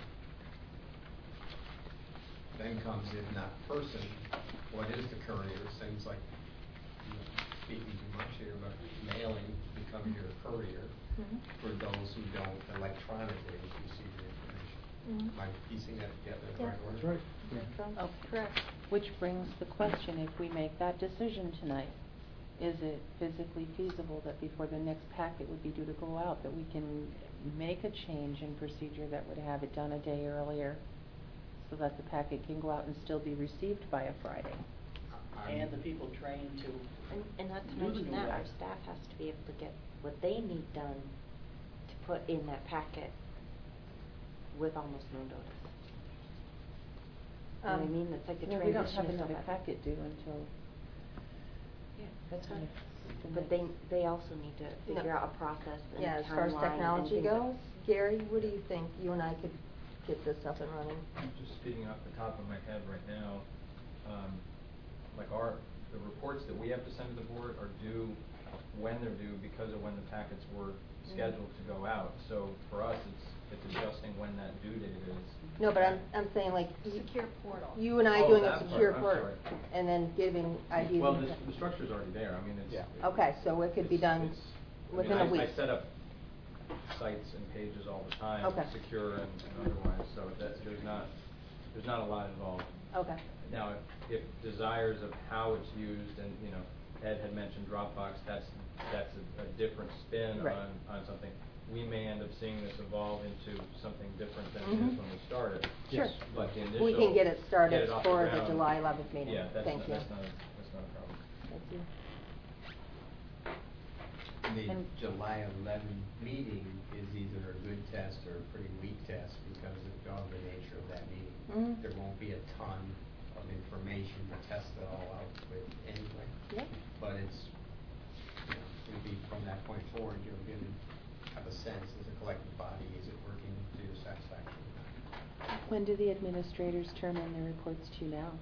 Speaker 4: Then comes, if not person, what is the courier? Things like, speaking too much here, but mailing becomes your courier for those who don't electronically receive the information. Am I piecing that together the right order?
Speaker 10: That's right.
Speaker 3: Oh, correct. Which brings the question, if we make that decision tonight, is it physically feasible that before the next packet would be due to go out, that we can make a change in procedure that would have it done a day earlier, so that the packet can go out and still be received by a Friday?
Speaker 14: And the people trained to.
Speaker 9: And not to
Speaker 14: do the
Speaker 9: mention
Speaker 14: new
Speaker 9: that,
Speaker 14: way.
Speaker 9: our staff has to be able to get what they need done to put in that packet with almost no notice. You know what I mean? It's like the
Speaker 3: No,
Speaker 9: transition.
Speaker 3: we don't have
Speaker 9: is so
Speaker 3: another
Speaker 9: heavy.
Speaker 3: packet due until.
Speaker 9: Yeah, that's fine.
Speaker 3: the
Speaker 9: But
Speaker 3: next-
Speaker 9: they also need to figure out a process and
Speaker 11: Yeah,
Speaker 9: a
Speaker 11: as far as
Speaker 9: timeline and
Speaker 11: technology
Speaker 9: things
Speaker 11: goes, Gary, what do you think? You and I could get this up and running.
Speaker 16: Just speaking off the top of my head right now, like the reports that we have to send to the board are due when they're due because of when the packets were scheduled to go out. So for us, it's adjusting when that due date is.
Speaker 11: No, but I'm saying like.
Speaker 12: Secure portal.
Speaker 11: You and I
Speaker 16: Oh,
Speaker 11: doing a
Speaker 16: that part,
Speaker 11: secure
Speaker 16: I'm
Speaker 11: portal,
Speaker 16: sorry.
Speaker 11: and then giving ideas.
Speaker 16: Well, the structure's already there, I mean, it's.
Speaker 11: Okay, so it could be done
Speaker 16: it's- I
Speaker 11: within
Speaker 16: mean,
Speaker 11: a week.
Speaker 16: I set up sites and pages all the time,
Speaker 3: Okay.
Speaker 16: secure and otherwise, so there's not a lot involved.
Speaker 3: Okay.
Speaker 16: Now, if desires of how it's used, and, Ed had mentioned Dropbox, that's a different spin
Speaker 3: Right.
Speaker 16: on something. We may end up seeing this evolve into something different than it
Speaker 3: Mhm.
Speaker 16: is when we started.
Speaker 3: Sure.
Speaker 16: But the initial.
Speaker 11: We can get it started
Speaker 16: off
Speaker 11: for the
Speaker 16: ground.
Speaker 11: July 11th meeting.
Speaker 16: Yeah, that's
Speaker 11: Thank you.
Speaker 16: that's not a problem.
Speaker 11: Thank you.
Speaker 4: The
Speaker 3: And-
Speaker 4: July 11 meeting is either a good test or a pretty weak test because of the nature of that meeting.
Speaker 11: Mhm.
Speaker 4: There won't be a ton of information to test it all out with anyway.
Speaker 11: Yeah.
Speaker 4: But it's, it'll be from that point forward, you'll get have a sense as a collective body, is it working to your satisfaction?
Speaker 3: When do the administrators turn in their reports to you now?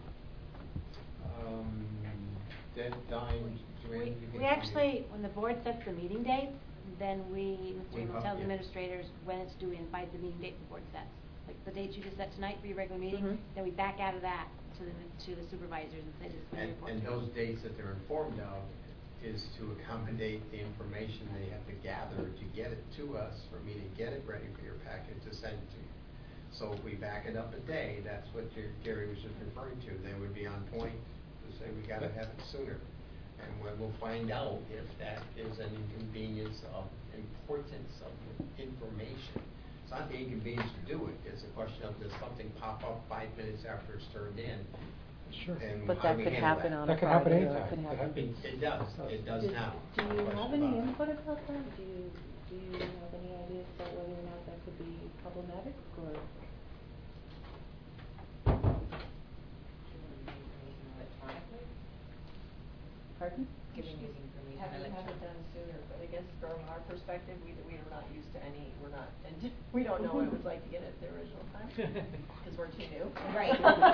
Speaker 4: Deadline, Joanne, you can
Speaker 1: We actually, when the board sets the meeting date, then we,
Speaker 4: We
Speaker 1: Mr. Amos
Speaker 4: vote,
Speaker 1: tells
Speaker 4: yeah.
Speaker 1: administrators when it's due, we invite the meeting date the board sets. Like the dates you just set tonight for your regular meeting,
Speaker 3: Mhm.
Speaker 1: then we back out of that to the supervisors and say this is when your report's
Speaker 4: And
Speaker 1: due.
Speaker 4: those dates that they're informed of is to accommodate the information they have to gather to get it to us, for me to get it ready for your packet to send to you. So if we back it up a day, that's what Gary was just referring to, they would be on point to say we gotta have it sooner. And when we'll find out if that is an inconvenience of importance of the information. It's not the inconvenience to do it, it's a question of does something pop up 5 minutes after it's turned in?
Speaker 10: Sure.
Speaker 4: And
Speaker 3: But
Speaker 4: how
Speaker 3: that
Speaker 4: do we
Speaker 3: could
Speaker 4: handle
Speaker 3: happen
Speaker 4: that?
Speaker 3: on a
Speaker 10: That can happen
Speaker 3: Friday, or
Speaker 10: anytime.
Speaker 3: it could
Speaker 10: It
Speaker 3: happen.
Speaker 10: happens.
Speaker 4: It does now.
Speaker 3: Do you
Speaker 4: No question
Speaker 3: have any
Speaker 4: about it.
Speaker 3: input about that? Do you have any ideas about whether or not that could be problematic, or? Pardon?
Speaker 17: Having had it done sooner, but I guess from our perspective, we were not used to any, and we don't know what it was like to get it the original time, because we're too new.
Speaker 1: Right.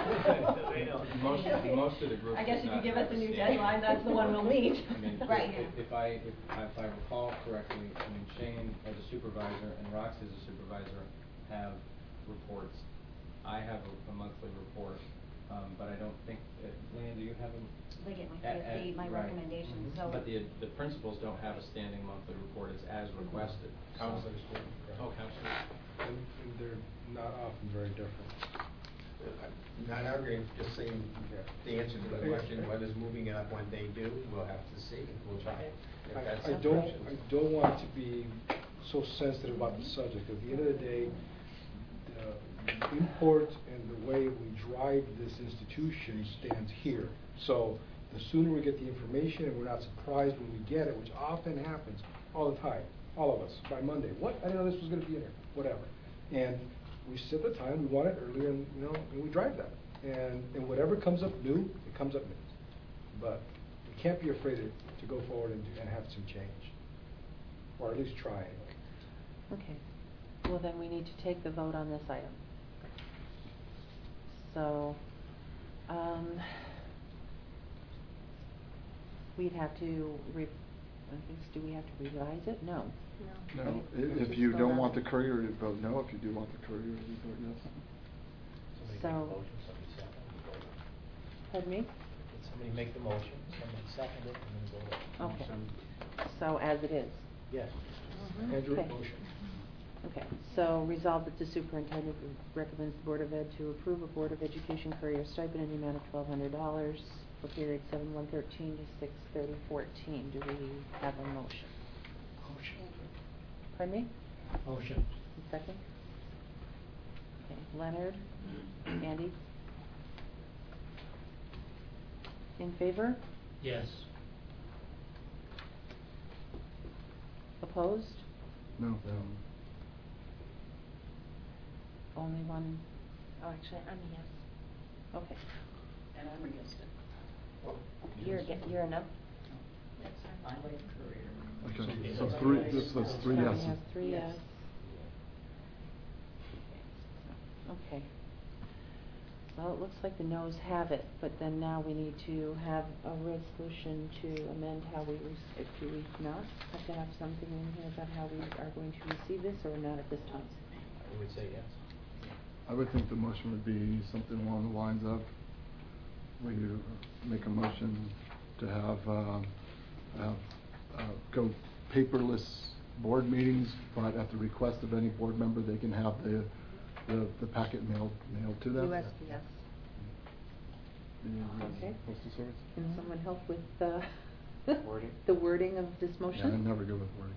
Speaker 16: Most of the group.
Speaker 17: I guess
Speaker 16: does
Speaker 17: if you
Speaker 16: not
Speaker 17: give
Speaker 16: have
Speaker 17: us a new
Speaker 16: standing-
Speaker 17: deadline, that's the one we'll meet.
Speaker 16: I mean,
Speaker 1: Right.
Speaker 16: if I recall correctly, Shane as a supervisor and Roxy as a supervisor have reports. I have a monthly report, but I don't think, Leanne, do you have them?
Speaker 1: They get my my
Speaker 16: right.
Speaker 1: recommendations, so.
Speaker 16: But the principals don't have a standing monthly report, it's as requested.
Speaker 4: Counselors do.
Speaker 16: Oh, counselors.
Speaker 10: And they're not often very different.
Speaker 4: Not arguing, just saying the answer to the question, what is moving it up when they do, we'll have to see, we'll try it. If that's
Speaker 10: I
Speaker 4: the
Speaker 10: don't
Speaker 4: direction.
Speaker 10: want to be so sensitive about the subject. At the end of the day, the import and the way we drive this institution stands here. So the sooner we get the information and we're not surprised when we get it, which often happens all the time, all of us, by Monday. What? I didn't know this was going to be in here. Whatever. And we set the time, we want it earlier, and and we drive that. And whatever comes up new, it comes up new. But we can't be afraid to go forward and have some change, or at least try anyway.
Speaker 3: Okay. Well, then we need to take the vote on this item. So, we'd have to do we have to revise it? No.
Speaker 2: No,
Speaker 3: Right?
Speaker 2: if you don't want the courier, you vote no. If you do want the courier, you vote yes.
Speaker 3: So, pardon me?
Speaker 14: Somebody make the motion, somebody second it, and then vote.
Speaker 3: Okay. So as it is?
Speaker 14: Yes.
Speaker 10: Andrew,
Speaker 3: Okay.
Speaker 10: motion.
Speaker 3: Okay, so resolved that the superintendent recommends the Board of Ed to approve a Board of Education courier stipend in the amount of $1,200 for period 7/1/13 to 6/30/14. Do we have a motion?
Speaker 14: Motion.
Speaker 3: Pardon me?
Speaker 14: Motion.
Speaker 3: Second? Okay, Leonard, Andy? In favor?
Speaker 8: Yes.
Speaker 3: Opposed?
Speaker 2: No.
Speaker 3: Only one?
Speaker 9: Oh, actually, I'm a yes.
Speaker 3: Okay.
Speaker 5: And I'm against it.
Speaker 9: You're a no?
Speaker 5: I like career.
Speaker 2: Okay, so three, that's three
Speaker 3: So
Speaker 2: yeses.
Speaker 3: we have three
Speaker 5: Yes.
Speaker 3: yes. Okay. Well, it looks like the noes have it, but then now we need to have a resolution to amend how we, do we not have to have something in here about how we are going to receive this, or not at this time?
Speaker 14: I would say yes.
Speaker 2: I would think the motion would be something along the lines of, we make a motion to have, go paperless board meetings, but at the request of any board member, they can have the packet mailed to them.
Speaker 11: USPS.
Speaker 3: Okay.
Speaker 2: Postal Service?
Speaker 3: Can someone help with the
Speaker 13: Wording?
Speaker 3: the wording of this
Speaker 2: Yeah,
Speaker 3: motion?
Speaker 2: I'm never good with wording.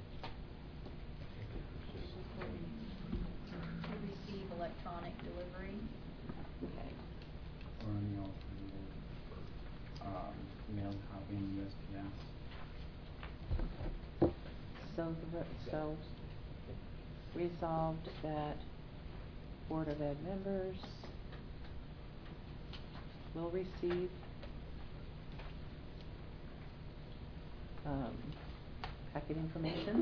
Speaker 12: To receive electronic delivery.
Speaker 3: Okay.
Speaker 6: Or any alternative, mailed copy in USPS.
Speaker 3: So resolved that Board of Ed members will receive packet information,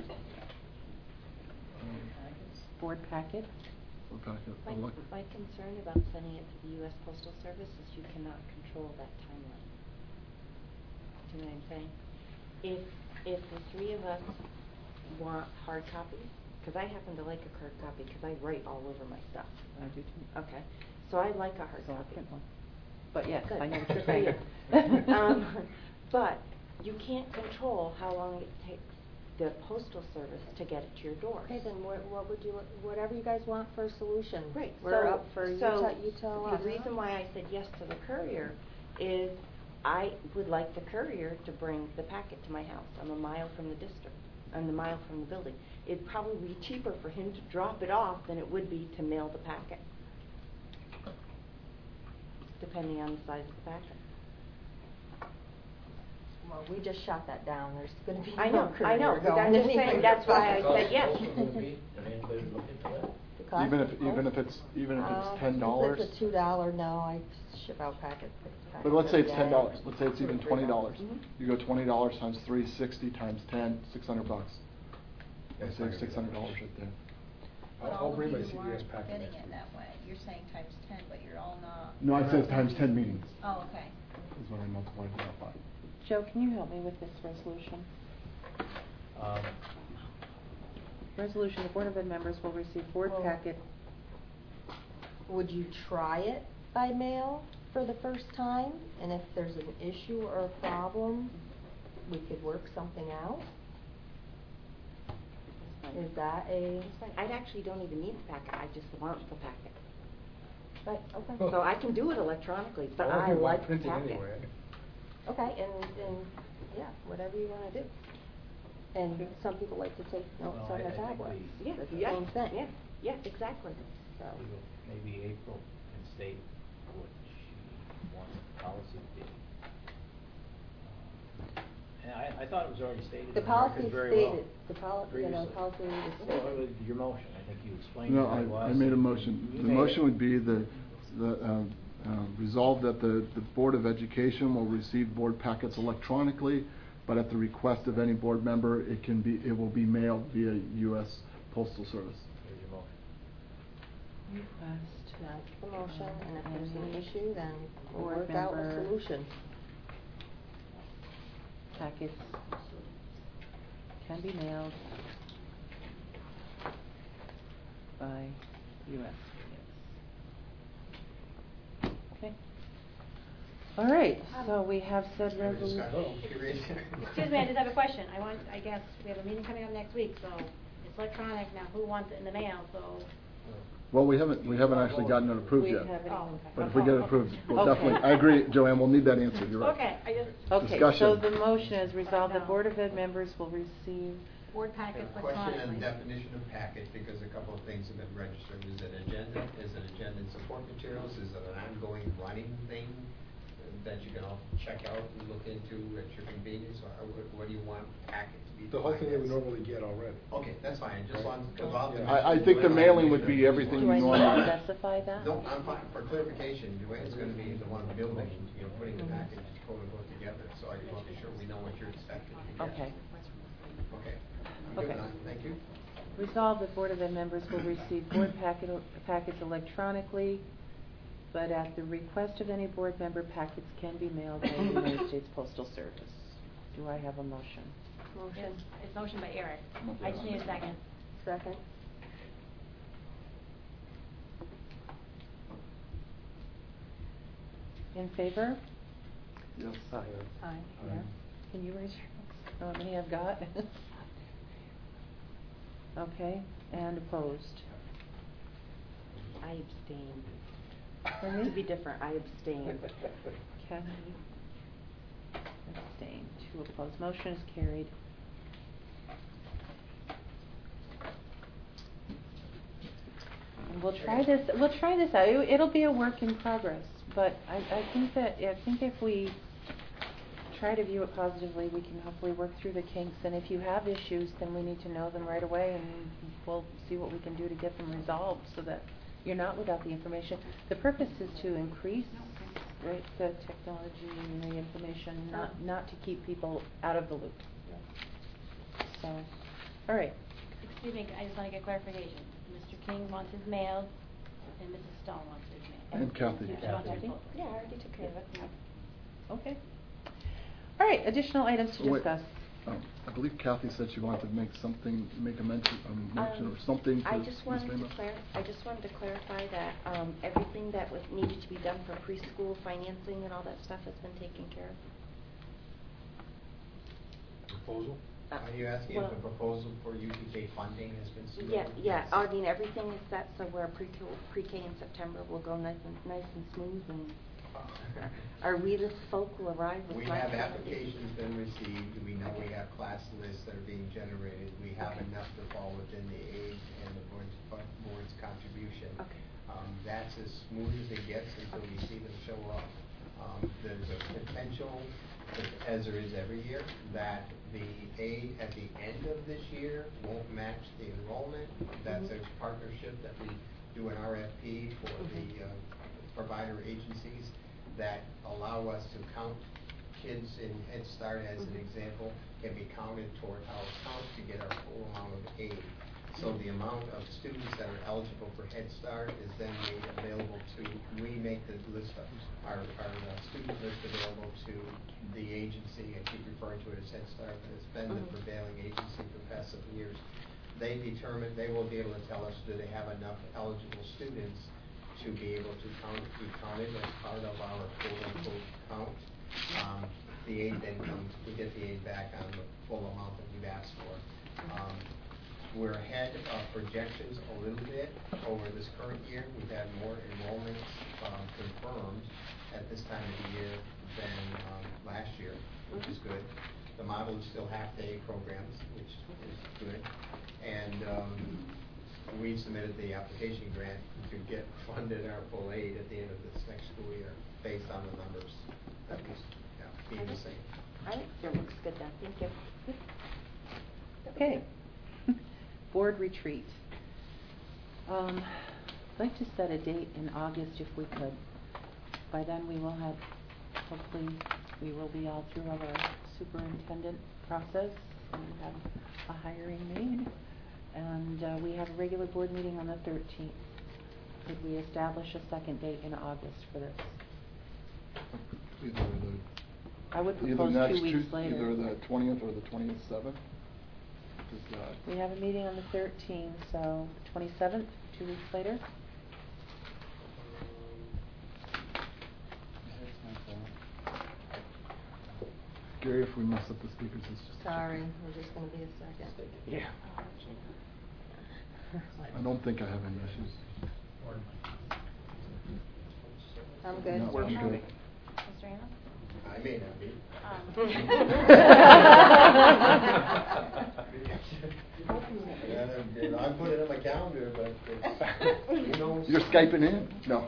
Speaker 3: board packet.
Speaker 2: Board packet.
Speaker 9: My concern about sending it to the U.S. Postal Service is you cannot control that timeline. Do you know what I'm saying? If the three of us want hard copies, because I happen to like a hard copy because I write all over my stuff.
Speaker 3: I do too.
Speaker 9: Okay, so I like a hard
Speaker 3: So I'll
Speaker 9: copy.
Speaker 3: print one. But yes,
Speaker 9: Good.
Speaker 3: I know what you're
Speaker 9: Good
Speaker 3: saying.
Speaker 9: for you. But you can't control how long it takes the postal service to get it to your door.
Speaker 11: Okay, then what would you, whatever you guys want for a solution.
Speaker 9: Right.
Speaker 11: We're
Speaker 9: so,
Speaker 11: up for, you
Speaker 9: so
Speaker 11: tell us.
Speaker 9: the reason why I said yes to the courier is I would like the courier to bring the packet to my house. I'm a mile from the district. I'm a mile from the building. It'd probably be cheaper for him to drop it off than it would be to mail the packet, depending on the size of the packet.
Speaker 11: Well, we just shot that down. There's going to be
Speaker 9: I
Speaker 11: no
Speaker 9: know,
Speaker 11: courier
Speaker 9: I know, but I'm
Speaker 11: going
Speaker 9: just saying,
Speaker 11: anywhere.
Speaker 9: that's why I said yes.
Speaker 11: The cost
Speaker 2: Even
Speaker 11: of
Speaker 2: if
Speaker 11: post?
Speaker 2: it's $10.
Speaker 11: If it's a $2, no, I ship out packets.
Speaker 2: But let's say it's
Speaker 11: every day.
Speaker 2: $10. Let's say it's even $20.
Speaker 9: Mhm.
Speaker 2: You go $20 times 3, 60 times 10, $600. I
Speaker 10: That's
Speaker 2: save
Speaker 10: not gonna be
Speaker 2: $600
Speaker 10: that much.
Speaker 2: right there.
Speaker 12: But
Speaker 10: I'll
Speaker 12: all of
Speaker 10: bring my
Speaker 12: you
Speaker 10: CVS
Speaker 12: aren't
Speaker 10: packet
Speaker 12: getting
Speaker 10: next
Speaker 12: it
Speaker 10: week.
Speaker 12: that way. You're saying times 10, but you're all not.
Speaker 2: No, it says times 10 meetings
Speaker 12: Oh, okay.
Speaker 2: is what I multiplied that by.
Speaker 3: Joe, can you help me with this resolution? Resolution, the Board of Ed members will receive board
Speaker 11: Well-
Speaker 3: packet.
Speaker 11: Would you try it by mail for the first time? And if there's an issue or a problem, we could work something out? Is that a...
Speaker 9: I actually don't even need the packet, I just want the packet.
Speaker 11: Right, okay.
Speaker 9: So I can do it electronically, but
Speaker 10: Well,
Speaker 9: I
Speaker 10: you want
Speaker 9: like the
Speaker 10: printed
Speaker 9: packet.
Speaker 10: anyway.
Speaker 11: Okay, and, yeah, whatever you want to do. And some people like to take notes
Speaker 14: Well,
Speaker 11: on
Speaker 14: I
Speaker 11: their
Speaker 14: think
Speaker 11: tablets.
Speaker 14: we-
Speaker 9: Yeah,
Speaker 11: It's the
Speaker 9: yeah,
Speaker 11: same thing.
Speaker 9: yeah, yeah, exactly.
Speaker 11: So,
Speaker 14: Maybe April can state what she wants the policy to be. And I thought it was already stated
Speaker 11: the
Speaker 14: in the
Speaker 11: policy
Speaker 14: record very well.
Speaker 11: stated, the policy
Speaker 14: previously.
Speaker 11: is
Speaker 14: Well,
Speaker 11: stated.
Speaker 14: your motion, I think you explained
Speaker 2: No,
Speaker 14: what it was.
Speaker 2: I made a motion.
Speaker 14: You
Speaker 2: The
Speaker 14: made
Speaker 2: motion
Speaker 14: it.
Speaker 2: would be resolve that the Board of Education will receive board packets electronically, but at the request of any board member, it will be mailed via U.S. Postal Service.
Speaker 14: There's your motion.
Speaker 3: Request.
Speaker 11: That's the motion, and if there's an
Speaker 3: Any
Speaker 11: issue, then we'll
Speaker 3: board
Speaker 11: work out a
Speaker 3: member-
Speaker 11: solution.
Speaker 3: Packets can be mailed by USPS. Okay. All right, so we have said resolution.
Speaker 1: Excuse me, I just have a question. I guess we have a meeting coming up next week, so it's electronic now. Who wants it in the mail, so.
Speaker 2: Well, we haven't actually gotten it approved
Speaker 3: We
Speaker 2: yet.
Speaker 3: haven't
Speaker 1: Oh,
Speaker 3: even-
Speaker 1: okay.
Speaker 2: But if we get it approved, we'll
Speaker 3: Okay.
Speaker 2: definitely, I agree, Joanne, we'll need that answer, you're right.
Speaker 1: Okay, I just,
Speaker 3: Okay,
Speaker 2: Discussion.
Speaker 3: so the motion is resolved, the
Speaker 1: know.
Speaker 3: Board of Ed members will receive,
Speaker 1: board packets
Speaker 4: Question
Speaker 1: electronically.
Speaker 4: and definition of packet, because a couple of things have been registered. Is it agenda? Is it agenda and support materials? Is it an ongoing running thing that you can all check out and look into at your convenience? Or what do you want packet to be?
Speaker 10: The whole thing that we
Speaker 4: defined as?
Speaker 10: normally get already.
Speaker 4: Okay, that's fine, just want, because often.
Speaker 2: I think the mailing would be everything
Speaker 3: do I
Speaker 2: you
Speaker 3: need to
Speaker 2: normally.
Speaker 3: specify that?
Speaker 4: No, I'm fine, for clarification, Joanne's gonna be the one building, putting the package quote unquote together, so I just want to be sure we know what you're expecting to get.
Speaker 3: Okay.
Speaker 4: Okay. I'm good
Speaker 3: Okay.
Speaker 4: now. Thank you.
Speaker 3: Resolved, the Board of Ed members will receive board packets electronically, but at the request of any board member, packets can be mailed by the United States Postal Service. Do I have a motion?
Speaker 1: Yes, it's motion by Eric. I just need a second.
Speaker 11: Second.
Speaker 3: In favor?
Speaker 2: Yes.
Speaker 3: Aye. Yes. Can you raise your hand? How many I've got? Okay, and opposed?
Speaker 9: I abstain.
Speaker 3: Pardon me?
Speaker 9: To be different, I abstain.
Speaker 3: Kathy abstain, 2 opposed. Motion is carried. And we'll try this out. It'll be a work in progress, but I think if we try to view it positively, we can hopefully work through the kinks. And if you have issues, then we need to know them right away, and we'll see what we can do to get them resolved so that you're not without the information. The purpose is to increase, right, the technology and the information, not to keep people out of the loop. So, all right.
Speaker 1: Excuse me, I just want to get clarification. Mr. King wants his mailed, and Mrs. Stone wants his mailed.
Speaker 2: And Kathy.
Speaker 1: Yeah, she wants hers
Speaker 3: Kathy?
Speaker 1: both.
Speaker 9: Yeah, I already took care of it.
Speaker 3: Okay. All right, additional items to
Speaker 2: Wait,
Speaker 3: discuss.
Speaker 2: I believe Kathy said she wanted to make a mention or something to
Speaker 9: I just wanted
Speaker 2: Ms.
Speaker 9: to
Speaker 2: Ramos.
Speaker 9: clarify that everything that was needed to be done for preschool financing and all that stuff has been taken care of.
Speaker 10: Proposal?
Speaker 9: Uh,
Speaker 4: Are you asking
Speaker 9: well-
Speaker 4: if the proposal for UTK funding has been submitted?
Speaker 9: Yeah. I mean, everything is set, so where pre-K in September will go nice and smooth, and our wheeless folk will arrive with
Speaker 4: We
Speaker 9: nice
Speaker 4: have
Speaker 9: quality.
Speaker 4: applications been received, we know we have class lists that are being generated, we have
Speaker 9: Okay.
Speaker 4: enough to fall within the aid and the board's contribution.
Speaker 9: Okay.
Speaker 4: That's as smooth as it gets until we see them show up. There's a potential, as there is every year, that the aid at the end of this year won't match the enrollment. That's a partnership that we do an RFP for the provider agencies that allow us to count kids in Head Start, as an example, can be counted toward our count to get our full amount of aid. So the amount of students that are eligible for Head Start is then made available to, we make the list of our student list available to the agency. I keep referring to it as Head Start, but it's been the prevailing agency for the past several years. They will be able to tell us, do they have enough eligible students to be able to be counted as part of our quote-unquote count. The aid then comes, we get the aid back on the full amount that we've asked for. We're ahead of projections a little bit over this current year. We've had more enrollments confirmed at this time of the year than last year, which is good. The model is still half-day programs, which is good. And we've submitted the application grant to get funded our full aid at the end of this next school year, based on the numbers that we being the same.
Speaker 9: I think it looks good then. Thank you.
Speaker 3: Okay. Board retreat. I'd like to set a date in August if we could. By then we will have, hopefully, we will be all through our superintendent process and have a hiring made. And we have a regular board meeting on the 13th. Could we establish a second date in August for this? I would propose 2 weeks later.
Speaker 2: Either the 20th or the 27th.
Speaker 3: We have a meeting on the 13th, so the 27th, 2 weeks later.
Speaker 2: Gary, if we mess up the speakers, it's just...
Speaker 11: Sorry, we're just gonna be a second.
Speaker 2: Yeah. I don't think I have any issues.
Speaker 11: I'm good.
Speaker 2: No, I'm good.
Speaker 1: Mr. Amos?
Speaker 4: I may not be. Yeah, I'm putting it on my calendar, but it's, you know.
Speaker 2: You're Skyping in? No.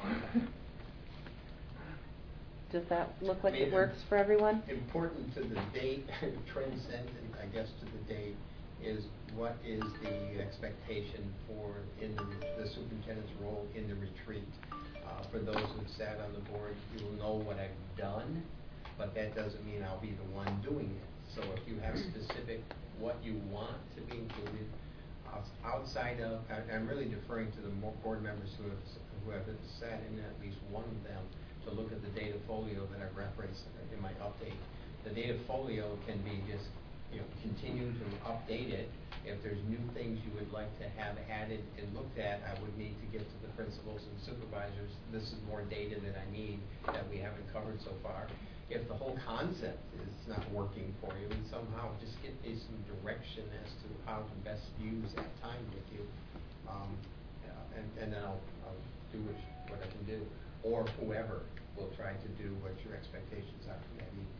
Speaker 3: Does that look like it works for everyone?
Speaker 4: Important to the date, transcendent, I guess, to the date, is what is the expectation for in the superintendent's role in the retreat. For those who've sat on the board, you will know what I've done, but that doesn't mean I'll be the one doing it. So if you have specific what you want to be included, outside of, I'm really deferring to the board members who have sat in at least one of them to look at the data folio that I referenced in my update. The data folio can be just, continue to update it. If there's new things you would like to have added and looked at, I would need to get to the principals and supervisors. This is more data that I need that we haven't covered so far. If the whole concept is not working for you, and somehow just get me some direction as to how to best use that time with you, and then I'll do what I can do, or whoever will try to do what your expectations are from that meeting.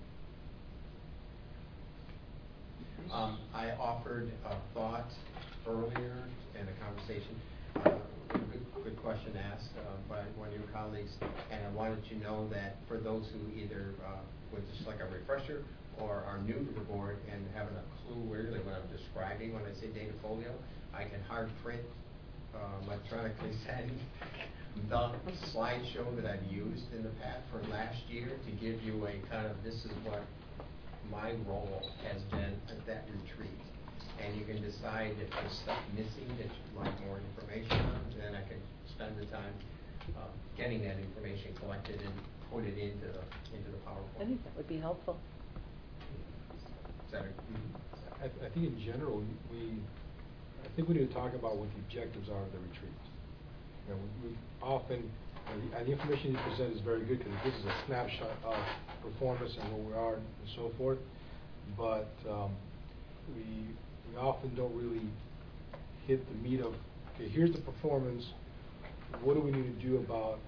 Speaker 4: I offered a thought earlier in a conversation, good question asked by one of your colleagues, and I wanted you to know that for those who either would just like a refresher or are new to the board and haven't a clue really what I'm describing when I say data folio, I can hard print electronically send the slideshow that I've used in the past for last year to give you a kind of, this is what my role has been at that retreat. And you can decide if there's stuff missing that you'd like more information on, then I can spend the time getting that information collected and put it into the PowerPoint.
Speaker 3: I think that would be helpful.
Speaker 4: Is that
Speaker 10: I think in general, I think we need to talk about what the objectives are of the retreat. You know, we often, and the information you present is very good because it gives us a snapshot of performance and where we are and so forth. But we often don't really hit the meat of, okay, here's the performance. What do we need to do about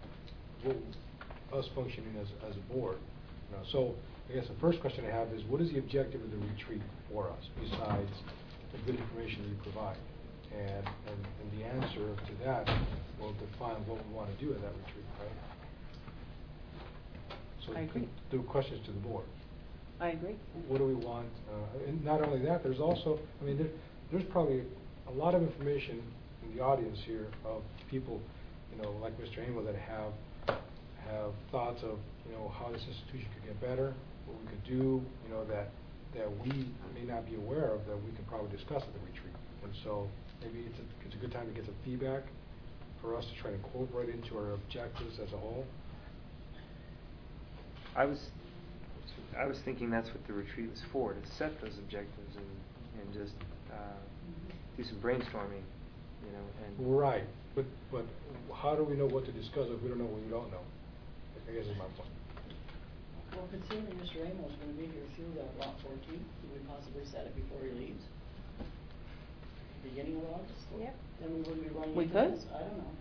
Speaker 10: us functioning as a board? You know, so I guess the first question I have is, what is the objective of the retreat for us besides the good information we provide? And the answer to that will define what we want to do at that retreat, right? So
Speaker 3: I agree.
Speaker 10: The questions to the board.
Speaker 3: I agree.
Speaker 10: What do we want? And not only that, there's also, I mean, there's probably a lot of information in the audience here of people, you know, like Mr. Amo, that have thoughts of, you know, how this institution could get better, what we could do, you know, that we may not be aware of, that we can probably discuss at the retreat. And so maybe it's a good time to get some feedback for us to try to incorporate into our objectives as a whole.
Speaker 13: I was thinking that's what the retreat was for, to set those objectives and just do some brainstorming, you know. And
Speaker 10: Right, but how do we know what to discuss if we don't know what we don't know? I guess is my point.
Speaker 5: Well, considering Mr. Amos is going to be here through Lot 14, could we possibly set it before he leaves? Beginning of August?
Speaker 9: Yep.
Speaker 5: Then we wouldn't be running
Speaker 3: We
Speaker 5: into
Speaker 3: could.
Speaker 5: this. I don't know.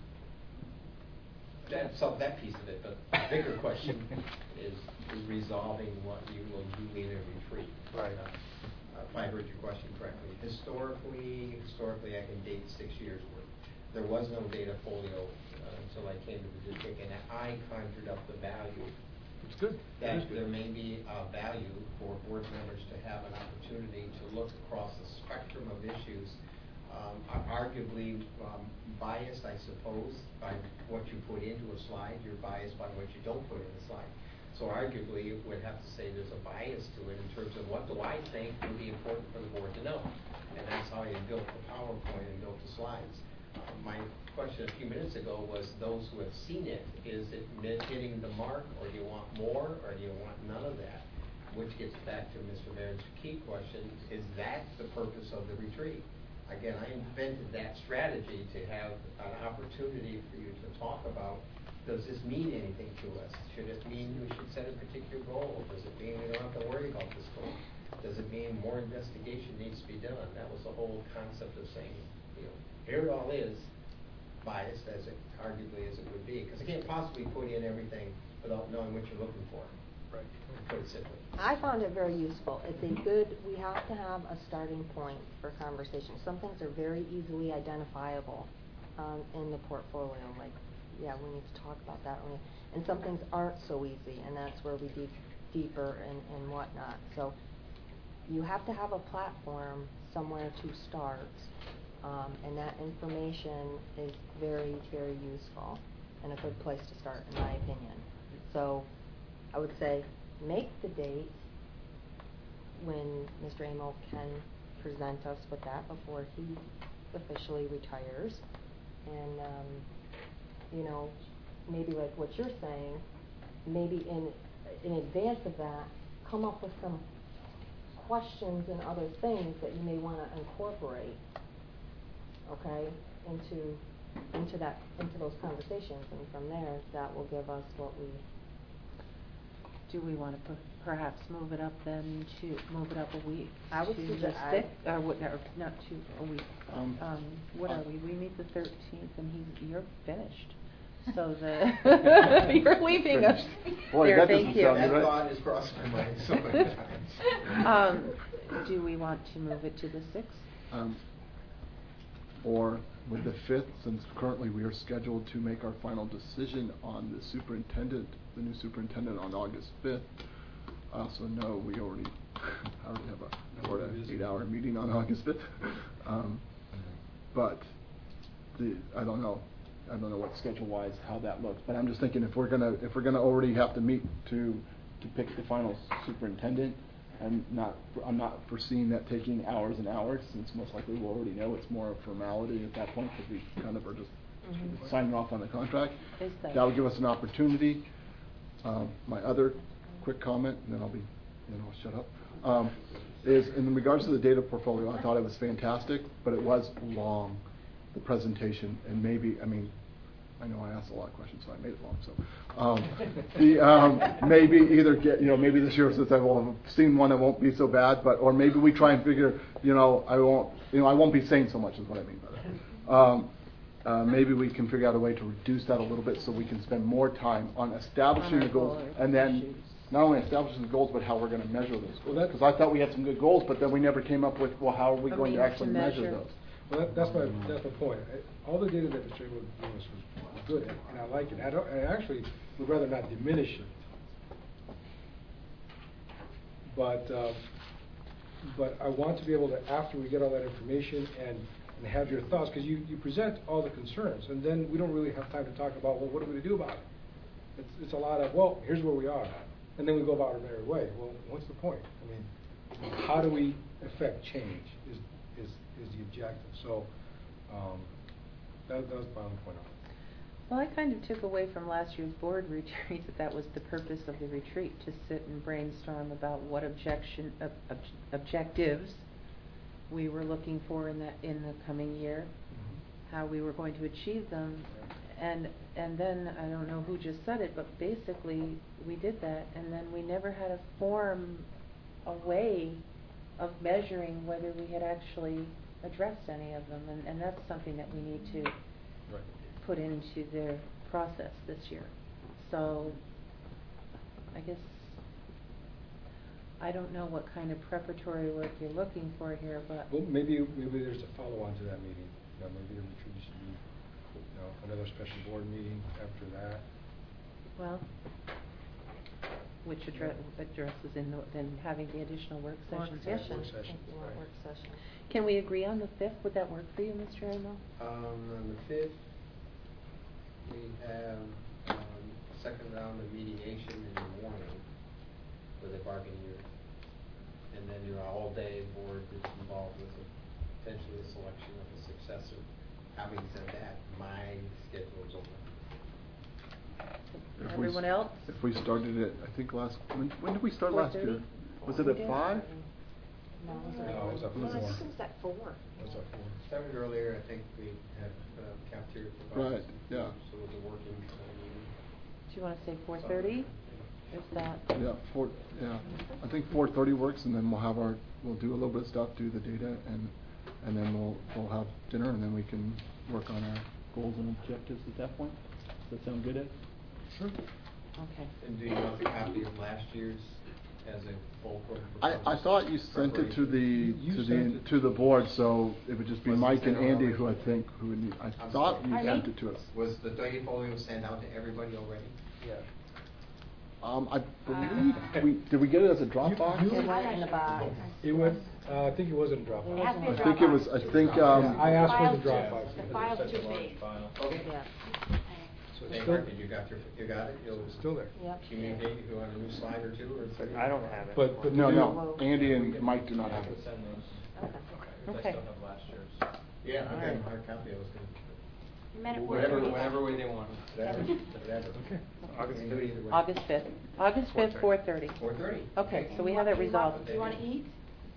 Speaker 4: That piece of it, but the bigger question is resolving what you will do in a retreat.
Speaker 10: Right.
Speaker 4: If I heard your question correctly, historically, I can date 6 years worth. There was no data folio until I came to the district, and I conjured up the value.
Speaker 10: It's good.
Speaker 4: That there may be value for board members to have an opportunity to look across the spectrum of issues, arguably biased, I suppose, by what you put into a slide. You're biased by what you don't put in a slide. So arguably, we'd have to say there's a bias to it in terms of what do I think would be important for the board to know. And that's how you built the PowerPoint and built the slides. My question a few minutes ago was, those who have seen it, is it hitting the mark, or do you want more, or do you want none of that? Which gets back to Mr. Barron's key question, is that the purpose of the retreat? Again, I invented that strategy to have an opportunity for you to talk about, does this mean anything to us? Should it mean we should set a particular goal? Does it mean we don't have to worry about this goal? Does it mean more investigation needs to be done? That was the whole concept of saying, you know, here it all is, biased as it arguably as it would be, because I can't possibly put in everything without knowing what you're looking for.
Speaker 10: Right.
Speaker 4: Put it simply.
Speaker 11: I found it very useful. It's a good, we have to have a starting point for conversation. Some things are very easily identifiable in the portfolio, like, yeah, we need to talk about that. And some things aren't so easy, and that's where we dig deeper and whatnot. So you have to have a platform somewhere to start, and that information is very, very useful and a good place to start, in my opinion. So I would say make the date when Mr. Amo can present us with that before he officially retires. And, you know, maybe like what you're saying, maybe in advance of that, come up with some questions and other things that you may want to incorporate, okay, into those conversations, and from there, that will give us what we.
Speaker 3: Do we want to perhaps move it up a week?
Speaker 11: I would
Speaker 3: to
Speaker 11: suggest-
Speaker 3: the 6th, or what, or not to a week. What are
Speaker 2: uh,
Speaker 3: we? We meet the 13th, and you're finished. So you're leaving us.
Speaker 2: Boy,
Speaker 3: there,
Speaker 2: that
Speaker 3: thank
Speaker 2: doesn't
Speaker 3: you.
Speaker 2: sound
Speaker 4: That
Speaker 2: right.
Speaker 4: thought has crossed my mind so many times.
Speaker 3: Do we want to move it to the 6th?
Speaker 2: Or with the 5th, since currently we are scheduled to make our final decision on the new superintendent on August 5th. I also know I already have a 4 to 8 hour meeting on August 5th. But I don't know what schedule-wise how that looks. But I'm just thinking if we're gonna already have to meet to pick the final superintendent, I'm not foreseeing that taking hours and hours, since most likely we'll already know it's more a formality at that point because we kind of are just signing off on the contract. That would give us an opportunity. My other quick comment, and then I'll shut up. Is in regards to the data portfolio, I thought it was fantastic, but it was long, the presentation, and maybe I know I asked a lot of questions, so I made it long. So, maybe either maybe this year, since I will have seen one, it won't be so bad. Or maybe we try and figure, I won't be saying so much is what I mean by that. Maybe we can figure out a way to reduce that a little bit, so we can spend more time on establishing the goals, and then not only establishing the goals, but how we're going to measure those goals. Because I thought we had some good goals, but then we never came up with, well, how are we going to actually measure those?
Speaker 10: Well, that's my point. All the data that Mr. Able gave us was good, and I like it. I actually would rather not diminish it. But I want to be able to, after we get all that information and have your thoughts, because you present all the concerns, and then we don't really have time to talk about, well, what are we going to do about it? It's a lot of, well, here's where we are, and then we go about our merry way. Well, what's the point? How do we affect change is the objective. So that was my own point on it.
Speaker 3: Well, I kind of took away from last year's board retreat that was the purpose of the retreat, to sit and brainstorm about what objectives we were looking for in the coming year, how we were going to achieve them, and then I don't know who just said it, but basically we did that, and then we never had a way of measuring whether we had actually addressed any of them, and that's something that we need to put into the process this year. So I guess I don't know what kind of preparatory work you're looking for here, but
Speaker 10: well, maybe there's a follow-on to that meeting. Maybe the retreat should be another special board meeting after that.
Speaker 3: Well, which addresses then having the additional work session.
Speaker 10: Work session.
Speaker 11: Work session.
Speaker 3: Can we agree on the 5th? Would that work for you, Mr. Amo?
Speaker 4: On the 5th, we have second round of mediation in the morning with a bargaining unit. And then your all-day board is involved with potentially the selection of a successor. Having said that, my schedule is open.
Speaker 3: Everyone else?
Speaker 2: If we started it, I think when did we start last year?
Speaker 3: 4:30?
Speaker 2: Was it at 5?
Speaker 11: No,
Speaker 10: it was at 4.
Speaker 9: I think it was at 4.
Speaker 10: It was at 4.
Speaker 4: Started earlier, I think we have cafeteria providers.
Speaker 2: Right, yeah.
Speaker 4: So it was a working meeting.
Speaker 3: Do you want to say 4:30? Is that?
Speaker 2: Yeah, I think 4:30 works, and then we'll do a little bit of stuff, do the data, and then we'll have dinner, and then we can work on our goals and objectives at that point. Does that sound good, Ed?
Speaker 10: Sure.
Speaker 3: Okay.
Speaker 4: And do you want the copy of last year's as a fulcrum?
Speaker 2: I thought you sent it to the board, so it would just be Mike and Andy who I would need. I thought you sent it to us.
Speaker 4: Was the data folio sent out to everybody already?
Speaker 10: Yeah.
Speaker 2: I believe did we get it as a Dropbox?
Speaker 11: It went in the box.
Speaker 10: It went. I think it was in Dropbox.
Speaker 11: It has to be a
Speaker 2: I think it was. I think.
Speaker 10: I asked for the Dropbox.
Speaker 1: The file's too big.
Speaker 4: Okay.
Speaker 11: Yeah.
Speaker 10: So
Speaker 4: Hey,
Speaker 10: it's
Speaker 4: Mark,
Speaker 10: still,
Speaker 4: you got it? You'll
Speaker 10: still there.
Speaker 11: Yep.
Speaker 4: communicate if you want a new slide or two or three?
Speaker 13: I don't have it.
Speaker 10: But
Speaker 2: No, Andy and Mike do not have it.
Speaker 16: Send those.
Speaker 11: Okay.
Speaker 16: Because
Speaker 3: Okay.
Speaker 16: I still have last year's.
Speaker 4: Yeah, I've got
Speaker 3: Alright.
Speaker 4: a hard copy. I was going
Speaker 1: You met at
Speaker 4: Whatever
Speaker 1: 4:30.
Speaker 4: whatever way they want. Whatever.
Speaker 10: Okay.
Speaker 13: August
Speaker 4: We can do it either way.
Speaker 3: August 5th. August 5th, 4:30.
Speaker 4: 4:30.
Speaker 3: Okay, so we have it resolved.
Speaker 1: Do you want to eat?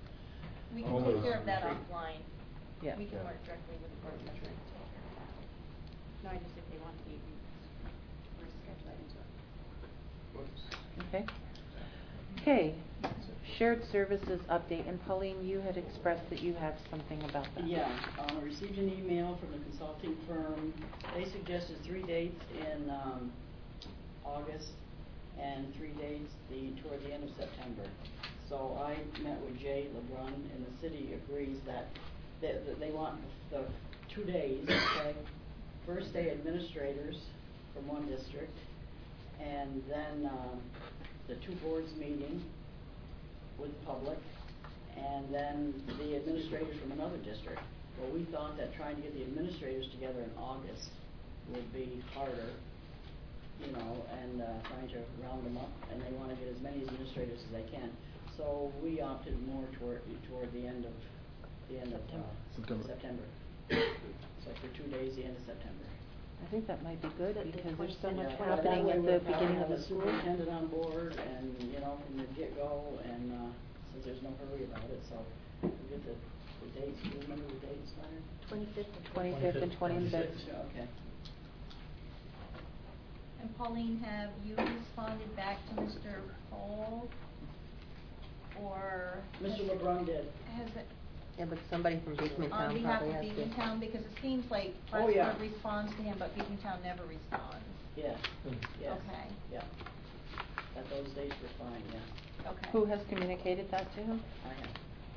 Speaker 12: We can
Speaker 2: Always.
Speaker 12: take care of that offline.
Speaker 3: Yeah.
Speaker 12: We can work directly with the board president.
Speaker 1: No, I just, if they want to meet, we're schedule that into it.
Speaker 3: Okay. Okay, shared services update, and Pauline, you had expressed that you have something about that.
Speaker 5: Yeah, I received an email from the consulting firm. They suggested 3 dates in August and 3 dates toward the end of September. So I met with Jay LeBrun, and the city agrees that they want the 2 days, okay? First day administrators from one district, and then the 2 boards meeting with the public, and then the administrators from another district. Well, we thought that trying to get the administrators together in August would be harder, you know, and trying to round them up, and they want to get as many administrators as they can. So we opted more toward the end of September. So for 2 days, the end of September.
Speaker 3: I think that might be good because there's so much
Speaker 5: Yeah,
Speaker 3: happening
Speaker 5: that
Speaker 3: at
Speaker 5: way
Speaker 3: the beginning of the
Speaker 5: we'll
Speaker 3: school.
Speaker 5: have a superintendent on board, and, you know, from the get-go, and since there's no hurry about it, so we'll get the dates. Do you remember the dates, Leonard?
Speaker 3: 25th and 26th.
Speaker 5: Okay.
Speaker 12: And Pauline, have you responded back to Mr. Cole? Or?
Speaker 5: Mr. LeBrun did.
Speaker 12: Has it?
Speaker 11: Yeah, but somebody from Beekman
Speaker 12: On
Speaker 11: Town
Speaker 12: behalf
Speaker 11: probably
Speaker 12: of
Speaker 11: has to.
Speaker 12: Beacon Town, because it seems like
Speaker 5: Oh, yeah.
Speaker 12: Plattsburgh responds to him, but Beacon Town never responds.
Speaker 5: Yes, yes.
Speaker 12: Okay.
Speaker 5: Yeah. That those dates were fine, yeah.
Speaker 12: Okay.
Speaker 3: Who has communicated that to him?
Speaker 5: I have.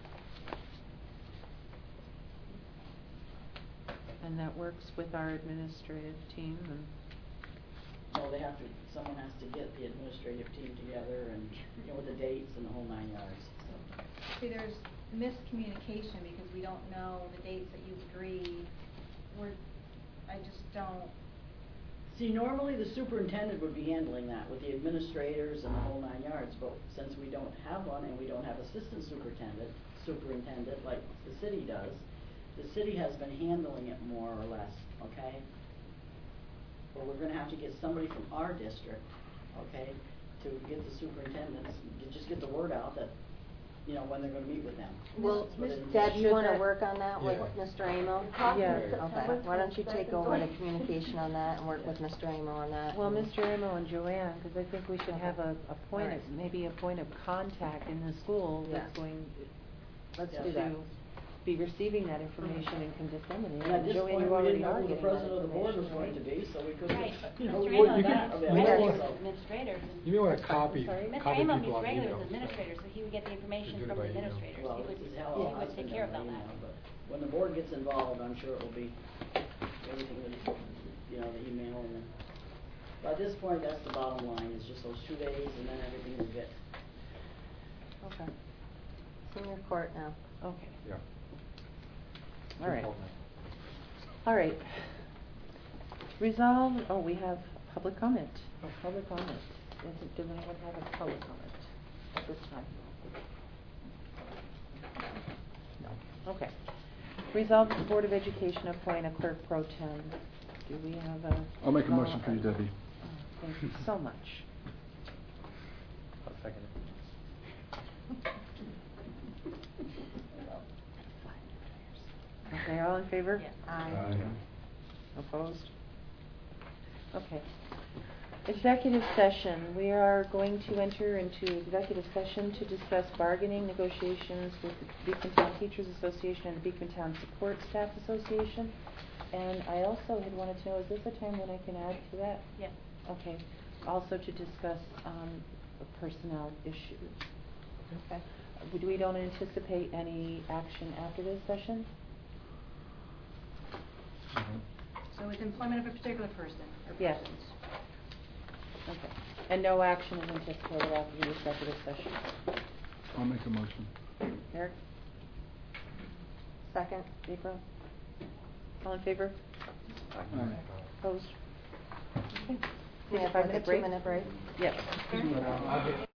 Speaker 3: And that works with our administrative team and.
Speaker 5: No, someone has to get the administrative team together and, you know, with the dates and the whole 9 yards, so.
Speaker 12: See, there's miscommunication because we don't know the dates that you've agreed. I just don't.
Speaker 5: See, normally the superintendent would be handling that with the administrators and the whole 9 yards, but since we don't have one and we don't have assistant superintendent like the city does, the city has been handling it more or less, okay? But we're gonna have to get somebody from our district, okay, to get the superintendents, to just get the word out that, you know, when they're gonna meet with them.
Speaker 11: Well,
Speaker 5: So that-
Speaker 11: Deb, you
Speaker 3: Should
Speaker 11: wanna
Speaker 3: that-
Speaker 11: work on that with
Speaker 10: Yeah.
Speaker 11: Mr. Amo?
Speaker 3: Yeah.
Speaker 11: Okay, why don't you take over the communication on that and work with Mr. Amo on that?
Speaker 3: Well,
Speaker 11: and-
Speaker 3: Mr. Amo and Joanne, because I think we should have a point of,
Speaker 11: Alright.
Speaker 3: maybe a point of contact in the school that's
Speaker 11: Yeah.
Speaker 3: going
Speaker 11: Let's
Speaker 5: Yeah.
Speaker 11: do that.
Speaker 3: to be receiving that information and can disseminate
Speaker 5: And at
Speaker 3: it.
Speaker 5: this
Speaker 3: Joanne,
Speaker 5: point,
Speaker 3: you
Speaker 5: we
Speaker 3: already
Speaker 5: didn't know
Speaker 3: are
Speaker 5: who the
Speaker 3: getting that
Speaker 5: president of the board was
Speaker 3: information,
Speaker 5: going to
Speaker 3: right?
Speaker 5: be, so we couldn't,
Speaker 1: Right.
Speaker 5: you know,
Speaker 1: Mr.
Speaker 5: we
Speaker 1: Amo
Speaker 5: weren't
Speaker 1: meets
Speaker 5: that
Speaker 1: regularly
Speaker 5: available,
Speaker 1: with
Speaker 5: so.
Speaker 1: administrators.
Speaker 10: You may wanna copy
Speaker 1: Mr.
Speaker 10: people
Speaker 1: Amo
Speaker 10: on
Speaker 1: meets regularly
Speaker 10: email.
Speaker 1: with administrators, so he would get the information
Speaker 10: Do it
Speaker 1: from
Speaker 10: by
Speaker 1: the
Speaker 10: email.
Speaker 1: administrators.
Speaker 5: Well,
Speaker 1: He
Speaker 5: this is how
Speaker 1: would
Speaker 5: I'll
Speaker 1: take
Speaker 5: send
Speaker 1: care of
Speaker 5: them
Speaker 1: all
Speaker 5: an
Speaker 1: that.
Speaker 5: email, but when the board gets involved, I'm sure it will be everything with, you know, the email and then. By this point, that's the bottom line, is just those 2 days and then everything will get.
Speaker 11: Okay. Senior court now.
Speaker 3: Okay,
Speaker 10: Yeah.
Speaker 3: all right. All right. Resolve, we have public comment. Public comment. Does anyone have a public comment at this time? No. Okay. Resolve that the Board of Education appoint a clerk pro tem. Do we have a?
Speaker 2: I'll make a motion for you, Debbie.
Speaker 3: Oh, thank you so much.
Speaker 13: I'll second it.
Speaker 3: Okay, all in favor?
Speaker 1: Yes.
Speaker 11: Aye.
Speaker 3: Opposed? Okay. Executive session. We are going to enter into executive session to discuss bargaining negotiations with the Beekman Town Teachers Association and the Beekman Town Support Staff Association. And I also had wanted to know, is this a time when I can add to that?
Speaker 1: Yes.
Speaker 3: Okay. Also to discuss personnel issues. Okay. We don't anticipate any action after this session?
Speaker 1: So it's employment of a particular person or
Speaker 3: Yes.
Speaker 1: persons.
Speaker 3: Okay. And no action is anticipated after the executive session.
Speaker 2: I'll make a motion.
Speaker 3: Eric?
Speaker 11: Second.
Speaker 3: April? All in favor?
Speaker 2: Aye.
Speaker 3: Opposed? Okay.
Speaker 11: We
Speaker 3: Take a
Speaker 11: have
Speaker 3: 5-minute break?
Speaker 11: a 2-minute break.
Speaker 3: Yes.